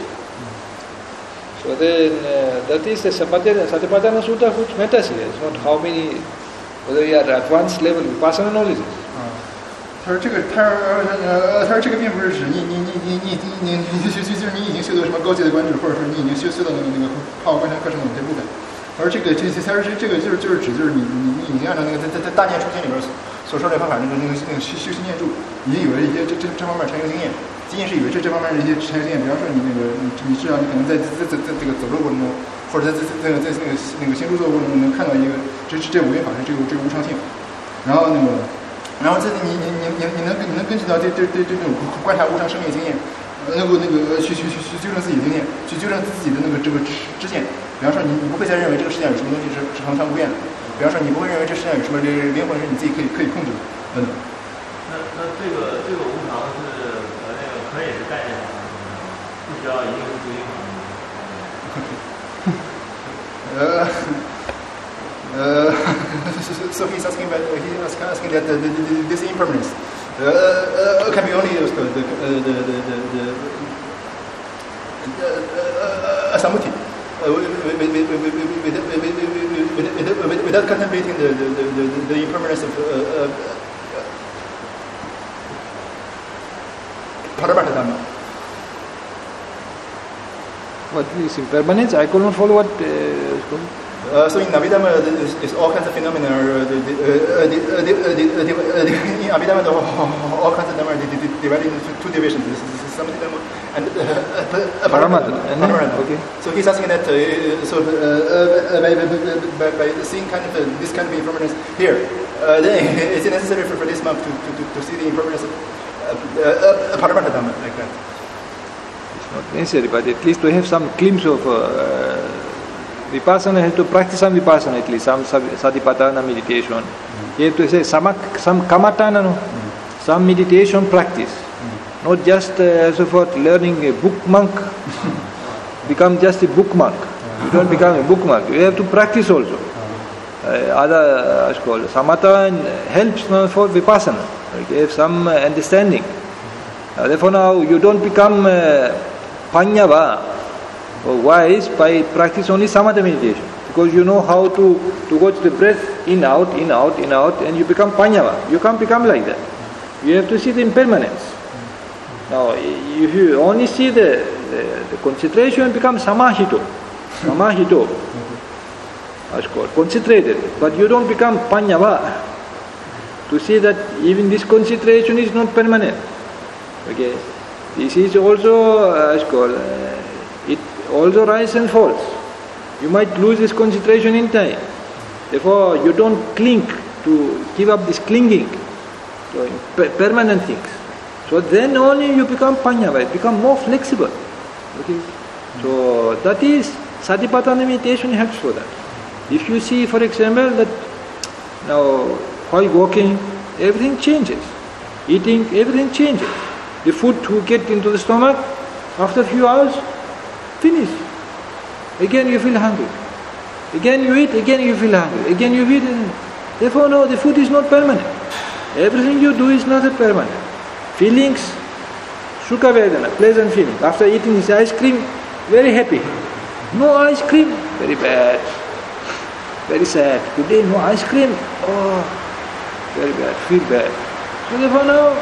So then that is the Satipatthana Sutta which matters here. It's not how many, whether you are at advanced level Vipassana knowledge. 他说这个并不是指你就是你已经修到什么高级的观指，或者说你已经修到那个泡观察课程的某些部分。而这个就是你已经按照那个在大念初心里边所说的方法，那个修习念住，已经有了一些这方面禅修经验，仅仅是以为这方面的一些禅修经验，比方说你知道你可能在这个走路过程中，或者在那个行住坐过程中能看到一个这五蕴法是这个无常性，然后这你能根据到这种观察无常生命经验，能够去纠正自己的经验，去纠正自己的这个知见。比方说你不会再认为这个世界上有什么东西是恒常不变的。比方说你不会认为这世界上有什么灵魂是你自己可以控制的。 那这个无常是可以是概念法，不需要一定是注意法。 So he's asking that this impermanence can be only a samuti without contemplating the impermanence of Paramattha Dhamma. What is impermanence? I could not follow what. So in Abhidhamma, is all kinds of phenomena. In Abhidhamma, all kinds of dhamma are divided into two divisions. This is Samadhi Dhamma And Paramatma. Okay. So he's asking that by seeing kind of this kind of impermanence here, then is it necessary for this monk to see the impermanence of Paramatma Dhamma like that? It's not necessary, but at least to have some glimpse of vipassana, have to practice some vipassana at least, some satipatthana meditation. You have to say some kamatana, some meditation practice. Not just so forth learning a book monk, become just a book monk. You don't become a book monk. You have to practice also. Other called samatha helps for vipassana. You have some understanding. Therefore now you don't become panyava or wise by practice only samatha meditation. Because you know how to go to the breath in out, and you become panyava. You can't become like that. You have to see the impermanence. Now, if you only see the concentration, becomes samahito, that's called concentrated. But you don't become panyava to see that even this concentration is not permanent. Okay, this is also it also rises and falls. You might lose this concentration in time. Therefore, you don't cling to give up this clinging to permanent things. So then only you become panyava, become more flexible. Okay? So that is satipatthana meditation helps for that. If you see, for example, that now while walking, everything changes. Eating, everything changes. The food to get into the stomach, after a few hours, finish. Again you feel hungry. Again you eat, again you feel hungry. Again you eat. Therefore, no, the food is not permanent. Everything you do is not permanent. Feelings, sukha vedana, pleasant feeling. After eating this ice cream, very happy. No ice cream, very bad. Very sad. Today no ice cream, oh, very bad, feel bad. So therefore now,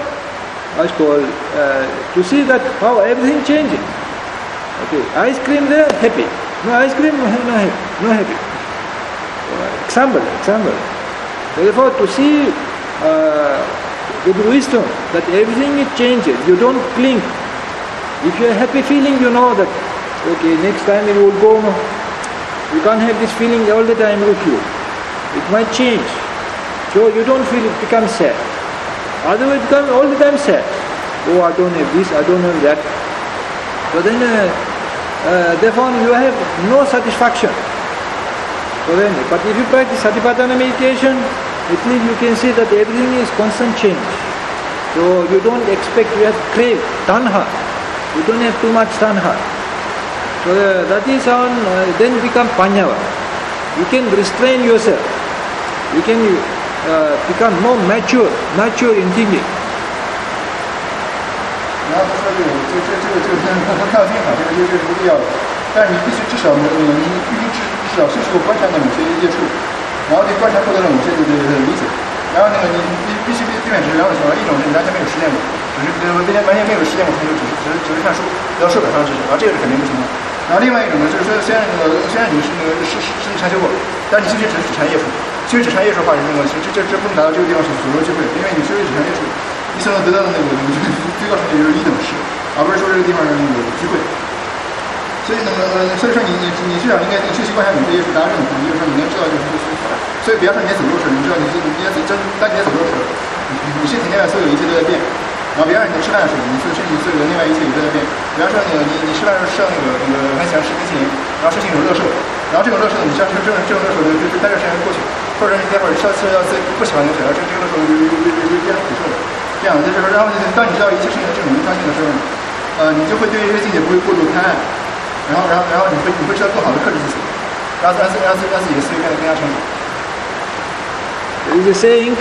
to see that how everything changing. Okay, ice cream there, happy. No ice cream, no happy. Example. Therefore to see with wisdom that everything it changes, you don't cling. If you are happy feeling, you know that okay, next time it will go. No, you can't have this feeling all the time with you. It might change. So you don't feel it becomes sad. Otherwise it becomes all the time sad. Oh, I don't have this, I don't have that. So then therefore you have no satisfaction. So then, but if you practice satipatthana meditation, at least you can see that everything is constant change. So you don't expect, you have crave, tanha. You don't have too much tanha. So that is on, then become panyava. You can restrain yourself. You can become more mature in thinking. 然后他说这个他看到电好，这个是不必要的，但是你必须至少至少是说观察的某些业处，然后对观察获得了某些理解，然后你必须避免是两种情况，一种是你完全没有实践过，只是完全没有实践过，他就只是看书，得到书本上知识，然后这个是肯定不行的。然后另外一种呢，就是说虽然你是禅修过，但是你修学只禅业处，修学只禅业处的话，这不能达到这个地方所说的智慧，因为你修学只禅业处。你想要得到的那个最高层次就是一等实，而不是说这个地方有机会。所以说你至少应该去习惯一下每个业处达到这种程度，就是说你能知道就是所以比方说你在走路的时候，你知道当你在走路的时候，你身体内外所有一切都在变。然后比方说你吃饭的时候，你身体所有的内外一切也都在变。比方说你吃饭的时候吃到很喜欢吃冰淇淋，然后身体有乐受，然后这种乐受你知道这种乐受就是待段时间过去，或者你待会儿吃到自己不喜欢的东西，而这个乐受有变成苦受的。这样就是说，然后当你知道一切事情这种无常性的时候，你就会对这些境界不会过度贪爱，然后你会知道更好的克制自己，让自己的思维变得更加成熟。 There is a saying: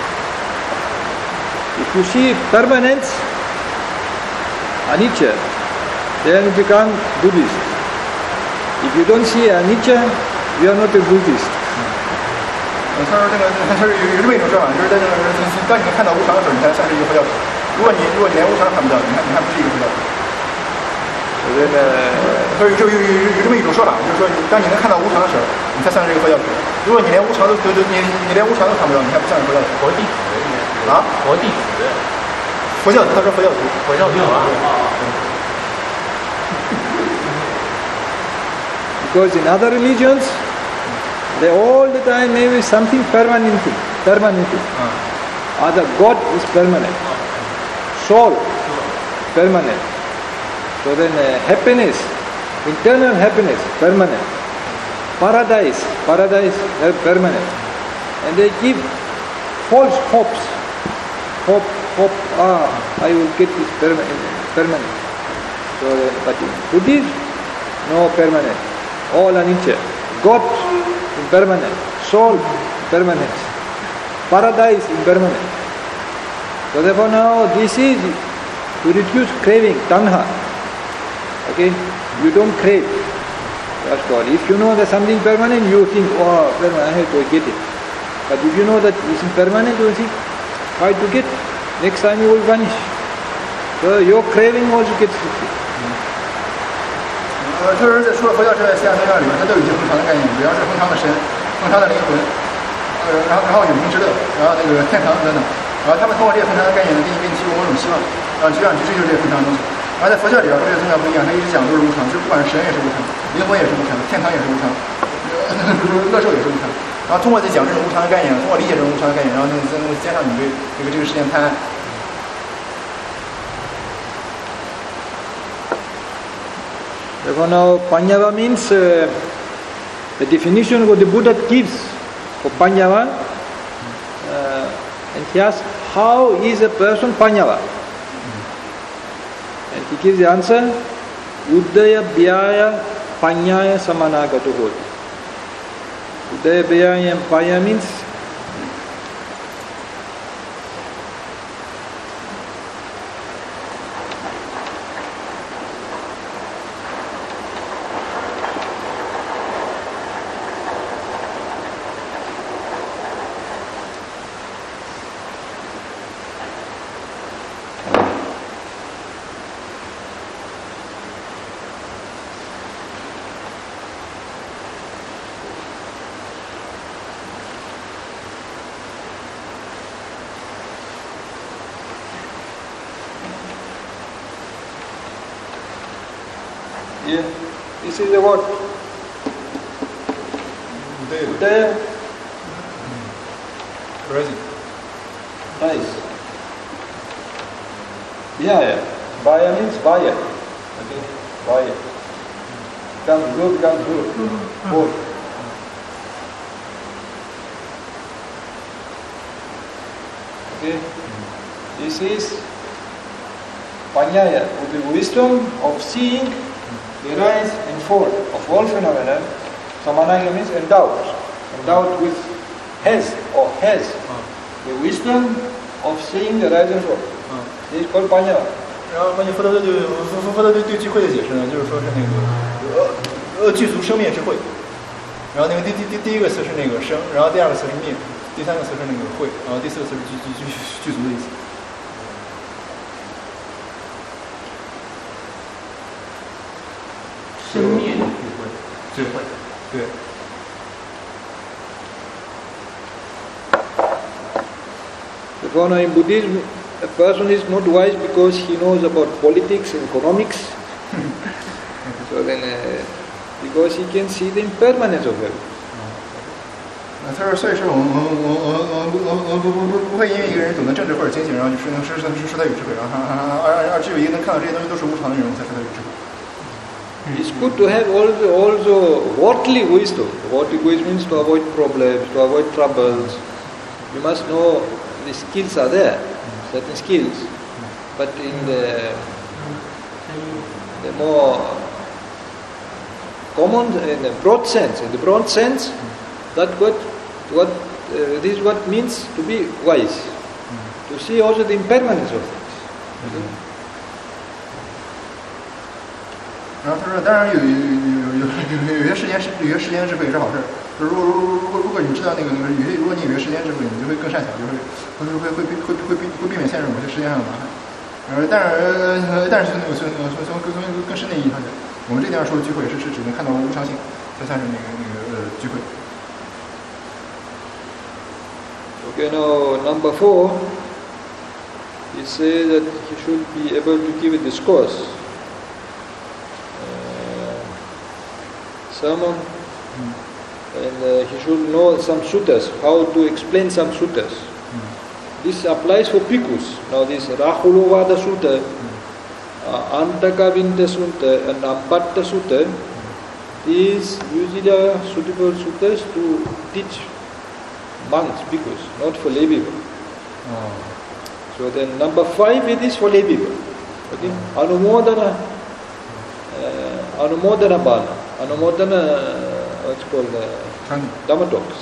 if you see permanence, anicca, then you become Buddhist. If you don't see anicca, you are not a Buddhist. 他说有这么一种说法，就是在当你看到无常的时候，你才算是一个佛教徒。如果你连无常都看不到，你看不是一个佛教徒。他说有这么一种说法，就是说当你能看到无常的时候，你才算是一个佛教徒。如果你连无常都看不到，你还不算是佛教徒。 佛弟子啊？ 佛弟子。 佛教徒，他说佛教徒。 佛教徒啊。 Because in other religions, they all the time maybe something permanent. Other God is permanent. Soul, permanent. So then happiness, internal happiness, permanent. Paradise, permanent. And they give false hopes. Hope, I will get this permanent. So, but in Buddhism, no permanent. All anicca. God, impermanent. Soul, permanent. Paradise, impermanent. So therefore now this is to reduce craving, tanha. Okay? You don't crave. That's God. If you know that something permanent, you think, oh, permanent, I have to get it. But if you know that it's impermanent, you will think, try to get. Next time you will vanish. So your craving also gets fulfilled. 特别是在说佛教这些宗教里面，它都有一些恒常的概念，比方说恒常的神、恒常的灵魂，然后永恒之乐，然后那个天堂等等，然后他们通过这些恒常的概念呢，给你提供某种希望，希望去追求这些恒常的东西。而在佛教里边和这些宗教不一样，它一直讲都是无常，就不管是神也是无常，灵魂也是无常，天堂也是无常，乐受也是无常。然后通过在讲这种无常的概念，通过理解这种无常的概念，然后再加上你对这个世界贪爱。 Therefore now Paññava means the definition what the Buddha gives for Paññava, and he asks, how is a person Paññava? And he gives the answer, Uddaya Vyaya Paññaya Samanagato Hoti. Uddaya Vyaya and Panya means yeah. This is the word. Uddaya. Rising. Nice. Vyaya. Vyaya means Vaya. Okay. Vaya. Becomes good. Both. Okay. This is Paññaya, with the wisdom of seeing the rise and fall of all phenomena. Samanaya means endowed with has the wisdom of seeing the rise and fall. This is called Paññava. 然后关于佛陀对聚会的解释呢，就是说是那个具足生灭之慧。然后那个第一个词是那个生，然后第二个词是灭，第三个词是那个慧，然后第四个词是具足的意思。 生灭智慧， 对。 Therefore, in Buddhism, a person is not wise because he knows about politics and economics. So then, because he can see the impermanence of everything. 他说，所以说我们不会因为一个人懂得政治或者经济，然后就说他有智慧，然后而只有一个能看到这些东西都是无常的人，才说他有智慧。 It's good to have also worldly wisdom. Worldly wisdom means to avoid problems, to avoid troubles. You must know the skills are there, certain skills. But in the more common, in the broad sense, that this is what means to be wise. To see also the impermanence of things. 然后他说，当然有些时间的智慧也是好事。如果你知道那个如果你有些时间智慧，你就会更善巧，会避免陷入某些时间上的麻烦。但是从更深的意义上讲，我们这地方说的聚会是只能看到无常性，才算是那个聚会。 Okay, now number 4, he says that he should be able to give a discourse. sermon, and he should know some suttas, how to explain some suttas. This applies for bhikkhus. Now this Rahulovada Sutta, Antakavinda Sutta and Ampatta Sutta, these usually are suitable suttas to teach monks, bhikkhus, not for lay people. So then number 5 it is for lay people. Okay? Anumodana bana. Anumodana, what's called Dhamma talks.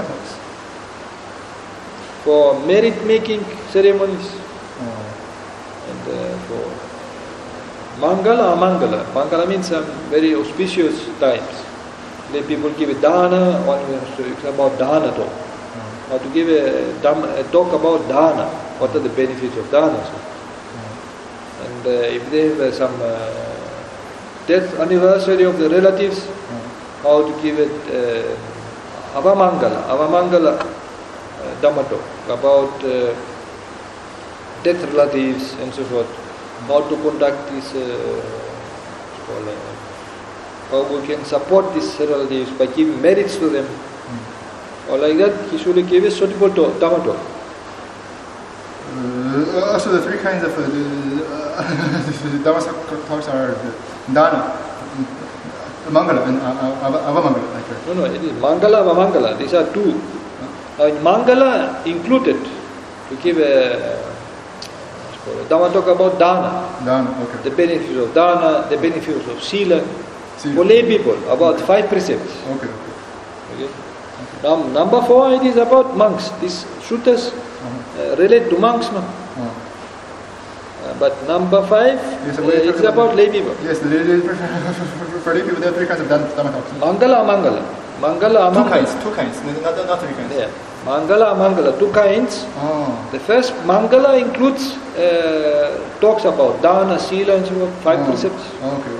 For merit making ceremonies. And for Mangala, Amangala. Mangala means some very auspicious times. Lay people give a dana, one wants to about dana talk. Now to give a talk about dana, what are the benefits of dana? And if they have some death anniversary of the relatives, how to give it Avamangala Dhamma talk about death relatives and so forth. How to conduct this, how we can support these relatives by giving merits to them. Or like that, he should give a suitable Dhamma talk. Also, the 3 kinds of Dhamma talks are Dana, Mangala, and Avamangala. No, it is Mangala, Avamangala. These are 2. In Mangala included to give a Dhamma talk about Dana. Okay. The benefits of Dana, the benefits of Sila. For lay people, about 5 precepts. Okay. Now, number 4, it is about monks. These suttas relate to monks, no? But number 5, it's about lay people. Yes, for lay people, there are 3 kinds of Dhamma talks. Mangala, Amangala. 2 kinds, not 3 kinds. Yeah. Mangala, Amangala, 2 kinds. The first, Mangala includes talks about Dana, Sila, and so on, 5 precepts. Okay.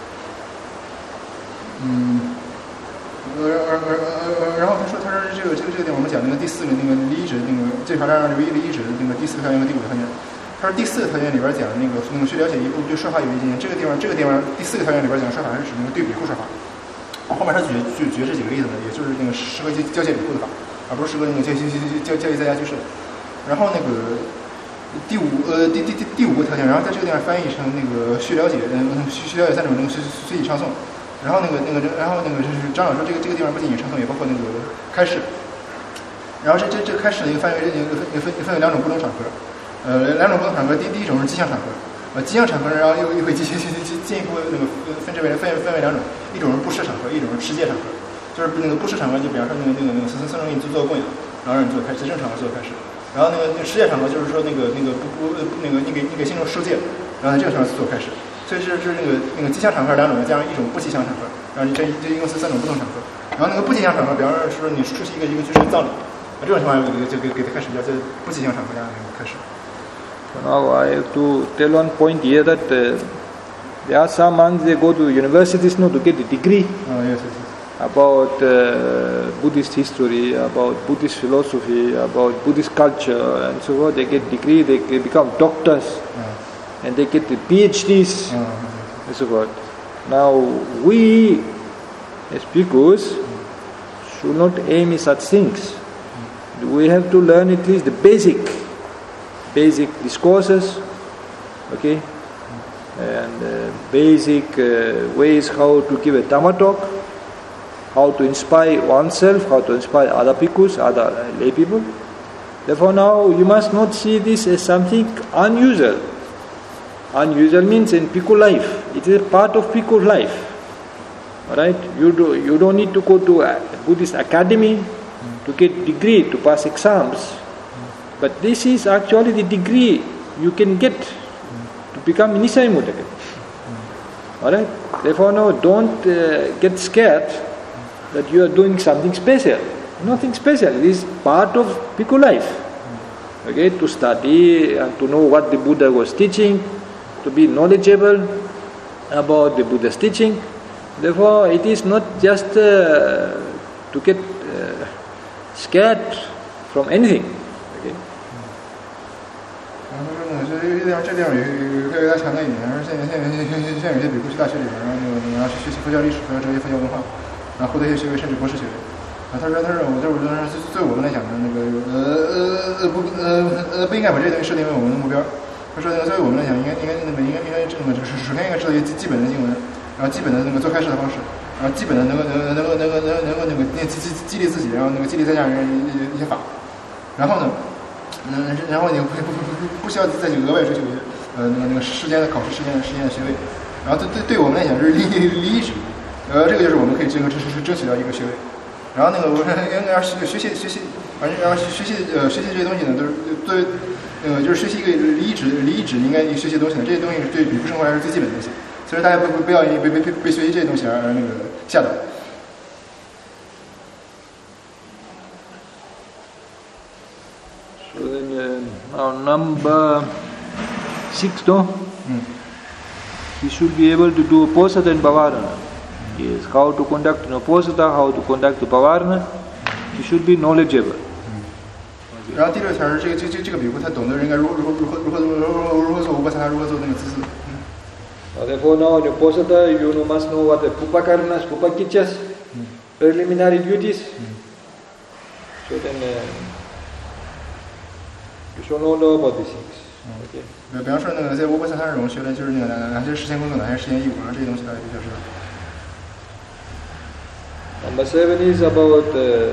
然后他说这个地方我们讲那个第4个那个利益者那个这条章上利益者的那个第4个条件和第5个条件。他说第4个条件里边讲那个去了解一部对说法有意见。这个地方第4个条件里边讲说法是指那个对比护说法。后面他举这几个例子呢，也就是那个适合交接比护的法，而不是适合那个交接在家居士。然后那个第5个条件，然后在这个地方翻译成那个需了解3种那个随意唱诵。然后就是长老说这个地方不仅仅唱诵，也包括那个开示。然后这开示的一个范围也分为2种不同场合。2种不同场合，第一种是迹象场合。迹象场合，然后又会进一步那个分为2种，一种是布施场合，一种是持戒场合。就是那个布施场合，就比方说那个僧人给你做供养，然后让你做开示，正常做开示。然后那个持戒场合，就是说你给信众受戒，然后在这个场合做开示。所以这是那个迹象场合2种，加上一种不迹象场合，然后这一共是3种不同场合。然后那个不迹象场合，比方说你出席一个居士的葬礼，这种情况就给他开始叫这不迹象场合这样开始。 Now I have to tell one point here that there are some monks, they go to universities now to get a degree about Buddhist history, about Buddhist philosophy, about Buddhist culture, and so on. They get degree, they become doctors. And they get the PhDs and so forth. Now we as bhikkhus should not aim at such things. We have to learn at least the basic discourses, okay, and basic ways how to give a Dhamma talk, how to inspire oneself, how to inspire other bhikkhus, other lay people. Therefore now you must not see this as something unusual. Unusual means in bhikkhu life. It is a part of bhikkhu life. Alright? You don't need to go to a Buddhist academy to get degree, to pass exams. But this is actually the degree you can get to become Nisai Mudaka. Alright? Therefore now don't get scared that you are doing something special. Nothing special. It is part of bhikkhu life. Okay? To study and to know what the Buddha was teaching, to be knowledgeable about the Buddha's teaching. Therefore, it is not just to get scared from anything. Okay? 这地方有给大家强调一点，现在有些比如去大学里边，然后你要去学习佛教历史、佛教哲学、佛教文化。 然后获得一些学位，甚至博士学位。他说对我们来讲呢，不应该把这些东西设定为我们的目标。他说对于我们来讲，应该这么就是首先应该知道一些基本的经文，然后基本的那个做开示的方式，然后基本的能够激励自己，然后激励在家人一些法。然后呢，然后你不需要再去额外追求时间的考试时间的学位。然后对我们来讲是利益值，这个就是我们可以争取到一个学位。然后我说应该学习，反正然后学习这些东西呢，都是对就是学习一个利益值应该学习的东西呢，这些东西对比夫生活还是最基本的东西，所以大家不要因为被学习这些东西而吓到。 So then now number 6, no? He should be able to do Posata and Pavarana. Yes, how to conduct Posata, how to conduct Pavarana. He should be knowledgeable. 然后第6条是这个比丘他懂得应该如何做无波萨，如何做姿势。 Therefore now in the Posata you must know what the Pupakarnas, Pupakichas, preliminary duties. So then you should know about these things. Okay. 比方说在无波萨他这种学的就是哪些实践工作，哪些实践义务，这些东西大家必须要知道。 Number 7 is about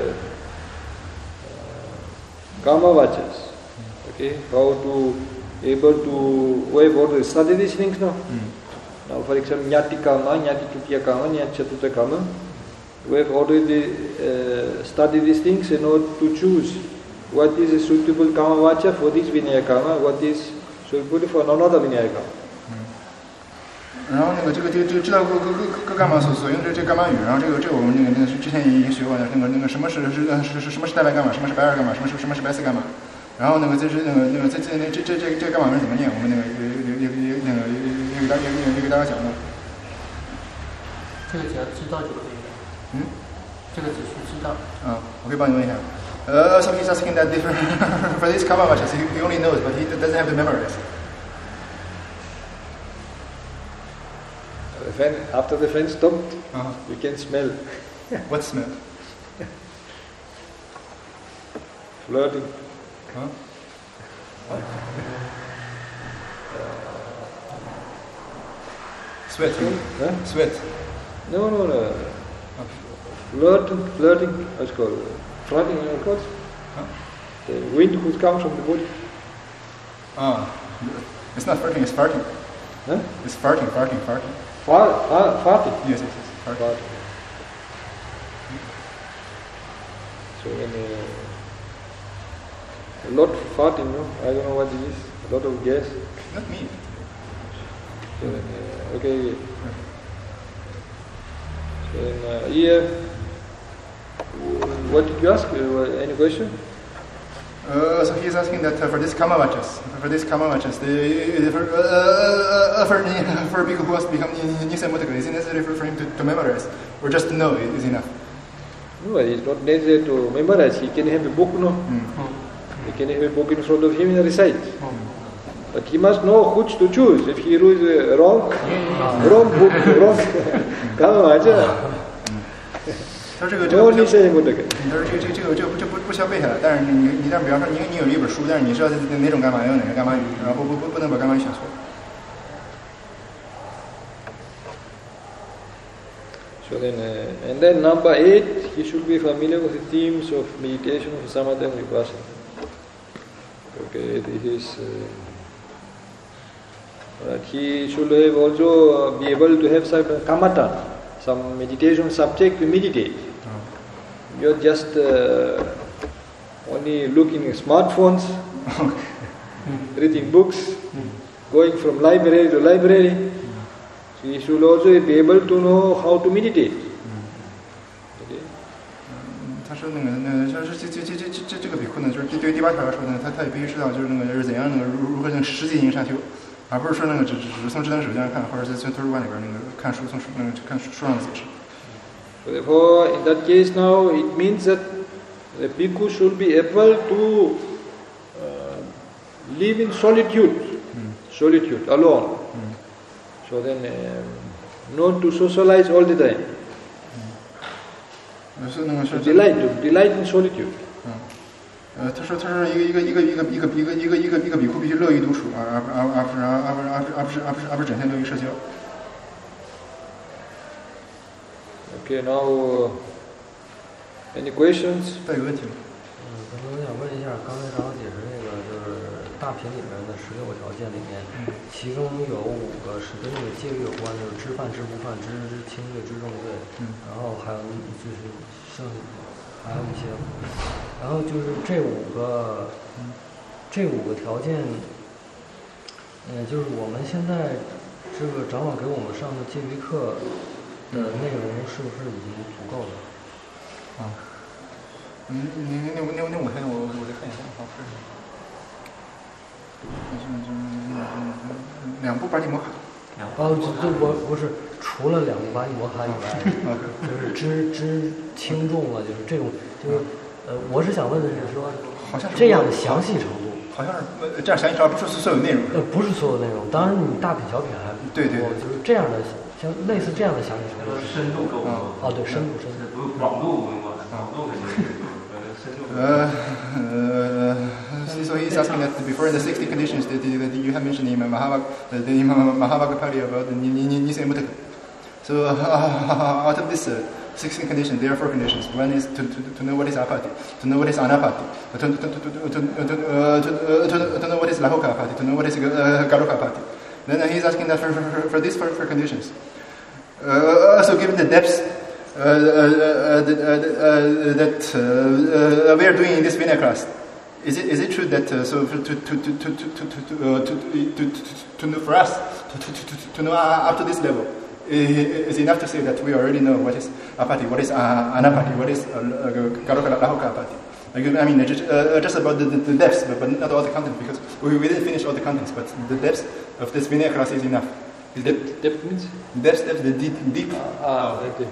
Kama Vachas. Okay, how to able to able to study these things now. Now for example, Nyati Kama, Nyati Tutiya Kama, Nyati Chatuta Kama. We have already studied these things in order to choose what is a suitable Kama Vacha for this Vinaya Kama, what is suitable for another Vinaya Kama. 然后这个知道各干嘛所用这干嘛语，然后这个我们之前已经学过的什么是代白干嘛，什么是白二干嘛，什么是白四干嘛，然后这干嘛文怎么念，我们也给大家讲过。 这个只要知道就可以了。这个只需知道。 我可以帮你问一下。So he's asking that different for this Kama Vachas, he only knows, but he doesn't have to memorize. After the friend stopped, you can smell. What smell? Flirting. Sweat. Sweat. No. Flirting. What's called? Flirting, of course. The wind who comes from the body. It's not flirting, it's farting. It's farting. Farting? Yes. Farting. So a lot of farting, no? I don't know what it is. A lot of gas. Not me. So okay. So here, what did you ask? Any question? So he is asking that for this Kama Vachas, for a bhikkhu who wants to become Nisaya Mudaka, is it necessary for him to memorize, or just to know is enough? No, it's not necessary to memorize. He can have a book, no? He can have a book in front of him and recite. But he must know which to choose. If he chooses wrong book, wrong Kama Vacha. 他这个 Nisaya Mudaka. 他说这个不需要背下来，但是你比方说你有一本书，但是你知道哪种干嘛用哪个干嘛语，然后不能把干嘛语选错。 So then, and then number 8, he should be familiar with the themes of meditation, of samatha and vipassana. Okay, this is. He should have also be able to have some kamata, some meditation subject to meditate. You're just only looking at smartphones, reading books, going from library to library. So you should also be able to know how to meditate. Okay. 他说这个比库呢，就是对于第8条来说呢，他也必须知道就是怎样如何实际进行禅修，而不是说只从智能手机上看，或者是从图书馆里边看书看书上的解释。 So therefore, in that case now, it means that the bhikkhu should be able to live in solitude, alone. So then, not to socialize all the time. 是那个是 delight in solitude。 他说一个比库必须乐于独处，而不是整天乐于社交。 Okay, now any questions？ 再有问题吗？ 可能想问一下，刚才长老解释那个就是大品里面的16个条件里面，其中有5个是跟这个戒律有关，就是知犯、知不犯、知轻罪、知重罪，然后还有就是还有一些，然后就是这5个条件，就是我们现在这个长老给我们上的戒律课的内容是不是已经足够了？ 那我看我再看一下，好，是2部巴利摩卡。不是，除了2部巴利摩卡以外，就是知轻重了，就是这种，就是我是想问的是说， 好像是这样的详细程度， 好像是这样详细程度，不是所有内容。 不是所有内容，当然你大品小品还对， 就是这样的，像类似这样的详细程度。 深度够不够？ 对，深度， 不是广度不够，广度肯定是深度。 So he's asking that before the 60 conditions that you have mentioned in Mahavagapali about the Nisaya Mutaka. So out of this 16 conditions, there are 4 conditions. One is to know what is apati, to know what is anapati, to know what is lahoka apati, to know what is garoka apati. Then he's asking that for these 4 conditions. Also given the depths that we are doing in this Vinaya class, is it true that to know for us to know up to this level is enough to say that we already know what is apati, what is anapati, what is garoka lahoka apati? I mean, just about the depths, but not all the content, because we didn't finish all the contents, but the depths of this Vinaya class is enough. Depth means? Depth, the deep. Okay.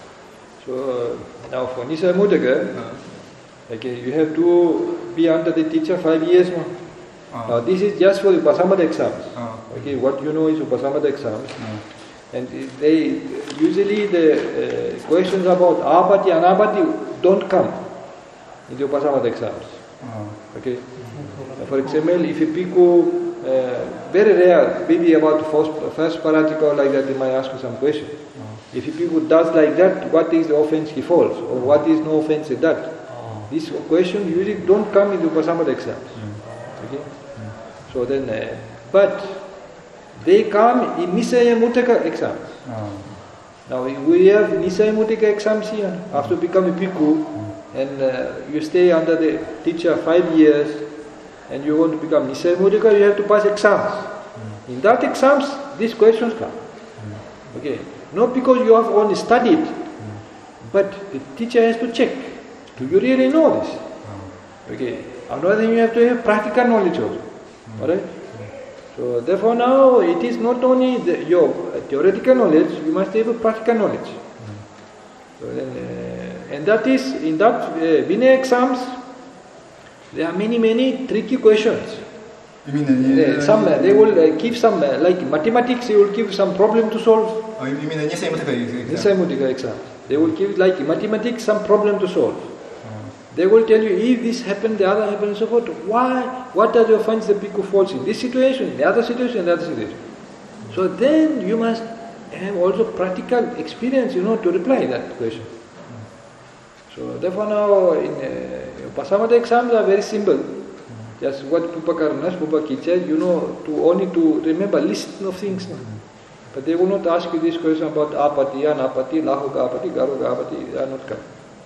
So now for Nisaya Mutaka, okay, you have to be under the teacher 5 years now. Now this is just for the Upasamada exams. Okay, what you know is Upasamada exams. And they usually the questions about apati, anapati don't come in the Upasamada exams. Okay. For example, if a bhikkhu, very rare, maybe about first paratika or like that, they might ask you some question. If a bhikkhu does like that, what is the offense he falls, or what is no offense in that? This question usually don't come in the Upasamada exams. Okay. So then, but they come in Nisaya Mutaka exams. Now we have Nisaya Mutaka exams here. After becoming a bhikkhu, and you stay under the teacher 5 years, and you want to become Nisaya Mutaka, you have to pass exams. In that exams, these questions come. Okay, not because you have only studied, but the teacher has to check. Do you really know this? Okay, another thing, you have to have practical knowledge also. Alright? So therefore now it is not only your theoretical knowledge, you must have a practical knowledge. So then, and that is, in that Vinaya exams, there are many tricky questions. You mean some they will give some, like mathematics, they will give some problem to solve. Oh, you mean the Nisaya Mutaka exam? Nisaya Mutaka exam. They will give like mathematics some problem to solve. They will tell you, if this happened, the other happened, and so forth. Why? What are the offenses the bhikkhu falls in? This situation, in the other situation, in the other situation. So then you must have also practical experience, to reply that question. So therefore now in Upasamada exams are very simple. Just what Pupakarnas, Pupakicha, to only to remember list of things. But they will not ask you this question about apati, anapati, lahoka apati, garoka apati. They are not coming.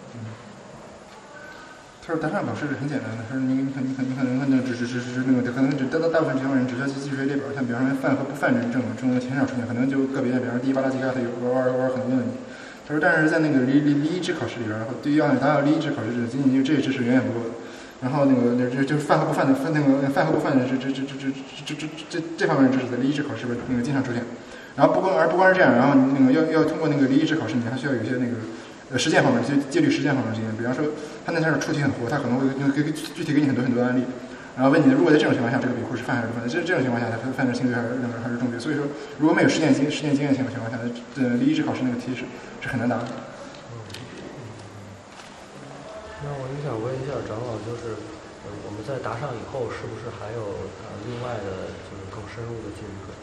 他说：“答上表示很简单的，他说你可能只那个，可能只大部分情况人只需要记述列表，像比方说犯和不犯这种很少出现，可能就个别的，比方说第一巴拉吉嘎他有玩很多问题。他说，但是在那个离一支考试里边，然后对于要达到离一支考试，仅仅就这知识远远不够的。然后那个就是犯和不犯的犯的这方面的知识在离一支考试里边那个经常出现。然后不光是这样，然后那个要通过那个离一支考试，你还需要有一些那个。”实践方面，戒律实践方面经验，比方说他那天出题很活，他可能会具体给你很多案例，然后问你，如果在这种情况下，这个比库是犯还是不犯？这种情况下，他犯的轻罪还是重罪？所以说，如果没有实践经验的情况下，离一支考试那个题是很难答的。 那我就想问一下长老，就是我们在答上以后，是不是还有另外的，就是更深入的戒律课？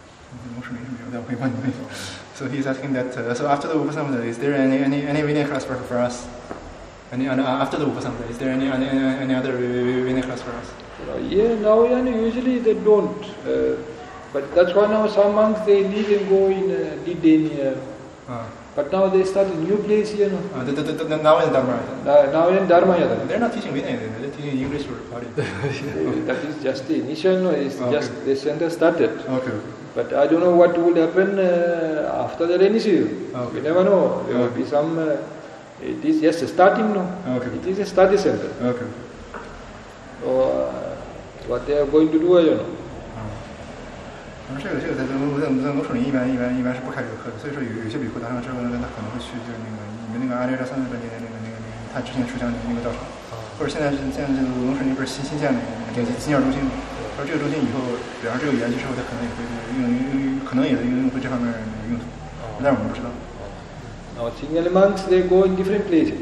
So he's asking that. So after the Upasamhita, is there any Vinaya class for us? After the Upasamhita, is there any other Vinaya class for us? Yeah, now usually they don't. But that's why now some monks they leave and go in Lidenia. But now they start a new place here. Now in Dharmayata. Now in Dharmayata. They're not teaching Vinaya, they're teaching English or Pali. That is just the initial, no, it's just the center started. Okay. But I don't know what will happen after the rainy season. Okay. We never know. There will be some. It is just starting now. Okay. It is a study center. Okay. So what they are going to do, I don't know. 这个在罗楚林一般是不开这个课的，所以说有些比库达上之后呢，他可能会去就是你们那个阿列扎三那边他之前出香的那个道场，或者现在这个罗楚林不是新建的那个金鸟中心，而这个中心以后，比方这个园区之后，它可能也会可能也用会这方面的用途，但是我们不知道。 Now Sinhala monks they go in different places.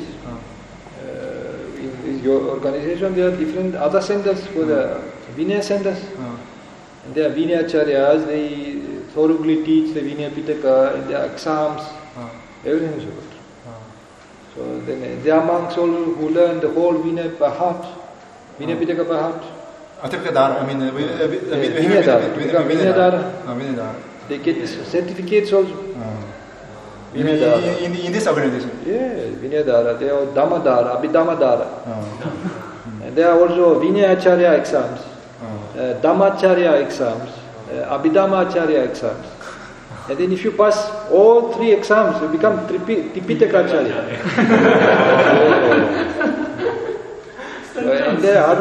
In your organization there are different other centers for the Vinaya centers. And there are Vinaya-acharyas, they thoroughly teach the Vinaya Pitaka, and there are exams, everything is good. So then there are monks also who learn the whole Vinaya by heart, Vinaya Pitaka by heart. Vinayadhara. They get certificates also. In this organization? Yeah, Vinayadhara. There are Dhammadhara, Abhidhammadhara. And there are also Vinaya-acharya exams. Dhammacharya exams, Abhidhamacharya exams. And then if you pass all three exams, you become Tripitaka-acharya. And there are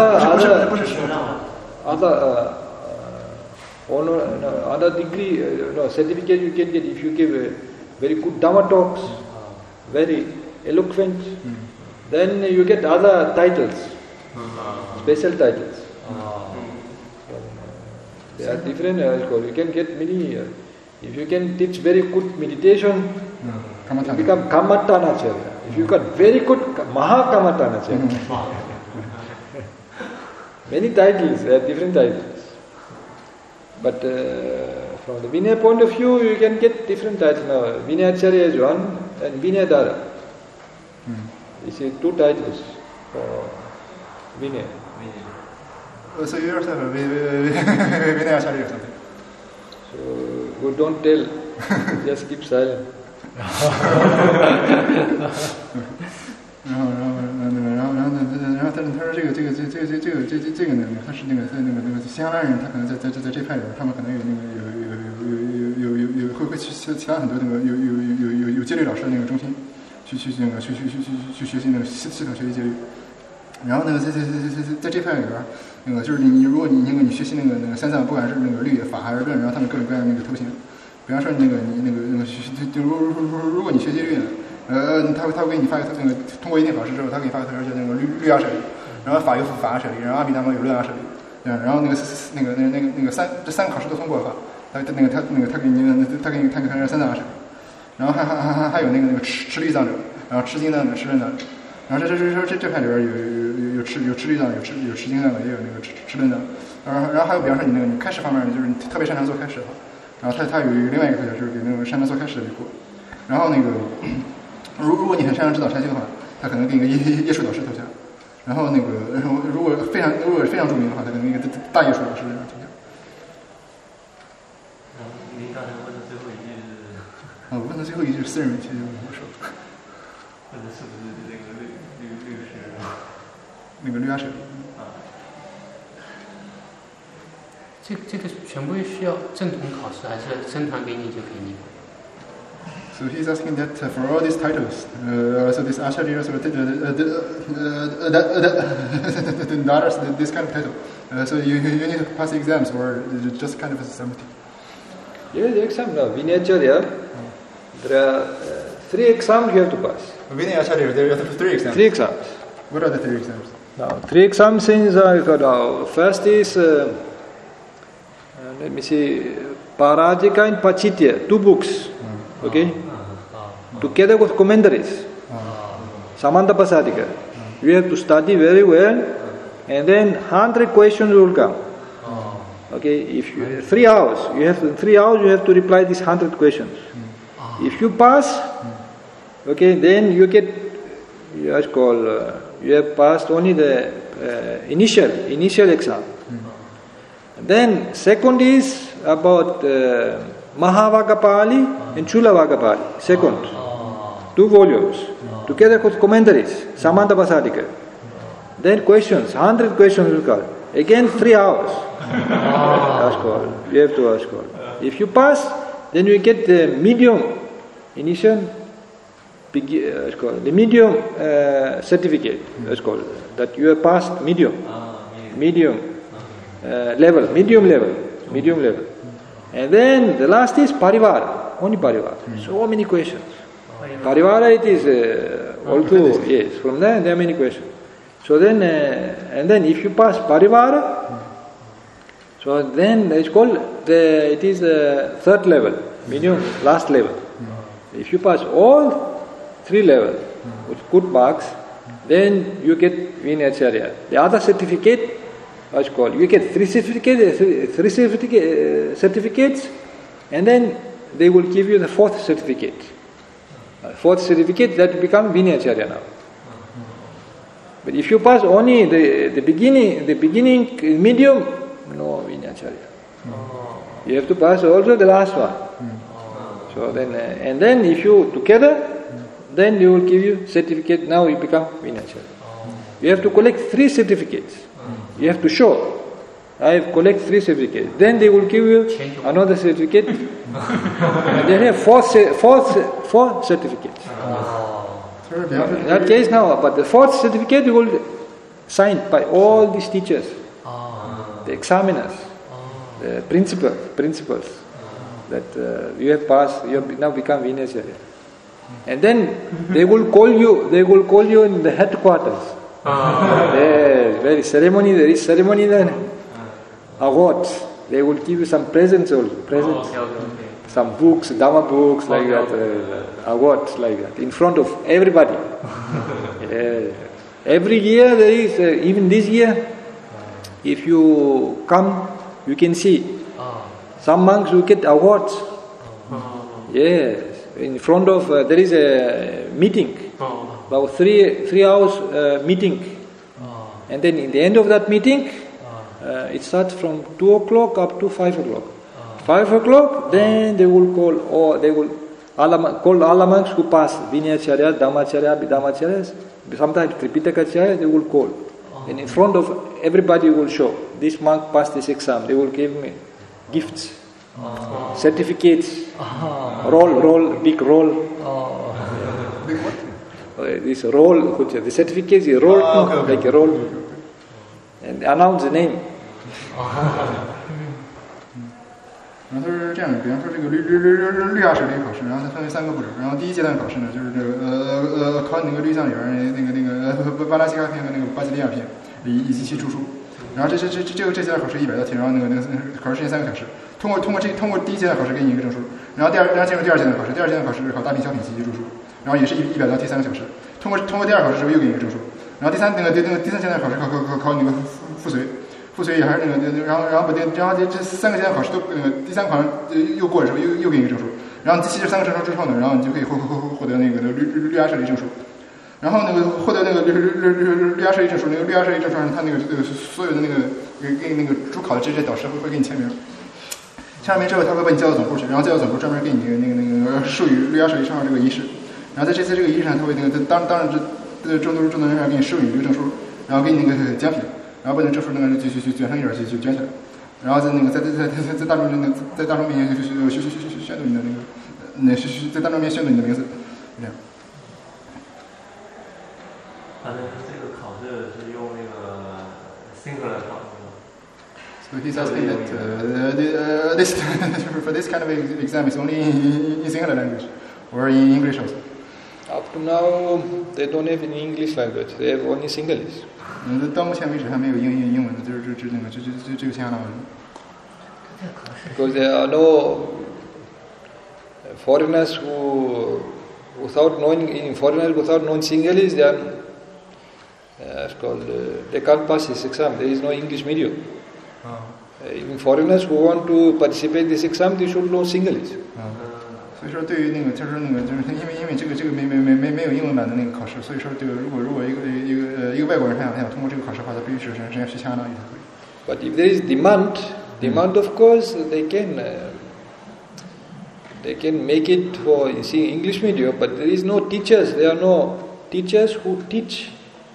other degree, certificate you can get if you give very good Dhamma talks, very eloquent. Then you get other titles, special titles. There are different you can get many. If you can teach very good meditation, you become Kammattanacharya. If you got very good Mahakammattanacharya. Many titles, there are different titles. But from the Vinaya point of view, you can get different titles. Now, Vinaya-acharya is one, and Vinayadhara. These are two titles for Vinaya. So you yourself are Vinaya-acharya or something? So you don't tell, just keep silent. 然后他说这个呢，他是那个新西兰人，他可能在这派里边，他们可能有会去其他很多那个有戒律老师的那个中心，去学习那个系统学习戒律。然后呢，在这派里边，那个就是如果你学习那个三藏，不管是那个律法还是论，然后他们各种各样的那个头衔，比方说你如果你学戒律呢。他会给你发一个那个通过一定考试之后，他给你发个特征叫那个律阿舍利，然后法有法阿舍利，然后阿毗达摩有论阿舍利，然后这三个考试都通过的话，他给你看看三藏阿舍利，然后还有那个持律藏者，然后持经藏者、持论藏者，然后这派里边有持律藏，有持经藏的，也有那个持论藏，然后还有比方说你开始方面就是你特别擅长做开始的话，然后他有另外一个特点就是给那个擅长做开始的比库，然后那个。如果你很擅长指导禅修的话，他可能给你个耶术导师头衔。然后如果非常著名的话，他可能给你个大耶术老师头衔。 您刚才问的最后一句是？ 我问的最后一句是私人问题，就不说。 问的是不是那个律师？ 那个律阿舍利。 这个全部需要正统考试，还是僧团给你就给你？ So he's asking that for all these titles, so this Acharya, so the daughters, this kind of title. So you need to pass the exams, or just kind of a something. Yeah, the exam now. Vinaya-acharya, there are 3 exams you have to pass. Vinaya-acharya, there are 3 exams. 3 exams. What are the 3 exams? Now, 3 exams now. First is, let me see, Parajika and Pachitya, 2 books. Okay? Together with commentaries. Samantapasadika. You have to study very well, and then 100 questions will come. Okay, if you 3 hours, you have to reply these 100 questions. If you pass, okay, then you get you have passed only the initial exam. Then second is about Mahavagapali and Chulavagapali. Second, 2 volumes together with commentaries, Samantapasadika. Then questions, 100 questions will come. Again 3 hours. You have to ask all. If you pass, then you get the medium initial, the medium certificate. That's called that you have passed medium level. And then the last is Parivara, only Parivara. So many questions. Parivara it is also yes. From there are many questions. So then and then if you pass Parivara, so then it's called it is the 3rd level, medium, last level. If you pass all 3 levels with good marks, then you get Vinayacharya. The other certificate, what's called, you get 3 certificates, and then they will give you the 4th certificate. 4th certificate that become Vinayacharya now. But if you pass only the beginning medium, no Vinayacharya. You have to pass also the last one. So then, and then if you together, then they will give you certificate. Now you become Vinayacharya. You have to collect 3 certificates. You have to show, I have collect 3 certificates. Then they will give you another certificate. And they have 4 certificates. In that case now, but the 4th certificate will signed by all these teachers, the examiners, the principals. That you have passed, you have now become Vinayacharya. And then they will call you in the headquarters. There is ceremony then. Awards. They will give you some presents also. Some books, Dhamma books like that, awards like that, in front of everybody. Every year there is, even this year, if you come, you can see. Some monks will get awards. Yes, in front of there is a meeting, about 3 hours meeting, and then in the end of that meeting, it starts from 2 o'clock up to 5 o'clock. 5 o'clock, then they will call, or they will call all the monks who pass Vinayacharya, Dhammacharya, Vidhamacharya, sometimes Tripitaka-charya, they will call, and in front of everybody will show this monk passed this exam. They will give me gifts, certificates, roll, big roll. Big what? This roll, the certificates, you roll, like a roll, and announce the name. 然后它是这样的，比方说这个律亚师这个考试，然后它分为3个步骤。然后第一阶段考试呢，就是这个考你那个律藏园巴拉西卡篇和那个巴吉利亚篇以及其著述。然后这阶段考试100道题，然后那个考试时间3个小时。通过第一阶段考试给你一个证书，然后进入第2阶段考试，第2阶段考试考大品小品及其著述，然后也是100道题3个小时。通过第2考试之后又给你一个证书，然后第三阶段考试考你那个复随也还是那个，然后这3个阶段考试都第3考又过的时候又给你一个证书，然后集齐这3个证书之后呢，然后你就可以获得那个律亚舍利证书。然后那个获得那个律亚舍利证书，那个律亚舍利证书上他那个所有的那个给你那个主考的这些导师会给你签名。签完名之后，他会把你叫到总部去，然后叫到总部专门给你那个授予律亚舍利证书这个仪式。然后在这次这个仪式上，他会那个当着众多人面给你授予这个证书，然后给你那个奖品。然后把那证书那个就卷成一卷去卷起来，然后在那个在大众面前就宣读你的那个在大众面前宣读你的名字，这样。 反正这个考试是用那个 Singular 考试。 So he's asking that this for this kind of exam is only in singular language or in English also. Up to now, they don't have any English language. They have only Sinhalese. 到目前为止还没有英文的，就是这个前两文。 Because there are no foreigners who without knowing, in foreigners without knowing Sinhalese, they are it's called, they can't pass this exam. There is no English medium. Even foreigners who want to participate in this exam, they should know Sinhalese. 所以说，对于那个就是因为这个没有英文版的那个考试，所以说这个如果一个外国人他想通过这个考试的话，他必须是人家去加拿大语才可以。 But if there is demand of course they can make it for English medium, but there is no teachers. There are no teachers who teach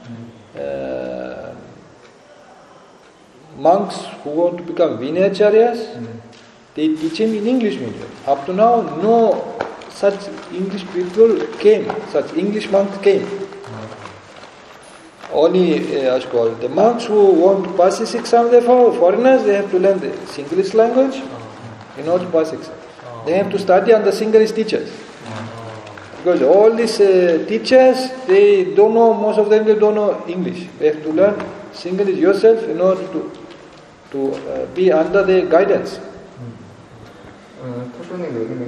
monks who want to become Vinayacharyas. They teach him in English medium. Up to now, no such English people came, such English monks came. Only, as called, the monks who want to pass this exam, therefore, foreigners, they have to learn the Sinhalese language in order to pass exam. They have to study under Sinhalese teachers. Because all these teachers, they don't know, most of them, they don't know English. They have to learn Sinhalese yourself in order to be under their guidance. 他说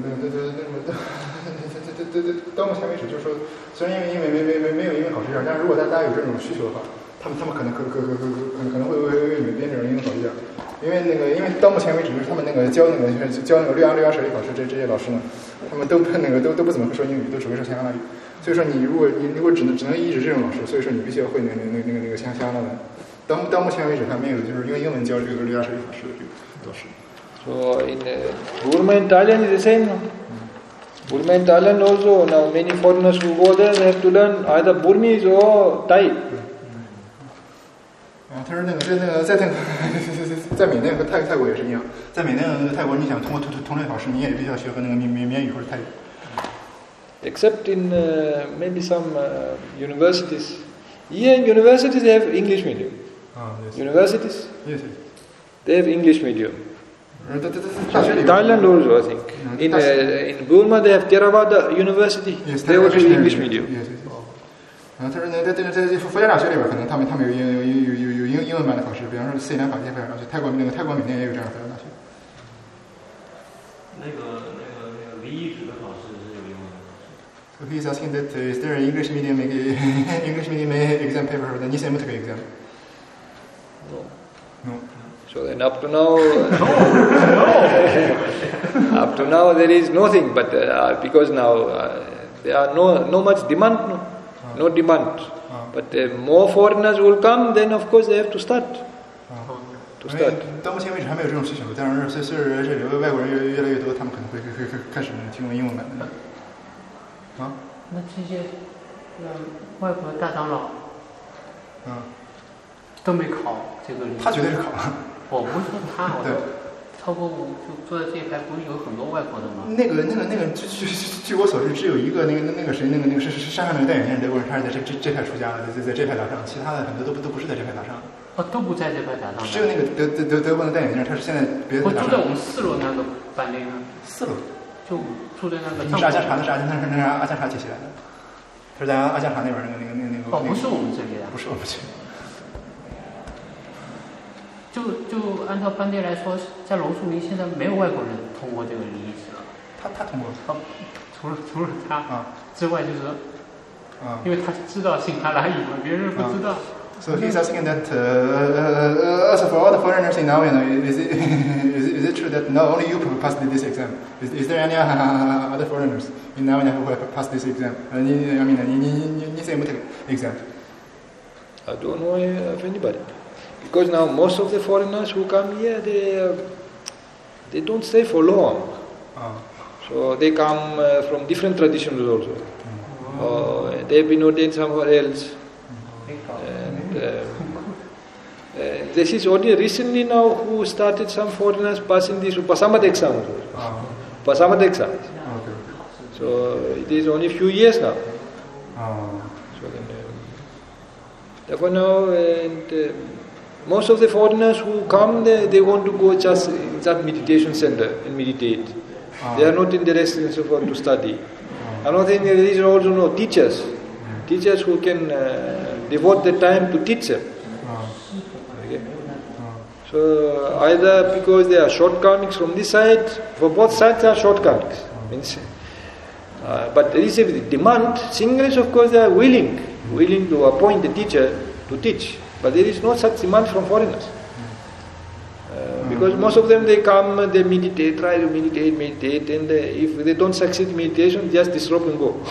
到目前为止，就是说，虽然因为没有英文考试卷，但是如果大家有这种需求的话，他们可能会为你们编这种英文考试卷，因为到目前为止，就是他们教6牙舌语考试这些老师呢，他们都不怎么会说英语，都只会说香港语。所以说你如果只能依止这种老师，所以说你必须要会那个香港文。到目前为止还没有就是用英文教这个6牙舌语考试的这个老师。 So in Burma and Thailand is the same. No? Burma and Thailand also, now many foreigners who go there, they have to learn either Burmese or Thai. 他说在缅甸和泰国也是一样，在缅甸和泰国，你想通过同类考试，你也必须要学会那个缅语或者泰语。 Except in maybe some universities. Here in universities they have English medium. Yes. Universities? Yes. They have English medium. Thailand also, I think. In Burma they have Theravada University. Yes, they also have English medium. Yes. 他说在佛教大学里边，可能他们有英文版的考试，比方说斯里兰卡这些佛教大学，泰国缅甸也有这样的佛教大学。 那个离异指的考试是有英文的。 So he is asking that is there an English medium exam paper for the Nisemutka exam? No. So then up to now there is nothing, but because now there are no much demand, no demand. But more foreigners will come, then of course they have to start. 到目前为止还没有这种需求，但是随着这里外国人越来越多，他们可能会开始提供英文版的。 那这些外国大长老，都没考这个。 他绝对是考了。 我不是说他， 对， 超过就坐在这一排，不是有很多外国的吗？ 那个，据我所知，只有一个那个谁，那个是山上那个戴眼镜德国人，他是在这派出家的，在这派打上，其他的很多都不是在这派打上。 都不在这派打上。 只有那个德国的戴眼镜，他是现在别的。 我住在我们4楼那个饭店呢。 4楼。 就住在那个。 你是阿加查，那是阿加查接起来的，他是在阿加查那边那个。 不是我们这里的。 不是我们这里。 就按照班队来说，在龙树林现在没有外国人通过这个离异试了。 他通过， 除了他之外，就是因为他知道新哈拉语嘛，别人不知道。 So he's asking that also for all the foreigners in Naoyana, is it true that not only you passed this exam? Is there any other foreigners in Naoyana who have passed this exam? I mean, Nisemutka exam. I don't know of anybody. Because now most of the foreigners who come here, they don't stay for long. So they come from different traditions also. They've been ordained somewhere else. And this is only recently now who started some foreigners passing this Upasamad exam also. Upasamad exam. So it is only a few years now. So then, therefore now most of the foreigners who come, they want to go just in that meditation center and meditate. They are not interested in so far to study. Another thing, there is also no teachers who can devote the time to teach them. Okay. So either because there are shortcomings from this side, for both sides there are shortcomings. Means But there is a demand. Sinhalese, of course, they are willing to appoint a teacher to teach. But there is no such demand from foreigners. Because most of them, they come, they meditate, try to meditate, and if they don't succeed in meditation, just disrobe and go.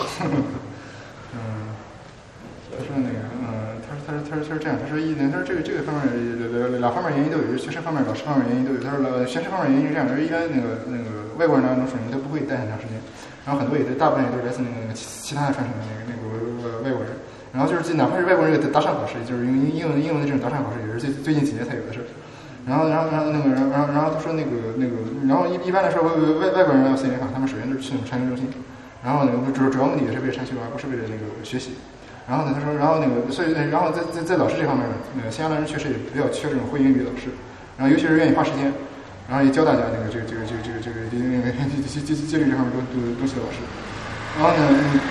他说这样，他说这个方面两方面原因都有，就是学生方面、老师方面原因都有。他说学生方面原因是这样，就是一般那个外国人来属于他不会待很长时间，然后很多大部分也都是来自那个其他的传承的那个外国人。然后就是哪怕是外国人的搭讪考试，就是用英文的这种搭讪考试，也是最近几年才有的事。然后他说然后一般来说外国人来森林法，他们首先就是去那种禅修中心，然后主要目的也是为了禅修，而不是为了那个学习。然后呢，他说，所以然后在老师这方面呢，新加坡人确实也比较缺这种会英语的老师，然后尤其是愿意花时间，然后也教大家这个戒律这方面东西的老师。然后呢，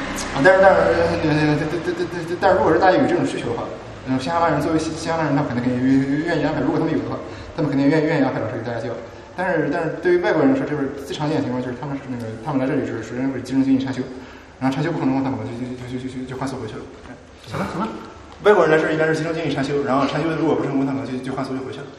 但是如果是大家有这种需求的话，新加坡人作为新加坡人，他肯定愿意安排，如果他们有的话，他们肯定愿意安排老师给大家教。但是对于外国人来说，这边最常见的情况就是他们来这里就是首先为集中精力禅修。然后禅修不可能的话，他们就换宿回去了。什么？外国人来这儿一般是集中精力禅修，然后禅修如果不成功，他们就换宿就回去了。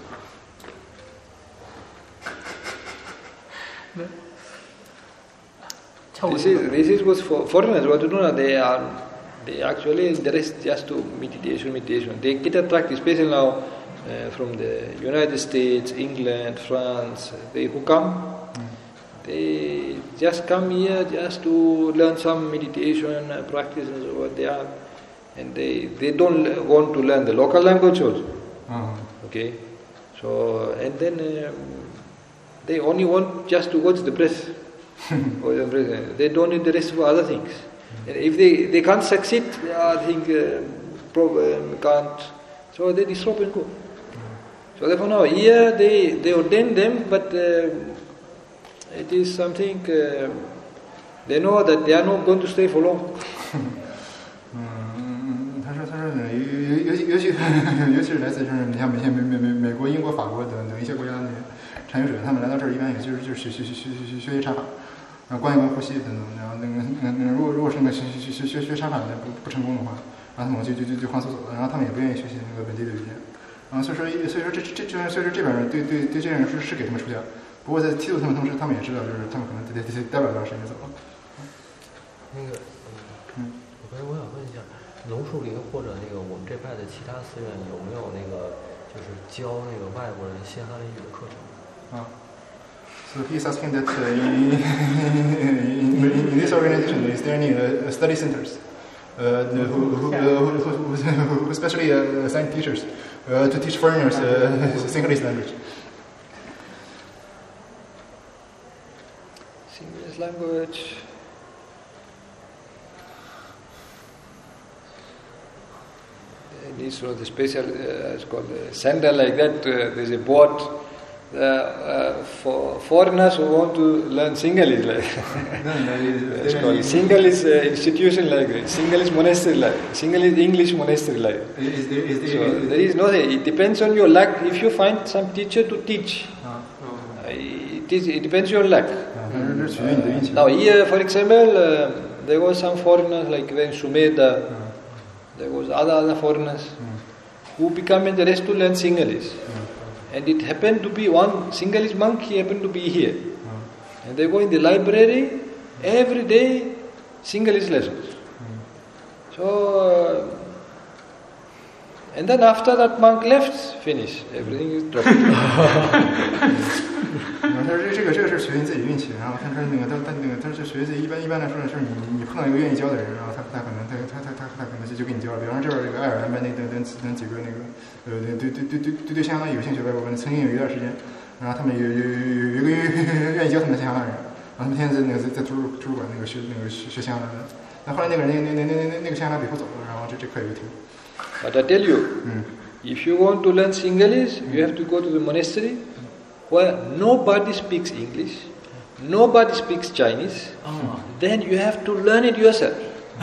This is what foreigners what to do now. They actually interest just to meditation. They get attracted, especially now from the United States, England, France. They who come. They just come here just to learn some meditation practice and so on. And they don't want to learn the local language also. Okay, so and then they only want just to watch the breath. They don't need the rest for other things. And if they can't succeed, I think problem can't. So they disrobe and go. So therefore now here they ordain them, but. It is something they know that they are not going to stay for long. 他说尤其是来自就是你像美国、英国、法国等一些国家的禅修者，他们来到这儿一般也就是学习禅法，然后观呼吸等等。然后如果是学禅法的不成功的话，然后他们就换宿走了，然后他们也不愿意学习那个本地的语言。所以说这边人对这样是给他们出家。不过在剃度他们同时，他们也知道，就是他们可能得待不了多长时间走了。 我想问一下，龙树林或者我们这派的其他寺院有没有就是教外国人新哈雷语的课程 ？So he's asking that in this organization, is there any study centers who especially assign teachers to teach foreigners Sinhalese language? English language. This was the special, it's called a center like that. There's a board for foreigners who want to learn Sinhalese. It's called Sinhalese institution like that. Sinhalese monastery like Sinhalese English monastery like. There is no. It depends on your luck. If you find some teacher to teach, it depends on your luck. Now here, for example, there was some foreigners like in Sumedha. There was other foreigners who became interested to learn Sinhalese. And it happened to be one Sinhalese monk, he happened to be here. And they go in the library, every day, Sinhalese lessons. So, and then after that monk left, finish, everything is dropped. 他说这个是学你自己运气，然后他说他是学习一般来说是你碰到一个愿意教的人，然后他可能就给你教了。比方说这边这个爱尔兰班等几个对香港有兴趣外国人，曾经有一段时间，然后他们有一个愿意教他们的香港人，然后他们天天在图书馆学香港人，那后来那个人那个香港比夫走了，然后这课也就停。 But I tell you, if you want to learn Sinhalese, you have to go to the monastery where nobody speaks English, nobody speaks Chinese. Then you have to learn it yourself.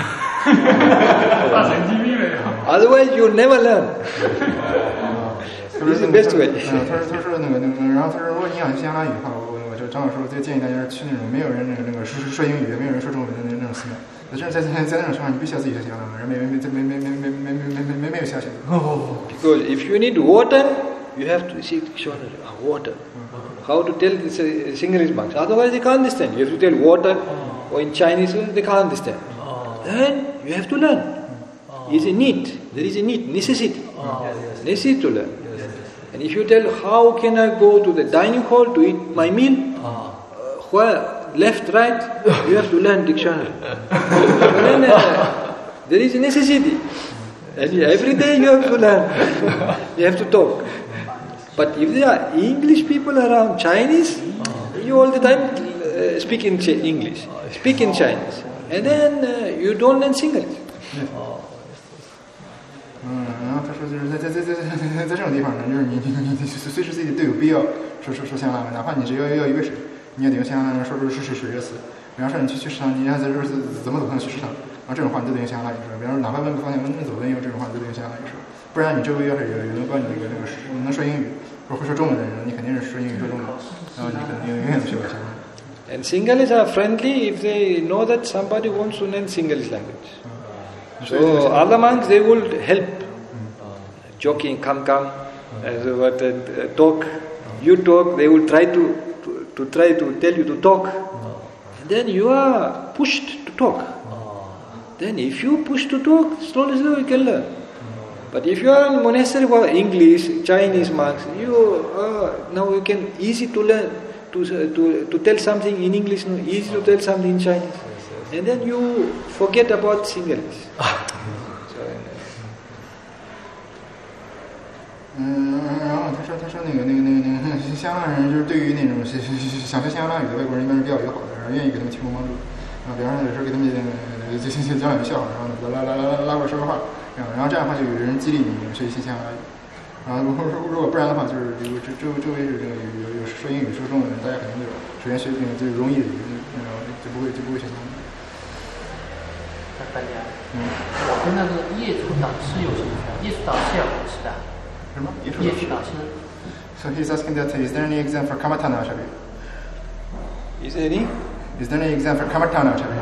Otherwise, you'll never learn. This is the best way. 他说然后他说如果你想学香港语的话，我就张老师最建议大家去那种没有人那个说英语，也没有人说中文的那种寺庙。在那种情况，你必须要自己学西洋人，没有消息。 Because if you need water, you have to see water. How to tell this Sinhalese monks? Otherwise they can't understand. You have to tell water, or in Chinese they can't understand. Then you have to learn. It's a need. There is a need, necessity. Necessity to learn. And if you tell, how can I go to the dining hall to eat my meal? Where? Left, right? You have to learn dictionary. Then, there is a necessity. And every day you have to learn. You have to talk. But if there are English people around, Chinese, you all the time speak in English, speak in Chinese. And then you don't learn Sinhalese. 然后他说就是在这种地方呢，就是你随时随地都有必要说西洋话，哪怕你只要一杯水，你也得用西洋话说出水热词。比方说你去食堂，你要在这怎么走去食堂，然后这种话你都得用西洋话语说。比方说哪怕问个方向，问走问右这种话你都得用西洋话语说。不然你周围要是有人帮你能说英语或者会说中文的人，你肯定是说英语说中文，然后你可能永远都学不了西洋话。 And Sinhalese are friendly if they know that somebody wants to learn Sinhalese language. So other monks, they will help. Joking, come, talk. You talk, they will try to tell you to talk. And then you are pushed to talk. Then if you push to talk, slowly you can learn. But if you are in monastery for English, Chinese monks, now you can easy to learn to tell something in English, easy to tell something in Chinese. And then you forget about Sinhalese. 然后他说那个香港人就是对于那种想学西洋话语的外国人一般是比较友好的，然后愿意给他们提供帮助。比方说有时候给他们讲两句笑话，然后拉过来说说话，然后这样的话就有人激励你学习西洋话语。然后如果不然的话，就是周围有说英语说中文的，大家肯定就首先学那个就容易就不会学西洋话。 大家，我跟那个业主导师有什么分别？业主导师要考试的。什么？业主导师。 So he's asking that is there any exam for Kamatana Acharya? Is there any? Is there any exam for Kamatana Acharya?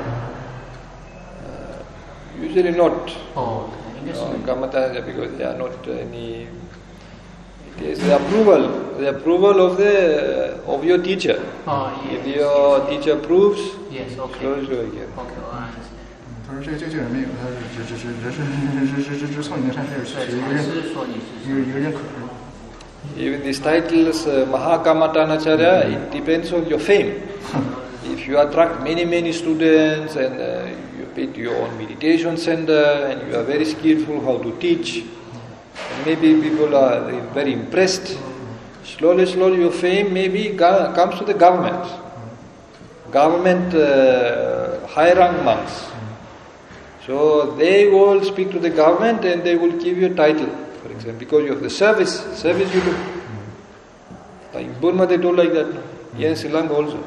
Usually not. Kamatana because there are not any. It is the approval of your teacher. Yes. If your teacher approves, yes, okay. Sure, yeah. Okay, I understand. 他说这个人没有，他只从你的上是一个认可。 Even these titles, Mahakamatana-acharya, it depends on your fame. If you attract many students and you build your own meditation center and you are very skillful how to teach, and maybe people are very impressed. Slowly your fame maybe comes to the government. Government high-rank monks. So they will speak to the government and they will give you a title, for example, because of the service you do. In Burma they do like that. Here in Sri Lanka also.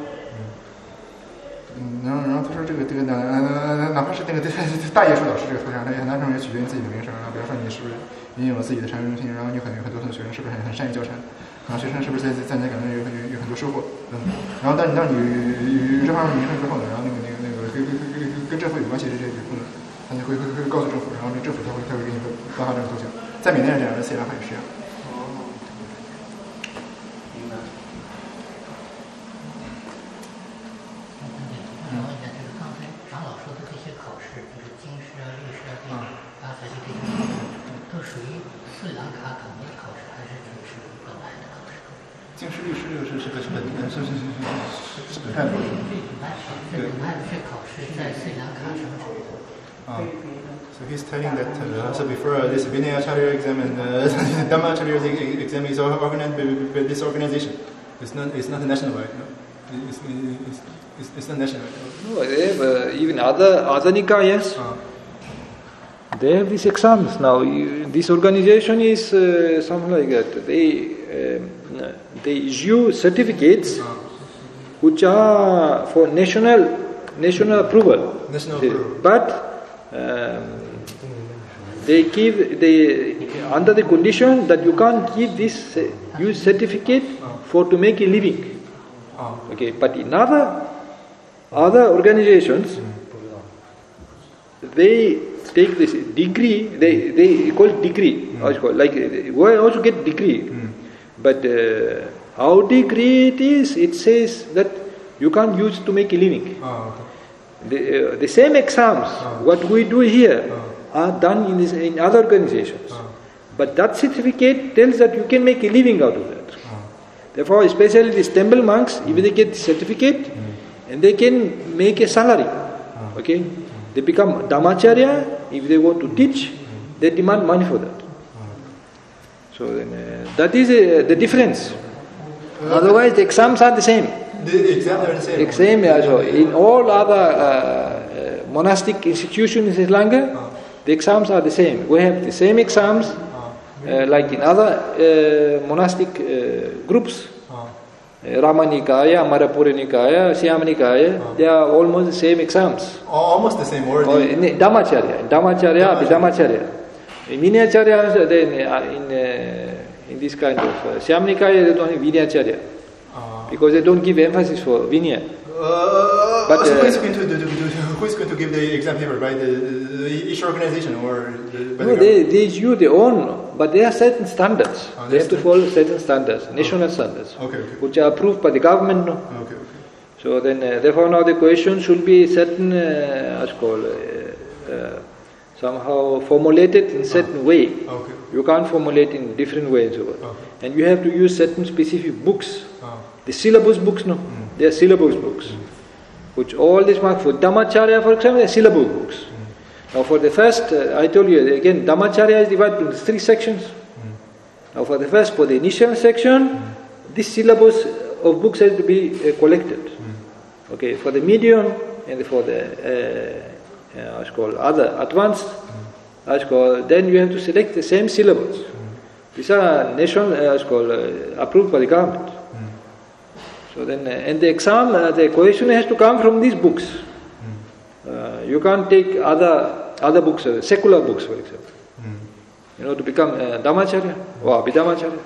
然后他说这个哪怕是那个大业术导师这个头衔，他也很大程度也取决于自己的名声。比方说你是不是拥有了自己的禅修中心，然后你很多学生是不是很善于教禅，然后学生是不是在你的感中有很多收获，然后当你有这方面名声之后呢，然后跟政府有关系的这些举措呢，他就会告诉政府，然后这政府他会给你颁发这个头衔。在缅甸是这样的，西兰还是这样。经师律师这个是本派的。 对。考试在斯里兰卡什么程度 ？So he's telling that so before this Vinaya-acharya exam and Dhamma-acharya exam is organized by this organization. It's not national, right? No? It's not national. No, they have even other nikayas. They have these exams now. This organization is something like that. They issue certificates which are for national approval. But they give under the condition that you can't give this use certificate to make a living. Okay, but in other organizations, they take this degree, they call it degree, like we also get degree, but our degree it says that you can't use to make a living. The same exams, what we do here, are done in other organizations. But that certificate tells that you can make a living out of that. Therefore, especially these temple monks, if they get the certificate, and they can make a salary. Okay? They become Dhammacharya. If they want to teach, they demand money for that. So then, that is the difference. Otherwise, the exams are the same. The exams are the same. Same also. In all other monastic institutions in Sri Lanka, the exams are the same. We have the same exams like in other monastic groups. Ramanikaya, Amarapura Nikaya, Siyama Nikaya, they are almost the same exams. Almost the same order. Dhammacharya, Abhidhammacharya. In Vinayacharya, then in this kind of Siyama Nikaya, they don't have Vinayacharya. Because they don't give emphasis for Vinaya. But who is going to give the exam paper, right? Each organization or they use their own, but there are certain standards. They have to follow certain standards, national standards, which are approved by the government. No? Okay. So then, therefore, now the question should be certain, somehow formulated in certain way. Okay. You can't formulate in different ways. And you have to use certain specific books. The syllabus books, no? They are syllabus books. Which all these marks for Dhammacharya, for example, they are syllabus books. Now for the first, I told you again, Dhammacharya is divided into 3 sections. Now for the initial section, this syllabus of books has to be collected. Okay, for the medium and for the other advanced, then you have to select the same syllabus. These are national, approved by the government. So then, and the exam, the question has to come from these books. You can't take other books, secular books, for example. To become Dhammacharya or Abhidhammacharya.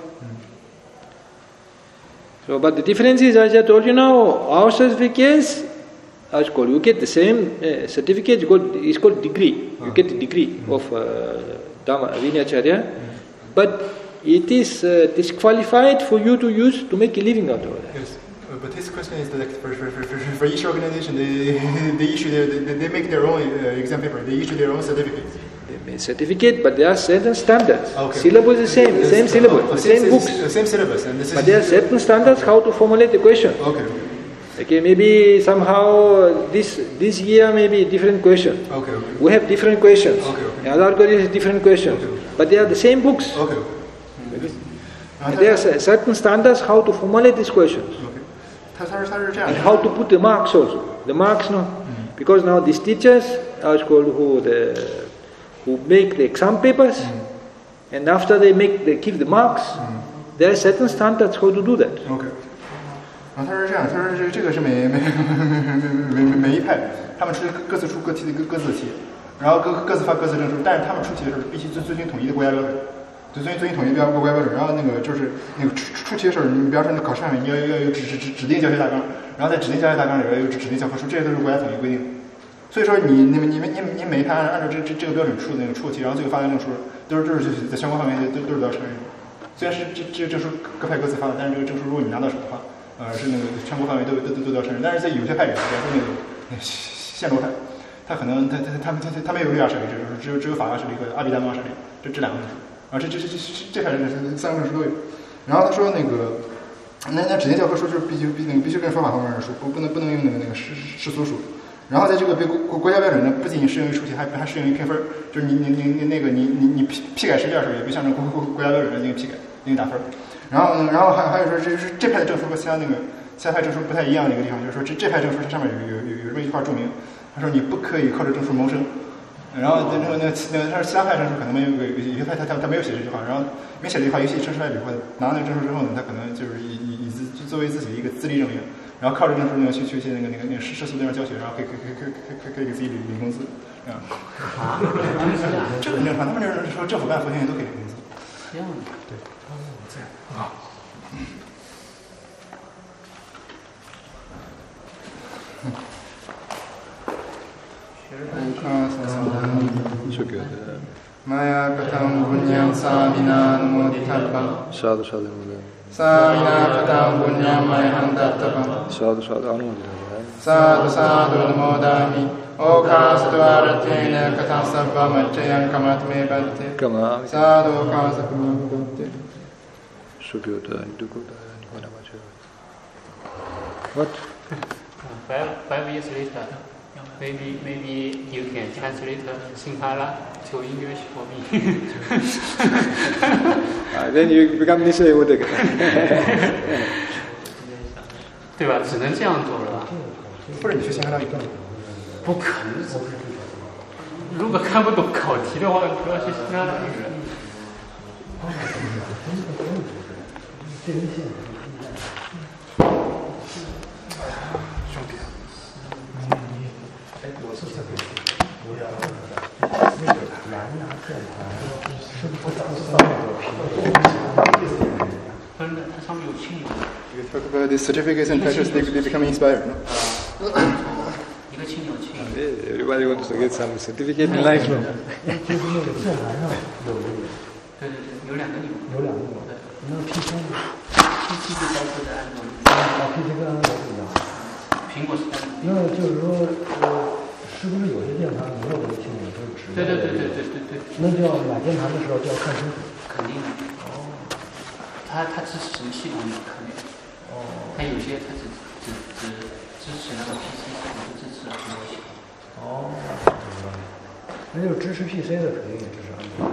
So, but the difference is, as I told you now, our certificates, you get the same certificate. It's called degree. You get the degree of Vinayacharya, but it is disqualified for you to use to make a living out of it. Yes. But his question is that for each organization, they make their own exam paper. They issue their own certificates. They make certificate, but there are certain standards. Syllabus is the same syllabus, the same books. The same syllabus, but there are certain standards how to formulate the question. Okay, maybe somehow this year maybe different question. We have different questions. Other colleges different questions, but they are the same books. And there are certain standards how to formulate these questions. And how to put the marks also. The marks, no? Because now these teachers are called who make the exam papers, and after they keep the marks, there are certain standards how to do that. 他是这样，他说这个是每一派，他们各自出各自的题，然后各自发各自证书，但是他们出题的时候必须遵循统一的国家标准，遵循统一的国家标准。然后就是出题的时候，你比方说考试上面你要有指定教学大纲，然后在指定教学大纲里边有指定教科书，这些都是国家统一规定的。所以说你每一派按照这个标准出的题，然后最后发的证书都是在相关范围内都是要承认的。虽然是这个证书各派各自发的，但是这个证书如果你拿到手的话。是那个全国范围都要承认，但是在有些派里，比方说那个宪罗派，他可能他没有律亚舍利证书，只有法亚舍利和阿毗达摩舍利，这两个证书，这派人3个证书都有。然后他说那指定教科书就是必须跟说法方面的书，不能用那个世俗书。然后在这个国家标准呢，不仅适用于出题，还适用于评分，就是你批改试卷的时候，也必须按照国家标准来进行批改，进行打分。然后还有说，这派的证书和其他派证书不太一样的一个地方，就是说这派证书它上面有这么一句话注明，他说你不可以靠这证书谋生。然后他说其他派证书可能没有些派他没有写这句话，然后没写这句话，尤其证书代表拿那个证书之后呢，他可能就是以作为自己的一个资历证明，然后靠着证书去一些那个世俗地方教学，然后可以给自己领工资这很正常，他们就是说政府干佛学院都可以领工资。 这样的。 对。 Maya katam punyam samina anumoditabam. Sadhu sadhu. Samina katam punyam mayam databam. Sadhu sadhu anumoditabam. Sadhu sadhu namodami. Okastu aratena katam sabba macchayam kamat me bhante. Kama. Sadhu kasa kama bhante. Sukyota Dukuta Nikonamacha. What? 5 years later, maybe you can translate Sinhala to English for me. Then you become Nisai Udaka. 对吧？只能这样做了吧？ 或者你去新加坡不可能。如果看不懂考题的话，不要去新加坡语。它上面有庆祝。 You talk about the certificates and titles, they become inspired, no? 一个庆有庆。 Everybody wants to get some certificate in life. 就是那个键盘上有那个。 对，有2个钮。 有2个钮。对。那 PC 呢 ？PC 就包括在安卓里。 PC 跟安卓不一样。 苹果是单。 那就是说，是不是有些键盘没有这个庆钮，就是直的？ 对。 那就要买键盘的时候就要看清楚。 肯定的。它支持什么系统你看没有？它有些它只支持那个 PC 系统，不支持安卓系统。 那就是支持 PC 的肯定也支持安卓。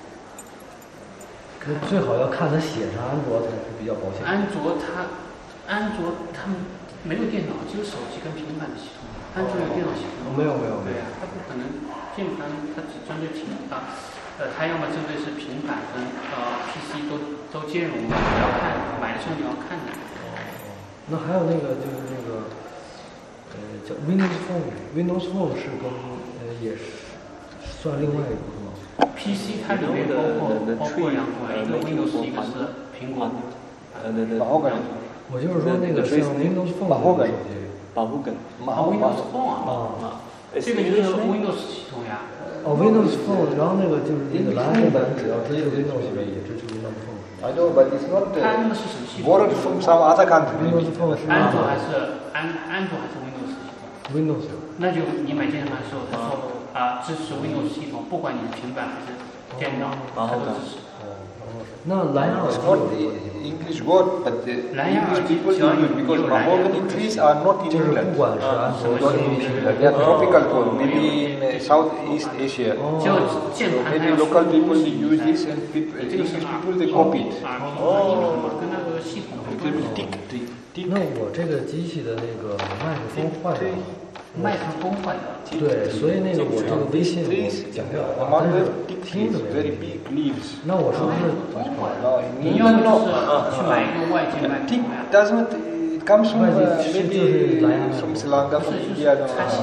那最好要看它写上安卓才是比较保险。 安卓它没有电脑，只有手机跟平板的系统。安卓有电脑系统？ 没有。 对呀，它不可能键盘它只针对它要么针对是平板跟PC 都兼容的，你要看买的时候你要看的。 那还有那个就是那个叫 Windows Phone，Windows Phone 是跟也是算另外一个是吗 ？PC 它里面包括2款，一个 Windows， 一个是苹果。 我就是说那个像 Windows Phone 的手机。 Windows Phone 啊，这个就是 Windows 系统呀。 Windows Phone， 然后那个就是那个蓝牙键盘，只要支持 Windows 也支持 Windows Phone。 I know, but it's not. 它用的是什么系统 borrowed from some other country. Windows Phone 是安卓还是 Windows 系统 ？Windows。 那就你买键盘的时候，它说支持 Windows 系统，不管你是平板还是电脑，它都支持。 那蓝牙耳机 English word, but English people use it because Mahogany trees are not in England. They are tropical tall, maybe in Southeast Asia. So maybe local people use this and English people they copy it. 跟那个系统。 那我这个机器的那个麦克风坏了。 麦克风坏了。 对，所以那个我这个微信讲不了话，但是听着没问题。那我是不是？ 你要就是去买一个外接麦克风呀。 Doesn't it comes from maybe from Sri Lanka, from India?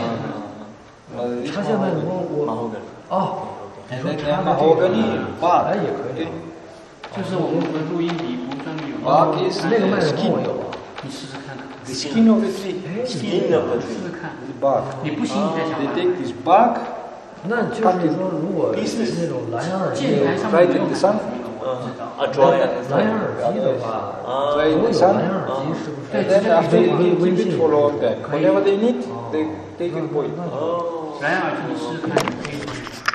插线麦克风我 Mahogany bark 也可以。 就是我们的录音笔不专门有。 bark is 那个麦克风我有。 你试试看。 The skin of the tree. Skin of the tree. 试试看。 The bark. 你不信你再想。 They take this bark. 那就是说，如果那种蓝牙耳机， right in the sun. 蓝牙耳机的话，如果有蓝牙耳机，是不是？ And then after they keep it for long time. Whenever they need, they take it for it. 蓝牙耳机你试试看。